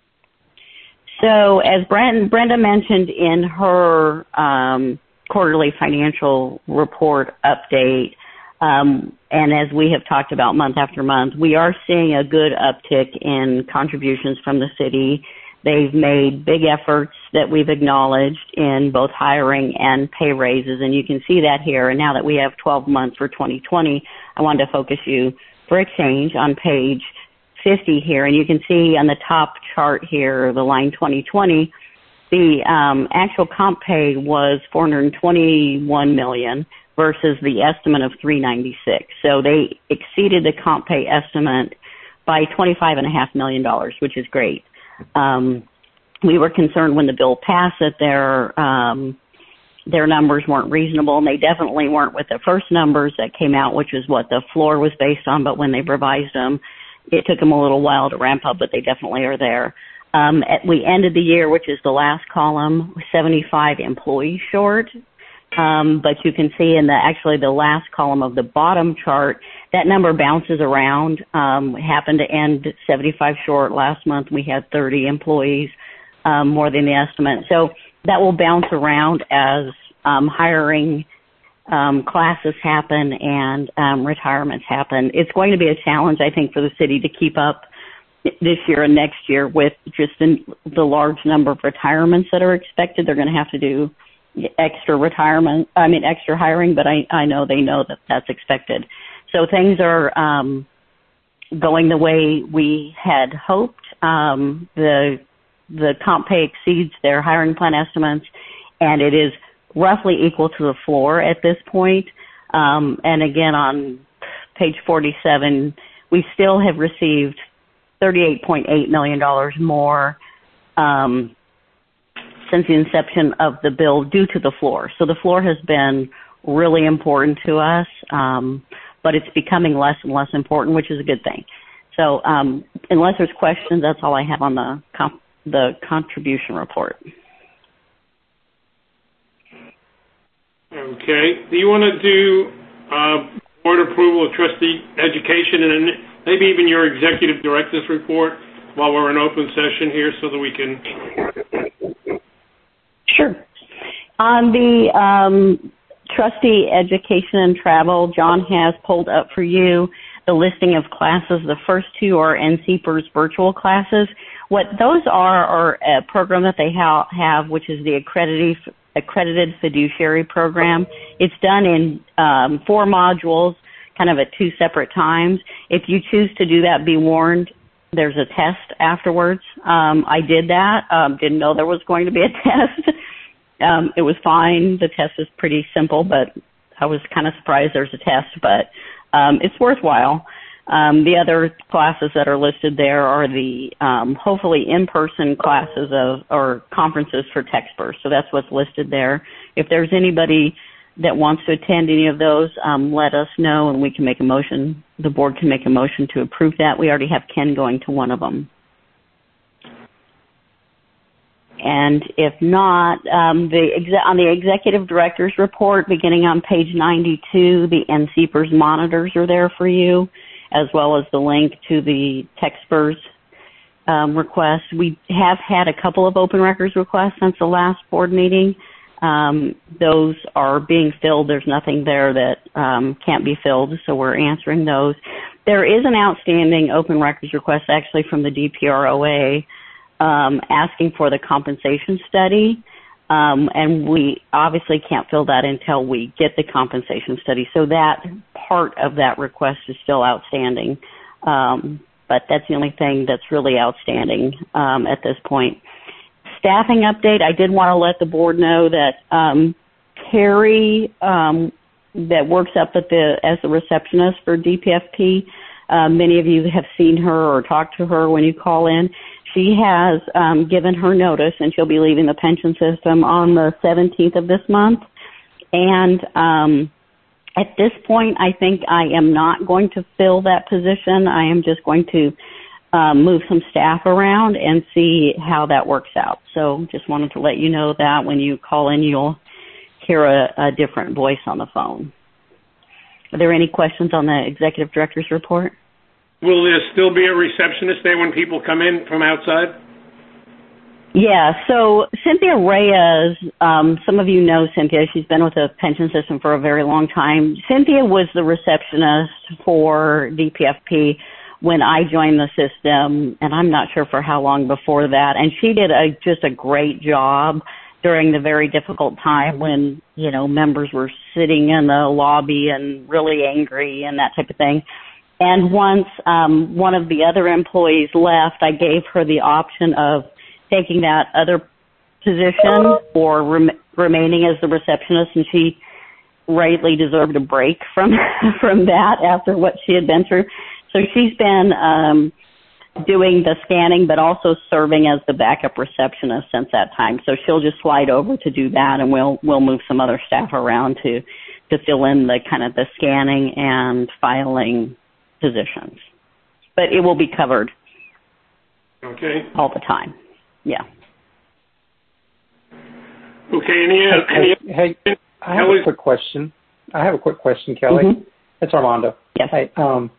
So as Brenda mentioned in her quarterly financial report update, and as we have talked about month after month, we are seeing a good uptick in contributions from the city. They've made big efforts that we've acknowledged in both hiring and pay raises, and you can see that here. And now that we have 12 months for 2020, I wanted to focus you for a change on page 50 here, and you can see on the top chart here, the line 2020, the actual comp pay was $421 million versus the estimate of $396. So they exceeded the comp pay estimate by $25.5 million, which is great. We were concerned when the bill passed that their numbers weren't reasonable, and they definitely weren't with the first numbers that came out, which is what the floor was based on. But when they revised them, it took them a little while to ramp up, but they definitely are there. We ended the year, which is the last column, 75 employees short. But you can see in the last column of the bottom chart, that number bounces around. We happened to end 75 short. Last month we had 30 employees, more than the estimate. So that will bounce around as hiring classes happen and retirements happen. It's going to be a challenge, I think, for the city to keep up this year and next year with just the large number of retirements that are expected. They're going to have to do extra hiring, but I know they know that that's expected. So things are going the way we had hoped. The comp pay exceeds their hiring plan estimates, and it is roughly equal to the floor at this point. And again, on page 47, we still have received $38.8 million more since the inception of the bill due to the floor. So the floor has been really important to us, but it's becoming less and less important, which is a good thing. So unless there's questions, that's all I have on the contribution report. Okay. Do you want to do board approval of trustee education and then maybe even your executive director's report while we're in open session here so that we can... Sure. On the trustee education and travel, John has pulled up for you the listing of classes. The first two are NCPERS virtual classes. What those are a program that they have, which is the accredited fiduciary program. It's done in 4 modules, kind of at 2 separate times. If you choose to do that, be warned, there's a test afterwards. I did that. Didn't know there was going to be a test. It was fine. The test is pretty simple, but I was kind of surprised there's a test, but it's worthwhile. The other classes that are listed there are the hopefully in-person classes or conferences for TechSpurs. So that's what's listed there. If there's anybody that wants to attend any of those, let us know and we can make a motion. The board can make a motion to approve that. We already have Ken going to one of them. And if not, on the executive director's report, beginning on page 92, the NCPERS monitors are there for you, as well as the link to the TechSpurs request. We have had a couple of open records requests since the last board meeting. Those are being filled. There's nothing there that can't be filled, so we're answering those. There is an outstanding open records request actually from the DPROA asking for the compensation study, and we obviously can't fill that until we get the compensation study. So that part of that request is still outstanding, but that's the only thing that's really outstanding at this point. Staffing update, I did want to let the board know that Carrie, that works up at as the receptionist for DPFP, many of you have seen her or talked to her when you call in. She has given her notice, and she'll be leaving the pension system on the 17th of this month. And at this point, I think I am not going to fill that position. I am just going to move some staff around and see how that works out. So just wanted to let you know that when you call in, you'll hear a different voice on the phone. Are there any questions on the executive director's report? Will there still be a receptionist there when people come in from outside? Yeah, so Cynthia Reyes, some of you know Cynthia. She's been with the pension system for a very long time. Cynthia was the receptionist for DPFP when I joined the system, and I'm not sure for how long before that. And she did just a great job during the very difficult time when, you know, members were sitting in the lobby and really angry and that type of thing. And once one of the other employees left, I gave her the option of taking that other position or remaining as the receptionist, and she rightly deserved a break from that after what she had been through. So she's been doing the scanning, but also serving as the backup receptionist since that time. So she'll just slide over to do that, and we'll move some other staff around to fill in the kind of the scanning and filing positions. But it will be covered. Okay. All the time. Yeah. Okay. Hey, I have a quick question. Kelly. Mm-hmm. It's Armando. Yes. Hey,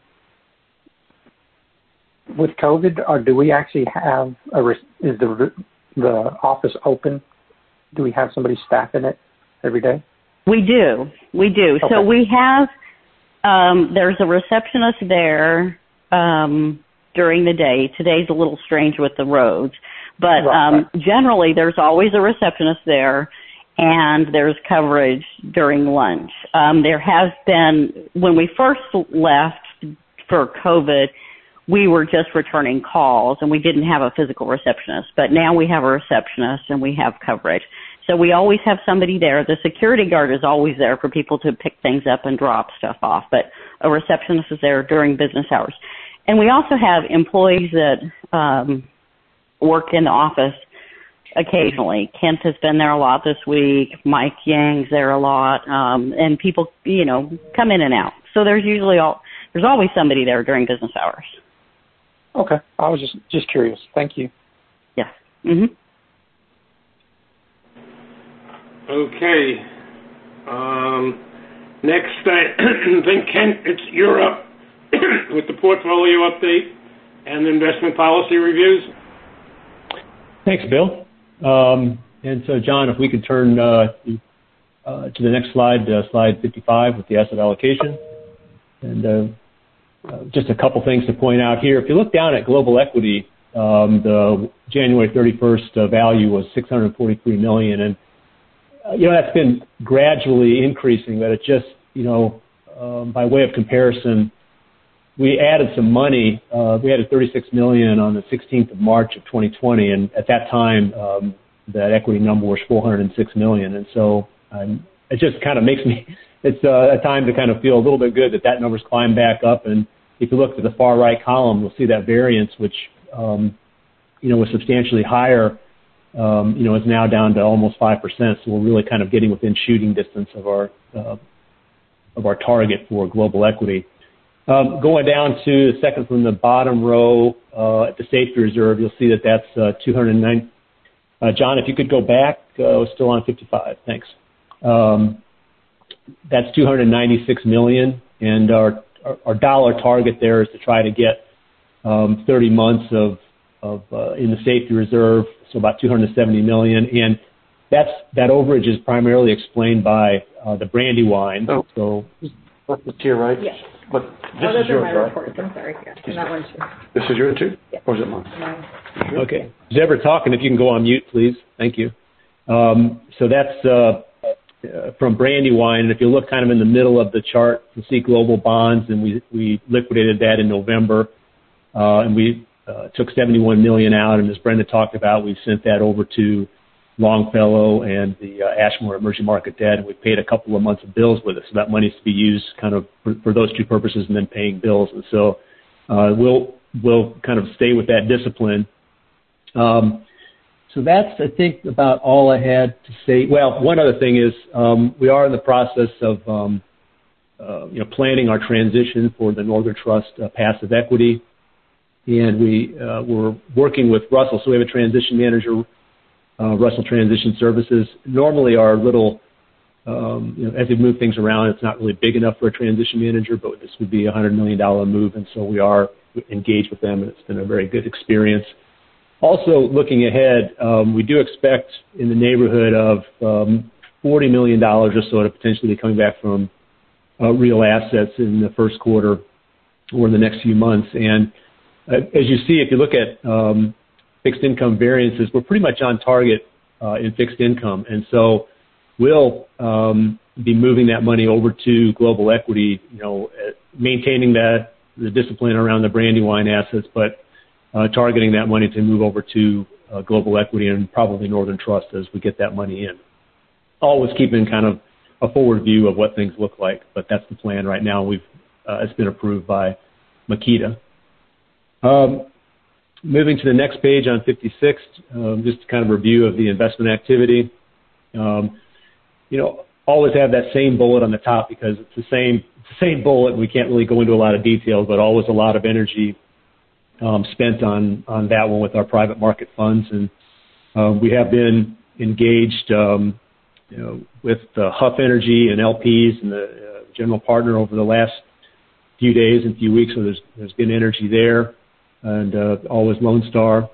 with COVID, do we actually have is the office open? Do we have somebody staffing it every day? We do. Okay. So we have, there's a receptionist there during the day. Today's a little strange with the roads, but generally there's always a receptionist there, and there's coverage during lunch. There has been, when we first left for COVID, we were just returning calls, and we didn't have a physical receptionist. But now we have a receptionist, and we have coverage. So we always have somebody there. The security guard is always there for people to pick things up and drop stuff off, but a receptionist is there during business hours. And we also have employees that work in the office occasionally. Kent has been there a lot this week. Mike Yang's there a lot, and people, you know, come in and out. So there's always somebody there during business hours. Okay. I was just curious. Thank you. Yes. Mm-hmm. Okay. Next, I think, Kent, you're up with the portfolio update and investment policy reviews. Thanks, Bill. And so, John, if we could turn to the next slide, slide 55 with the asset allocation. And just a couple things to point out here. If you look down at global equity, the January 31st value was $643 million. And, that's been gradually increasing, but it just, by way of comparison, we added some money. We added $36 million on the 16th of March of 2020. And at that time, that equity number was $406 million. And so it just kind of makes me, it's a time to kind of feel a little bit good that number's climbed back up. And if you look at the far right column, you'll see that variance, which, was substantially higher, is now down to almost 5%. So we're really kind of getting within shooting distance of our target for global equity. Going down to the second from the bottom row at the safety reserve, you'll see that that's 209. John, if you could go back, still on 55. Thanks. That's $296 million, and our dollar target there is to try to get 30 months of in the safety reserve, so about $270 million. And that overage is primarily explained by the Brandywine. Oh. So that's the tier, right? Yes. But this is yours, right? Reports. I'm sorry. Yeah, and that one too. This is yours too? Yeah. Or is it mine? Mine. Okay. Deborah talking, if you can go on mute, please. Thank you. So that's from Brandywine, and if you look kind of in the middle of the chart, you see global bonds, and we liquidated that in November, and we took $71 million out, and as Brenda talked about, we sent that over to Longfellow and the Ashmore Emerging Market Debt, and we paid a couple of months of bills with it, so that money is to be used kind of for those two purposes and then paying bills, and so we'll kind of stay with that discipline. So that's, I think, about all I had to say. Well, one other thing is we are in the process of planning our transition for the Northern Trust passive equity, and we're working with Russell. So we have a transition manager, Russell Transition Services. Normally, our little as we move things around, it's not really big enough for a transition manager, but this would be a $100 million move, and so we are engaged with them, and it's been a very good experience. Also, looking ahead, we do expect in the neighborhood of $40 million or so to potentially be coming back from real assets in the first quarter or in the next few months. And as you see, if you look at fixed income variances, we're pretty much on target in fixed income. And so we'll be moving that money over to global equity, maintaining the discipline around the Brandywine assets, but targeting that money to move over to global equity and probably Northern Trust as we get that money in. Always keeping kind of a forward view of what things look like, but that's the plan right now. It's been approved by Makita. Moving to the next page on 56, just kind of review of the investment activity. Always have that same bullet on the top because it's the same bullet. We can't really go into a lot of details, but always a lot of energy spent on that one with our private market funds. And we have been engaged with Huff Energy and LPs and the general partner over the last few days and few weeks, so there's been energy there, and always Lone Star.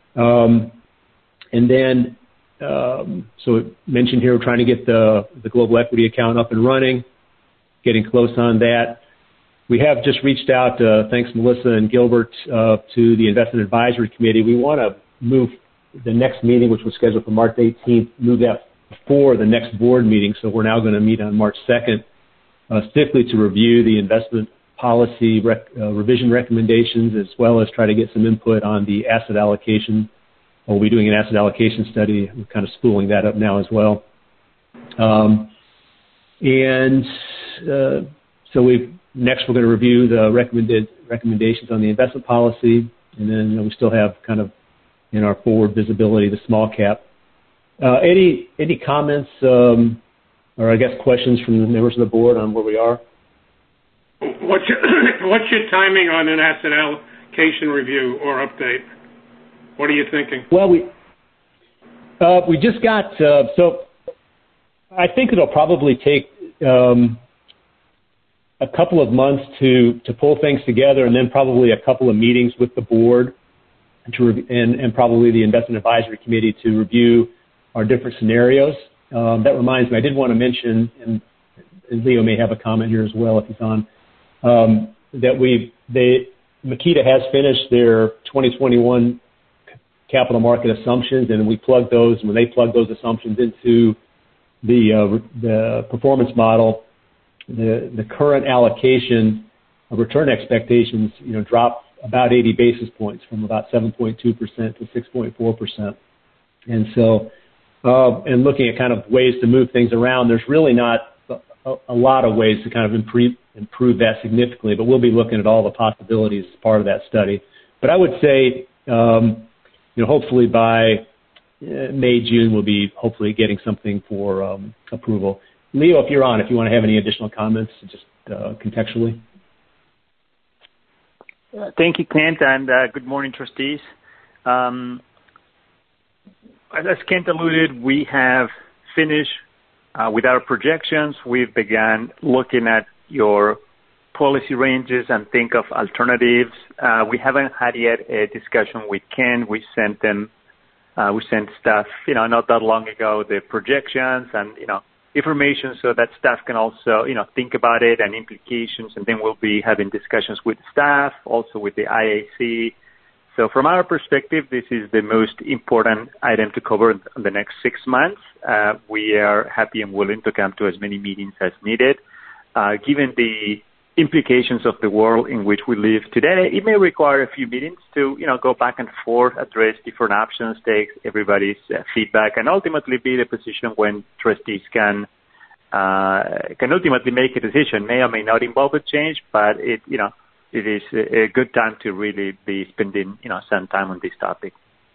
And then, so mentioned here, we're trying to get the global equity account up and running, getting close on that. We have just reached out, thanks Melissa and Gilbert, to the Investment Advisory Committee. We want to move the next meeting, which was scheduled for March 18th, move that before the next board meeting. So we're now going to meet on March 2nd, strictly to review the investment policy revision recommendations, as well as try to get some input on the asset allocation. We'll be doing an asset allocation study. We're kind of spooling that up now as well. So next, we're going to review the recommended recommendations on the investment policy, and then we still have kind of in our forward visibility the small cap. Any comments or I guess questions from the members of the board on where we are? What's your timing on an asset allocation review or update? What are you thinking? Well, we just got so I think it'll probably take a couple of months to pull things together, and then probably a couple of meetings with the board and probably the Investment Advisory Committee to review our different scenarios. That reminds me, I did want to mention, and Leo may have a comment here as well if he's on, that Makita has finished their 2021 capital market assumptions, and we plug those. When they plug those assumptions into the performance model, the current allocation of return expectations, drop about 80 basis points from about 7.2% to 6.4%. And so, and looking at kind of ways to move things around, there's really not a lot of ways to kind of improve that significantly, but we'll be looking at all the possibilities as part of that study. But I would say, hopefully by May, June, we'll be hopefully getting something for approval. Leo, if you're on, if you want to have any additional comments, just contextually. Thank you, Kent, and good morning, trustees. As Kent alluded, we have finished with our projections. We've begun looking at your policy ranges and think of alternatives. We haven't had yet a discussion with Kent. We sent them We sent staff, not that long ago, the projections and, information so that staff can also, think about it and implications. And then we'll be having discussions with staff, also with the IAC. So from our perspective, this is the most important item to cover in the next 6 months. We are happy and willing to come to as many meetings as needed. Given the implications of the world in which we live today, it may require a few meetings to, go back and forth, address different options, take everybody's feedback, and ultimately be the position when trustees can ultimately make a decision. May or may not involve a change, but it is a good time to really be spending, some time on this topic.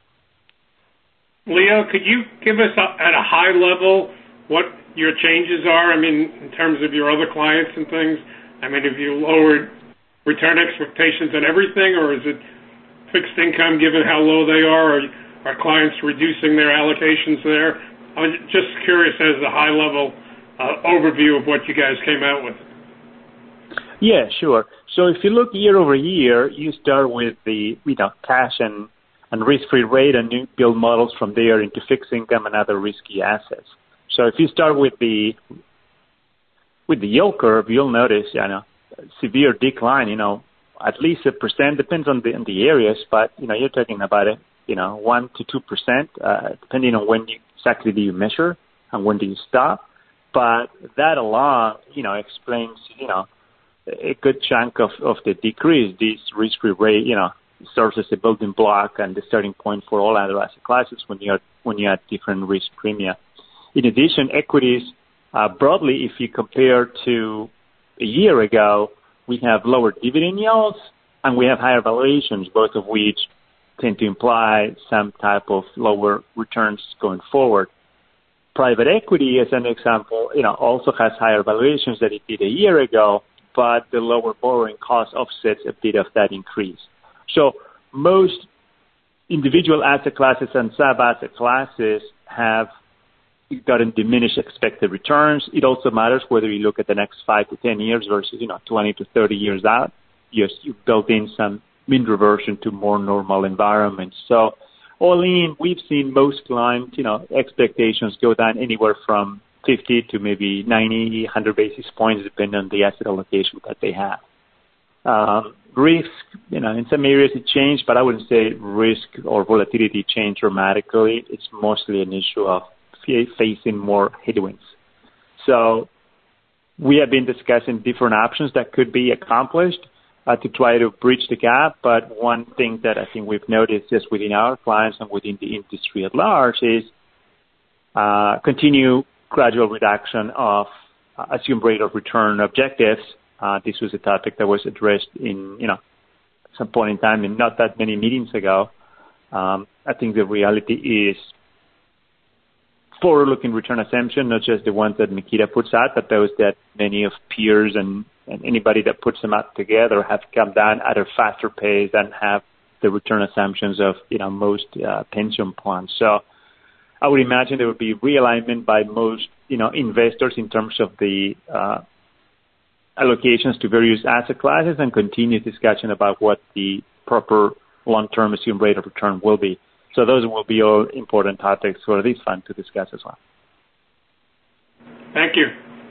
Leo, could you give us at a high level what your changes are? I mean, in terms of your other clients and things. I mean, have you lowered return expectations on everything, or is it fixed income given how low they are? Are clients reducing their allocations there? I'm just curious as a high-level overview of what you guys came out with. Yeah, sure. So if you look year over year, you start with the cash and risk-free rate, and you build models from there into fixed income and other risky assets. So if you start with the yield curve, you'll notice, severe decline, at least 1%, depends on the areas, but, you're talking about 1 to 2%, depending on when exactly do you measure and when do you stop. But that alone, explains, a good chunk of the decrease. This risk-free rate, serves as a building block and the starting point for all other asset classes when you add different risk premia. In addition, equities, broadly, if you compare to a year ago, we have lower dividend yields and we have higher valuations, both of which tend to imply some type of lower returns going forward. Private equity, as an example, also has higher valuations than it did a year ago, but the lower borrowing cost offsets a bit of that increase. So most individual asset classes and sub-asset classes have gotten diminished expected returns. It also matters whether you look at the next 5 to 10 years versus, 20 to 30 years out. Yes, you built in some mean reversion to more normal environments. So all in, we've seen most clients, expectations go down anywhere from 50 to maybe 90, 100 basis points, depending on the asset allocation that they have. Risk, in some areas it changed, but I wouldn't say risk or volatility changed dramatically. It's mostly an issue of facing more headwinds. So we have been discussing different options that could be accomplished to try to bridge the gap. But one thing that I think we've noticed just within our clients and within the industry at large is continue gradual reduction of assumed rate of return objectives. This was a topic that was addressed in, some point in time and not that many meetings ago. I think the reality is forward-looking return assumption, not just the ones that Makita puts out, but those that many of peers and anybody that puts them out together have come down at a faster pace than have the return assumptions of, most pension plans. So I would imagine there would be realignment by most, investors in terms of the allocations to various asset classes and continued discussion about what the proper long-term assumed rate of return will be. So those will be all important topics for this fund to discuss as well. Thank you.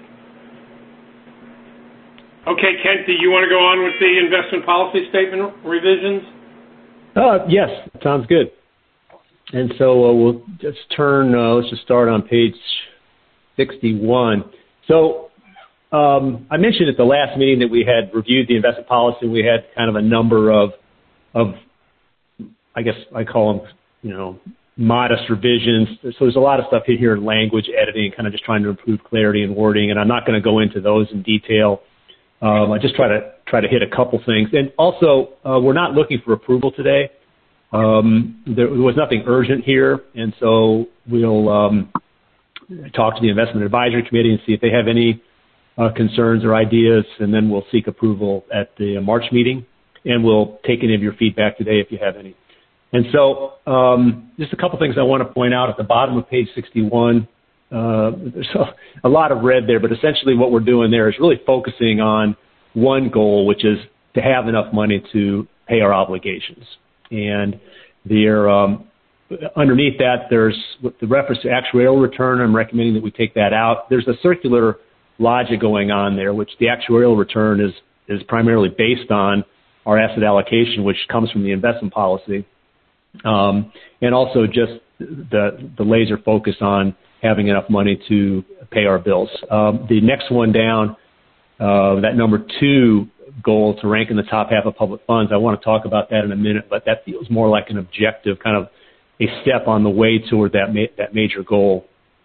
Okay, Kent, do you want to go on with the investment policy statement revisions? Yes, sounds good. And so we'll just let's just start on page 61. So I mentioned at the last meeting that we had reviewed the investment policy. We had kind of a number of I guess I call them, modest revisions. So there's a lot of stuff here in language editing, kind of just trying to improve clarity and wording. And I'm not going to go into those in detail. I just try to hit a couple things. And also, we're not looking for approval today. There was nothing urgent here, and so we'll talk to the investment advisory committee and see if they have any concerns or ideas, and then we'll seek approval at the March meeting, and we'll take any of your feedback today if you have any. And so just a couple things I want to point out at the bottom of page 61. There's a lot of red there, but essentially what we're doing there is really focusing on one goal, which is to have enough money to pay our obligations. And there, underneath that, there's with the reference to actuarial return. I'm recommending that we take that out. There's a circular logic going on there, which the actuarial return is primarily based on our asset allocation, which comes from the investment policy, and also just the laser focus on having enough money to pay our bills. The next one down, that number 2 goal to rank in the top half of public funds, I want to talk about that in a minute, but that feels more like an objective, kind of a step on the way toward that major goal.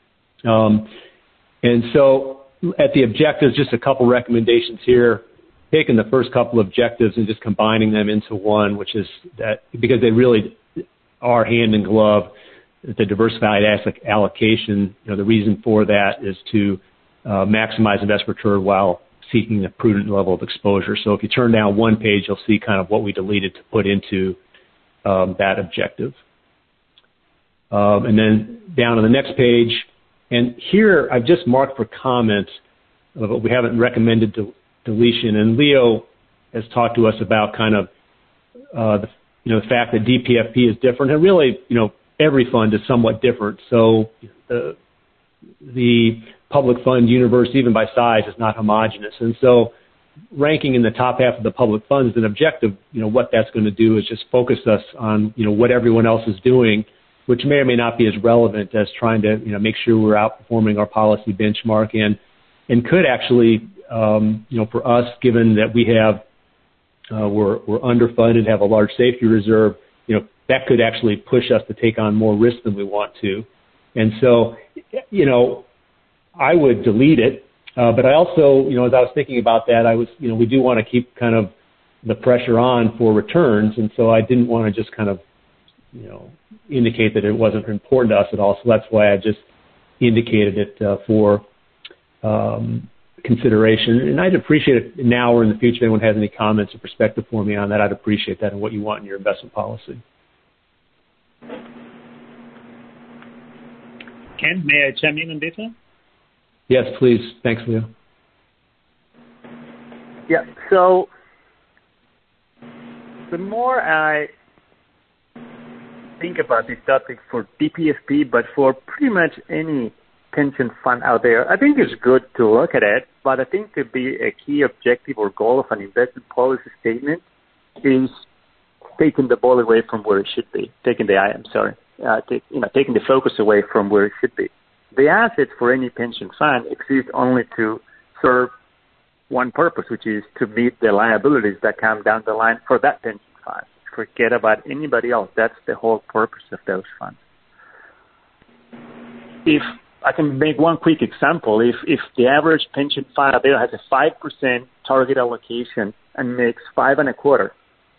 And so at the objectives, just a couple recommendations here, taking the first couple objectives and just combining them into one, which is that because they really are hand in glove, the diversified asset allocation, the reason for that is to maximize investment return while seeking a prudent level of exposure. So if you turn down one page, you'll see kind of what we deleted to put into that objective. And then down on the next page, and here I've just marked for comments, but we haven't recommended deletion. And Leo has talked to us about kind of the fact that DPFP is different, and really, every fund is somewhat different. So the public fund universe, even by size, is not homogeneous. And so ranking in the top half of the public funds is an objective. What that's going to do is just focus us on, what everyone else is doing, which may or may not be as relevant as trying to, make sure we're outperforming our policy benchmark and could actually, for us, given that we have, we're underfunded, have a large safety reserve, that could actually push us to take on more risk than we want to. And so, I would delete it. But I also, as I was thinking about that, we do want to keep kind of the pressure on for returns. And so I didn't want to just kind of, indicate that it wasn't important to us at all. So that's why I just indicated it for consideration. And I'd appreciate it now or in the future. If anyone has any comments or perspective for me on that, I'd appreciate that and what you want in your investment policy. Ken, may I chime in on this one? Yes, please. Thanks, Leo. Yeah, so the more I think about this topic for DPFP, but for pretty much any pension fund out there, I think it's good to look at it, but I think to be a key objective or goal of an investment policy statement is taking the ball away from where it should be, taking the focus away from where it should be. The assets for any pension fund exist only to serve one purpose, which is to meet the liabilities that come down the line for that pension fund. Forget about anybody else. That's the whole purpose of those funds. If I can make one quick example, if the average pension fund out there has a 5% target allocation and makes 5.25%,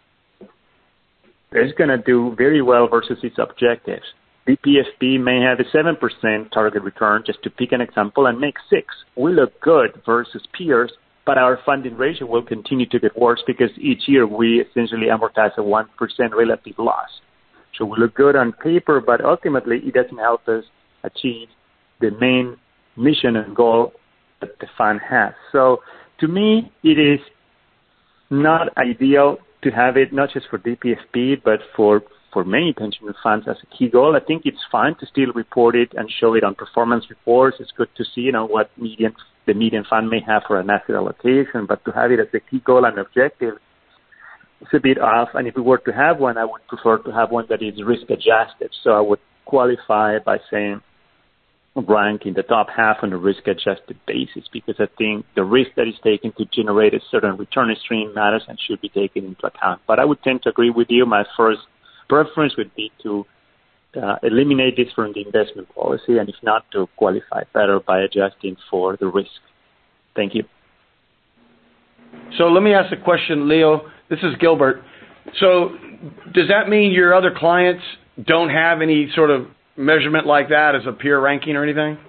it's going to do very well versus its objectives. DPFP may have a 7% target return, just to pick an example, and make 6%. We look good versus peers, but our funding ratio will continue to get worse because each year we essentially amortize a 1% relative loss. So we look good on paper, but ultimately it doesn't help us achieve the main mission and goal that the fund has. So to me, it is not ideal to have it not just for DPFP, but for many pension funds as a key goal. I think it's fine to still report it and show it on performance reports. It's good to see, what the median fund may have for an asset allocation, but to have it as a key goal and objective, it's a bit off. And if we were to have one, I would prefer to have one that is risk adjusted. So I would qualify by saying rank in the top half on a risk adjusted basis, because I think the risk that is taken to generate a certain return stream matters and should be taken into account. But I would tend to agree with you. My first preference would be to eliminate this from the investment policy, and if not, to qualify better by adjusting for the risk. Thank you. So let me ask a question, Leo. This is Gilbert. So does that mean your other clients don't have any sort of measurement like that as a peer ranking or anything?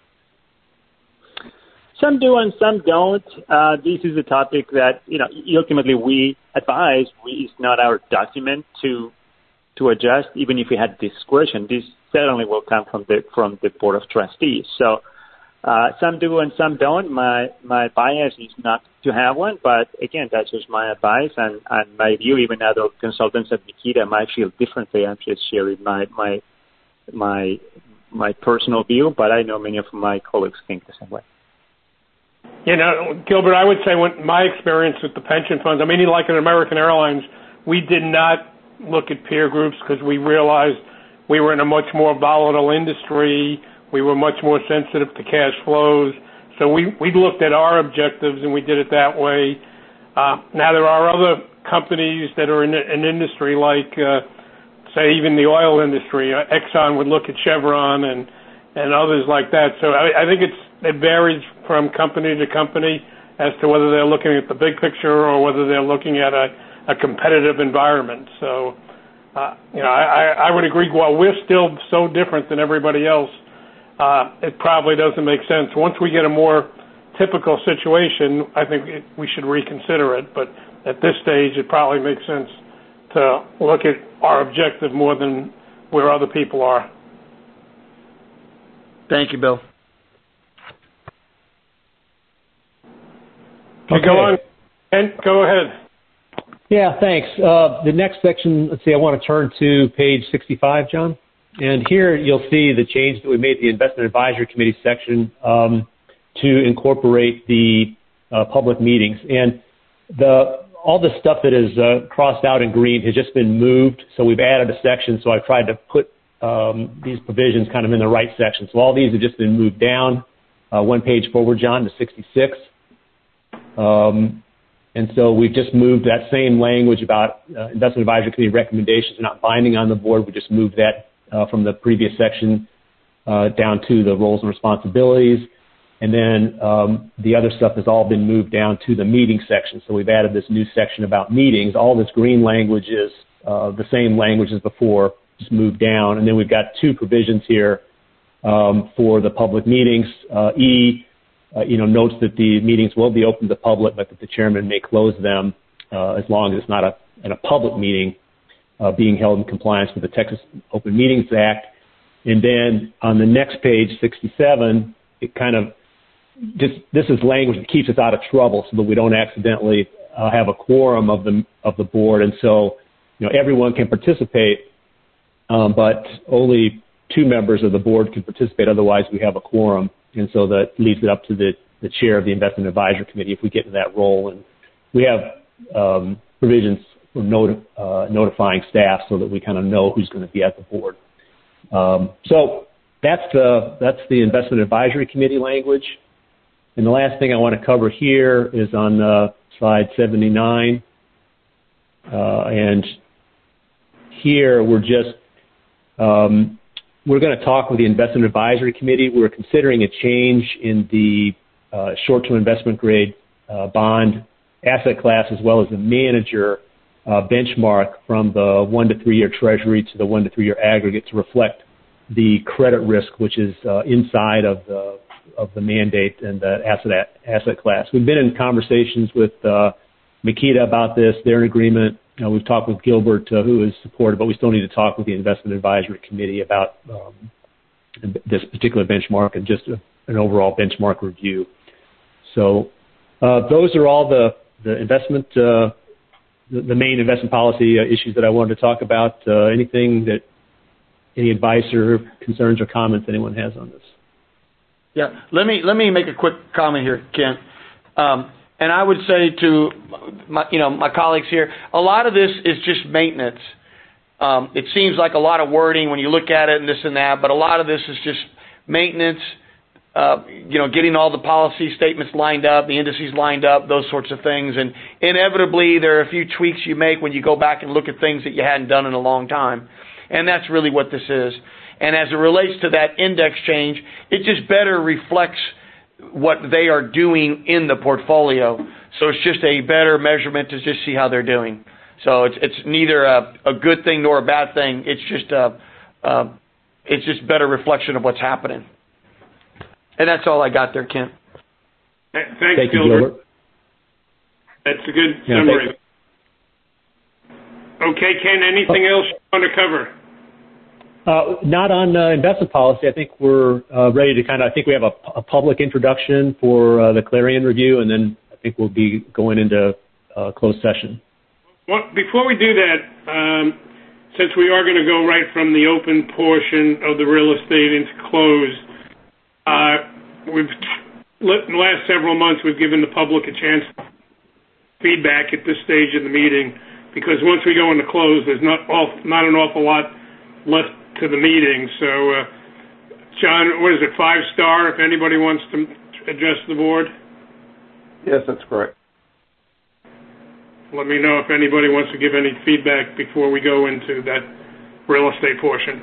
Some do and some don't. This is a topic that, ultimately we advise. It's not our document to adjust, even if we had discretion. This certainly will come from the Board of Trustees. So Some do and some don't. My bias is not to have one, but again, that's just my advice and my view. Even other consultants at Makita might feel differently. I'm just sharing my personal view, but I know many of my colleagues think the same way. Gilbert, I would say my experience with the pension funds, like in American Airlines, we did not look at peer groups because we realized we were in a much more volatile industry. We were much more sensitive to cash flows. So we looked at our objectives and we did it that way. Now there are other companies that are in an industry like, say, even the oil industry. Exxon would look at Chevron and others like that. So I think it varies from company to company as to whether they're looking at the big picture or whether they're looking at a competitive environment. So, I would agree. While we're still so different than everybody else, it probably doesn't make sense. Once we get a more typical situation, I think we should reconsider it. But at this stage, it probably makes sense to look at our objective more than where other people are. Thank you, Bill. Okay. Go on. And go ahead. Yeah, thanks. The next section, I want to turn to page 65, John. And here you'll see the change that we made to the Investment Advisory Committee section to incorporate the public meetings. And all the stuff that is crossed out in green has just been moved. So we've added a section. So I tried to put these provisions kind of in the right section. So all these have just been moved down one page forward, John, to 66. And so we've just moved that same language about Investment Advisory Committee recommendations are not binding on the board. We just moved that from the previous section down to the roles and responsibilities. And then the other stuff has all been moved down to the meeting section. So we've added this new section about meetings. All this green language is the same language as before, just moved down. And then we've got two provisions here for the public meetings. Notes that the meetings will be open to the public, but that the chairman may close them as long as it's not a public meeting being held in compliance with the Texas Open Meetings Act. And then on the next page, 67, it kind of this is language that keeps us out of trouble so that we don't accidentally have a quorum of the board. And so, everyone can participate, but only two members of the board can participate. Otherwise, we have a quorum. And so that leaves it up to the chair of the Investment Advisory Committee if we get in that role. And we have provisions for notifying staff so that we kind of know who's going to be at the board. So that's the Investment Advisory Committee language. And the last thing I want to cover here is on slide 79. And here we're just we're going to talk with the Investment Advisory Committee. We're considering a change in the short-term investment grade bond asset class as well as the manager benchmark from the 1 to 3 year Treasury to the 1 to 3 year aggregate to reflect the credit risk, which is inside of the mandate and the asset class. We've been in conversations with Makita about this. They're in agreement. We've talked with Gilbert, who is supportive, but we still need to talk with the Investment Advisory Committee about this particular benchmark and just an overall benchmark review. So those are all the investment, the main investment policy issues that I wanted to talk about. Any advice or concerns or comments anyone has on this? Yeah, let me make a quick comment here, Ken. And I would say to my colleagues here, a lot of this is just maintenance. It seems like a lot of wording when you look at it and this and that, but a lot of this is just maintenance. Getting all the policy statements lined up, the indices lined up, those sorts of things. And inevitably, there are a few tweaks you make when you go back and look at things that you hadn't done in a long time. And that's really what this is. And as it relates to that index change, it just better reflects what they are doing in the portfolio. So it's just a better measurement to just see how they're doing. So it's neither a good thing nor a bad thing. It's just better reflection of what's happening. And that's all I got there, Kent. Thank you, Gilbert. That's a good summary. Okay, Ken, anything else you want to cover? Not on investment policy. I think we're ready to I think we have a public introduction for the Clarion review, and then I think we'll be going into closed session. Well, before we do that, since we are going to go right from the open portion of the real estate into closed, in the last several months we've given the public a chance to feedback at this stage of the meeting, because once we go into closed, there's not an awful lot left to the meeting. So, John, what is it, 5-star, if anybody wants to address the board? Yes, that's correct. Let me know if anybody wants to give any feedback before we go into that real estate portion.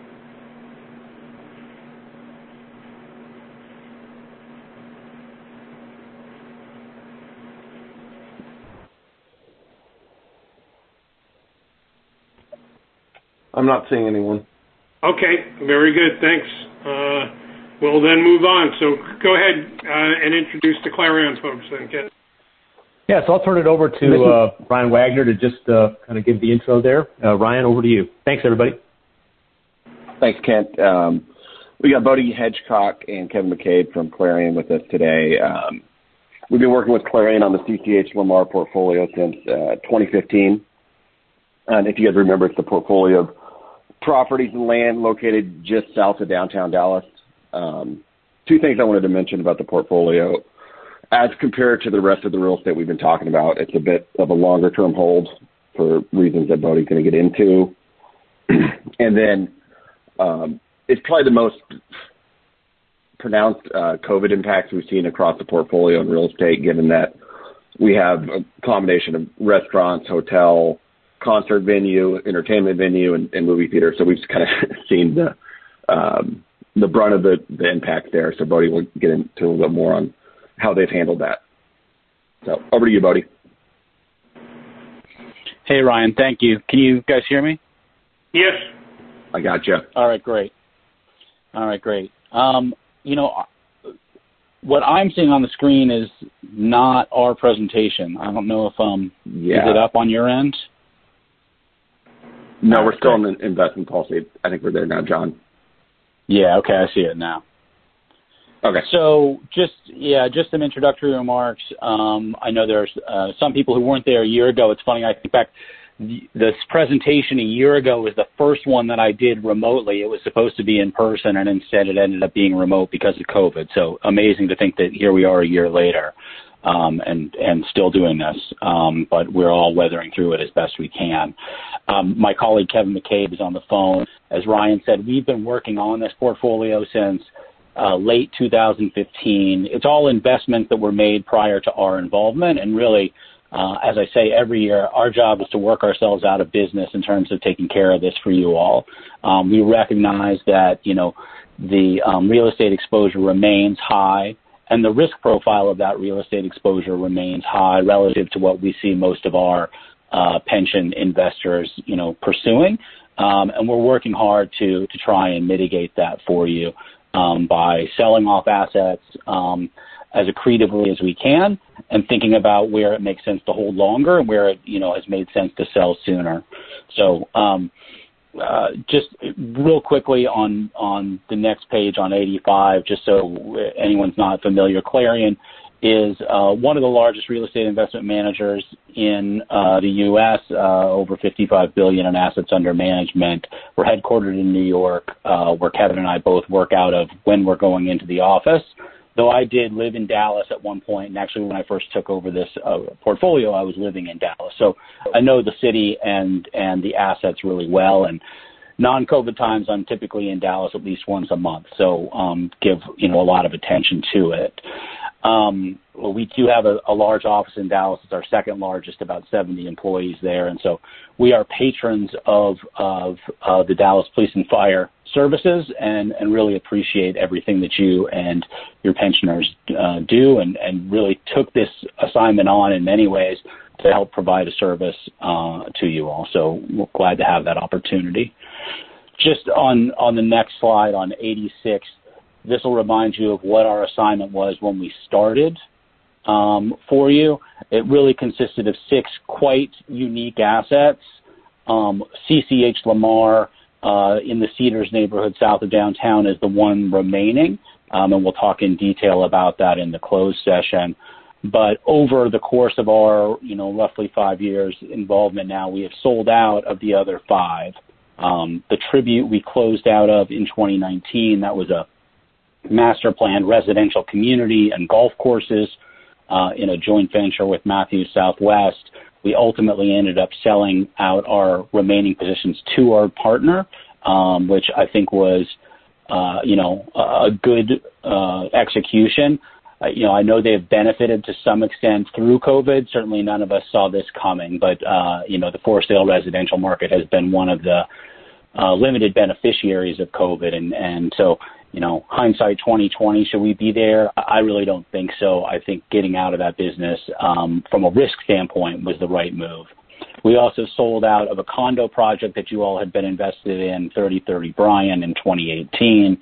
I'm not seeing anyone. Okay, very good. Thanks. We'll then move on. So go ahead and introduce the Clarion folks then, Ken. Yeah, so I'll turn it over to Ryan Wagner to just kind of give the intro there. Ryan, over to you. Thanks, everybody. Thanks, Kent. We got Bodie Hedgecock and Kevin McCabe from Clarion with us today. We've been working with Clarion on the CCH Lamar portfolio since 2015. And if you guys remember, it's the portfolio of properties and land located just south of downtown Dallas. Two things I wanted to mention about the portfolio. As compared to the rest of the real estate we've been talking about, it's a bit of a longer-term hold for reasons that Bodie's going to get into. And then it's probably the most pronounced COVID impacts we've seen across the portfolio in real estate, given that we have a combination of restaurants, hotel, concert venue, entertainment venue, and movie theater. So we've just kind of seen the brunt of the impact there. So Bodie will get into a little bit more on how they've handled that. So over to you, Bodie. Hey, Ryan. Thank you. Can you guys hear me? Yes. I got you. All right, great. What I'm seeing on the screen is not our presentation. I don't know if is it up on your end? No, we're still in the investment policy. I think we're there now, John. Yeah, okay, I see it now. Okay. So just some introductory remarks. I know there's some people who weren't there a year ago. It's funny, I think back, this presentation a year ago was the first one that I did remotely. It was supposed to be in person, and instead it ended up being remote because of COVID. So amazing to think that here we are a year later and still doing this, but we're all weathering through it as best we can. My colleague Kevin McCabe is on the phone. As Ryan said, we've been working on this portfolio since late 2015. It's all investments that were made prior to our involvement, and really, as I say every year, our job is to work ourselves out of business in terms of taking care of this for you all. We recognize that, the real estate exposure remains high, and the risk profile of that real estate exposure remains high relative to what we see most of our pension investors, pursuing. And we're working hard to try and mitigate that for you by selling off assets as accretively as we can, and thinking about where it makes sense to hold longer and where it has made sense to sell sooner. So just real quickly on the next page on 85, just so anyone's not familiar, Clarion is one of the largest real estate investment managers in the U.S., over $55 billion in assets under management. We're headquartered in New York, where Kevin and I both work out of when we're going into the office. Though I did live in Dallas at one point, and actually when I first took over this portfolio, I was living in Dallas. So I know the city and the assets really well. And non-COVID times, I'm typically in Dallas at least once a month. So give a lot of attention to it. We do have a large office in Dallas. It's our second largest, about 70 employees there. And so we are patrons of the Dallas Police and Fire Services and really appreciate everything that you and your pensioners do, and really took this assignment on in many ways to help provide a service to you all. So we're glad to have that opportunity. Just on the next slide, on 86, this will remind you of what our assignment was when we started for you. It really consisted of 6 quite unique assets. CCH Lamar in the Cedars neighborhood south of downtown is the one remaining, and we'll talk in detail about that in the closed session. But over the course of our, roughly 5 years involvement now, we have sold out of the other 5. The Tribute we closed out of in 2019, that was a master planned residential community and golf courses in a joint venture with Matthews Southwest. We ultimately ended up selling out our remaining positions to our partner, which I think was, a good execution. I know they've benefited to some extent through COVID. Certainly none of us saw this coming, but, the for sale residential market has been one of the limited beneficiaries of COVID. And so, hindsight 2020, should we be there? I really don't think so. I think getting out of that business from a risk standpoint was the right move. We also sold out of a condo project that you all had been invested in, 3030 Bryan, in 2018,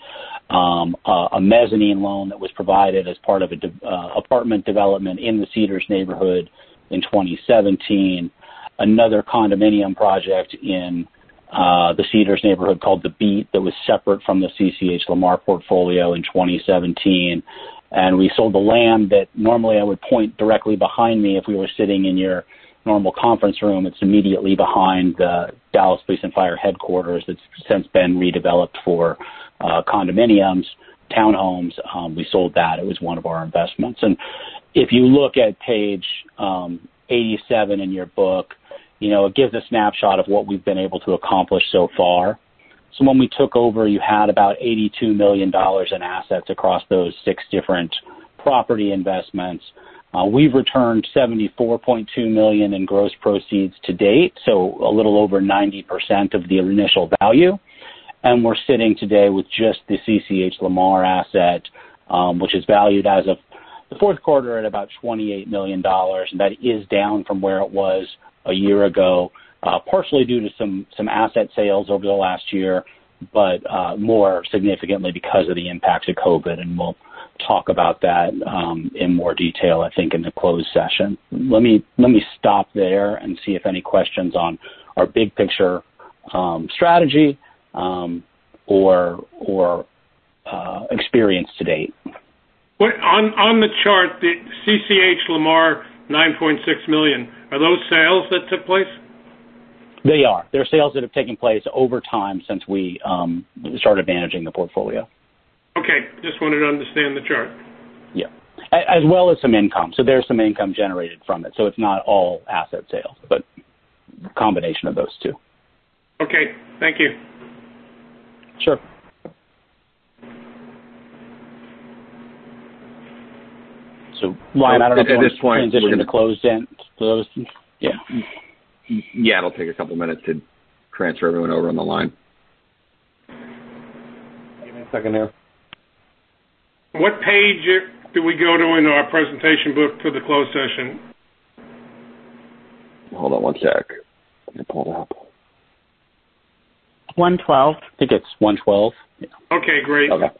a mezzanine loan that was provided as part of an apartment development in the Cedars neighborhood in 2017, another condominium project in the Cedars neighborhood called The Beat that was separate from the CCH Lamar portfolio in 2017. And we sold the land that normally I would point directly behind me if we were sitting in your normal conference room. It's immediately behind the Dallas Police and Fire headquarters that's since been redeveloped for condominiums, townhomes. We sold that. It was one of our investments. And if you look at page 87 in your book, it gives a snapshot of what we've been able to accomplish so far. So when we took over, you had about $82 million in assets across those 6 different property investments. We've returned $74.2 million in gross proceeds to date, so a little over 90% of the initial value. And we're sitting today with just the CCH Lamar asset, which is valued as of the fourth quarter at about $28 million, and that is down from where it was a year ago, partially due to some asset sales over the last year, but more significantly because of the impacts of COVID, and we'll talk about that in more detail, I think, in the closed session. Let me stop there and see if any questions on our big picture strategy or experience to date. What on the chart, the CCH Lamar $9.6 million, are those sales that took place? They are. They're sales that have taken place over time since we started managing the portfolio. Okay, just wanted to understand the chart. Yeah, as well as some income. So there's some income generated from it. So it's not all asset sales, but a combination of those two. Okay, thank you. Sure. So, Ryan, I don't know if you want to transition to closed end. Yeah. Yeah, it'll take a couple minutes to transfer everyone over on the line. Give me a second here. What page do we go to in our presentation book for the closed session? Hold on one sec. Let me pull it up. 112. I think it's 112. Yeah. Okay, great. Okay.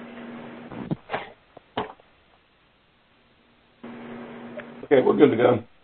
Okay, we're good to go.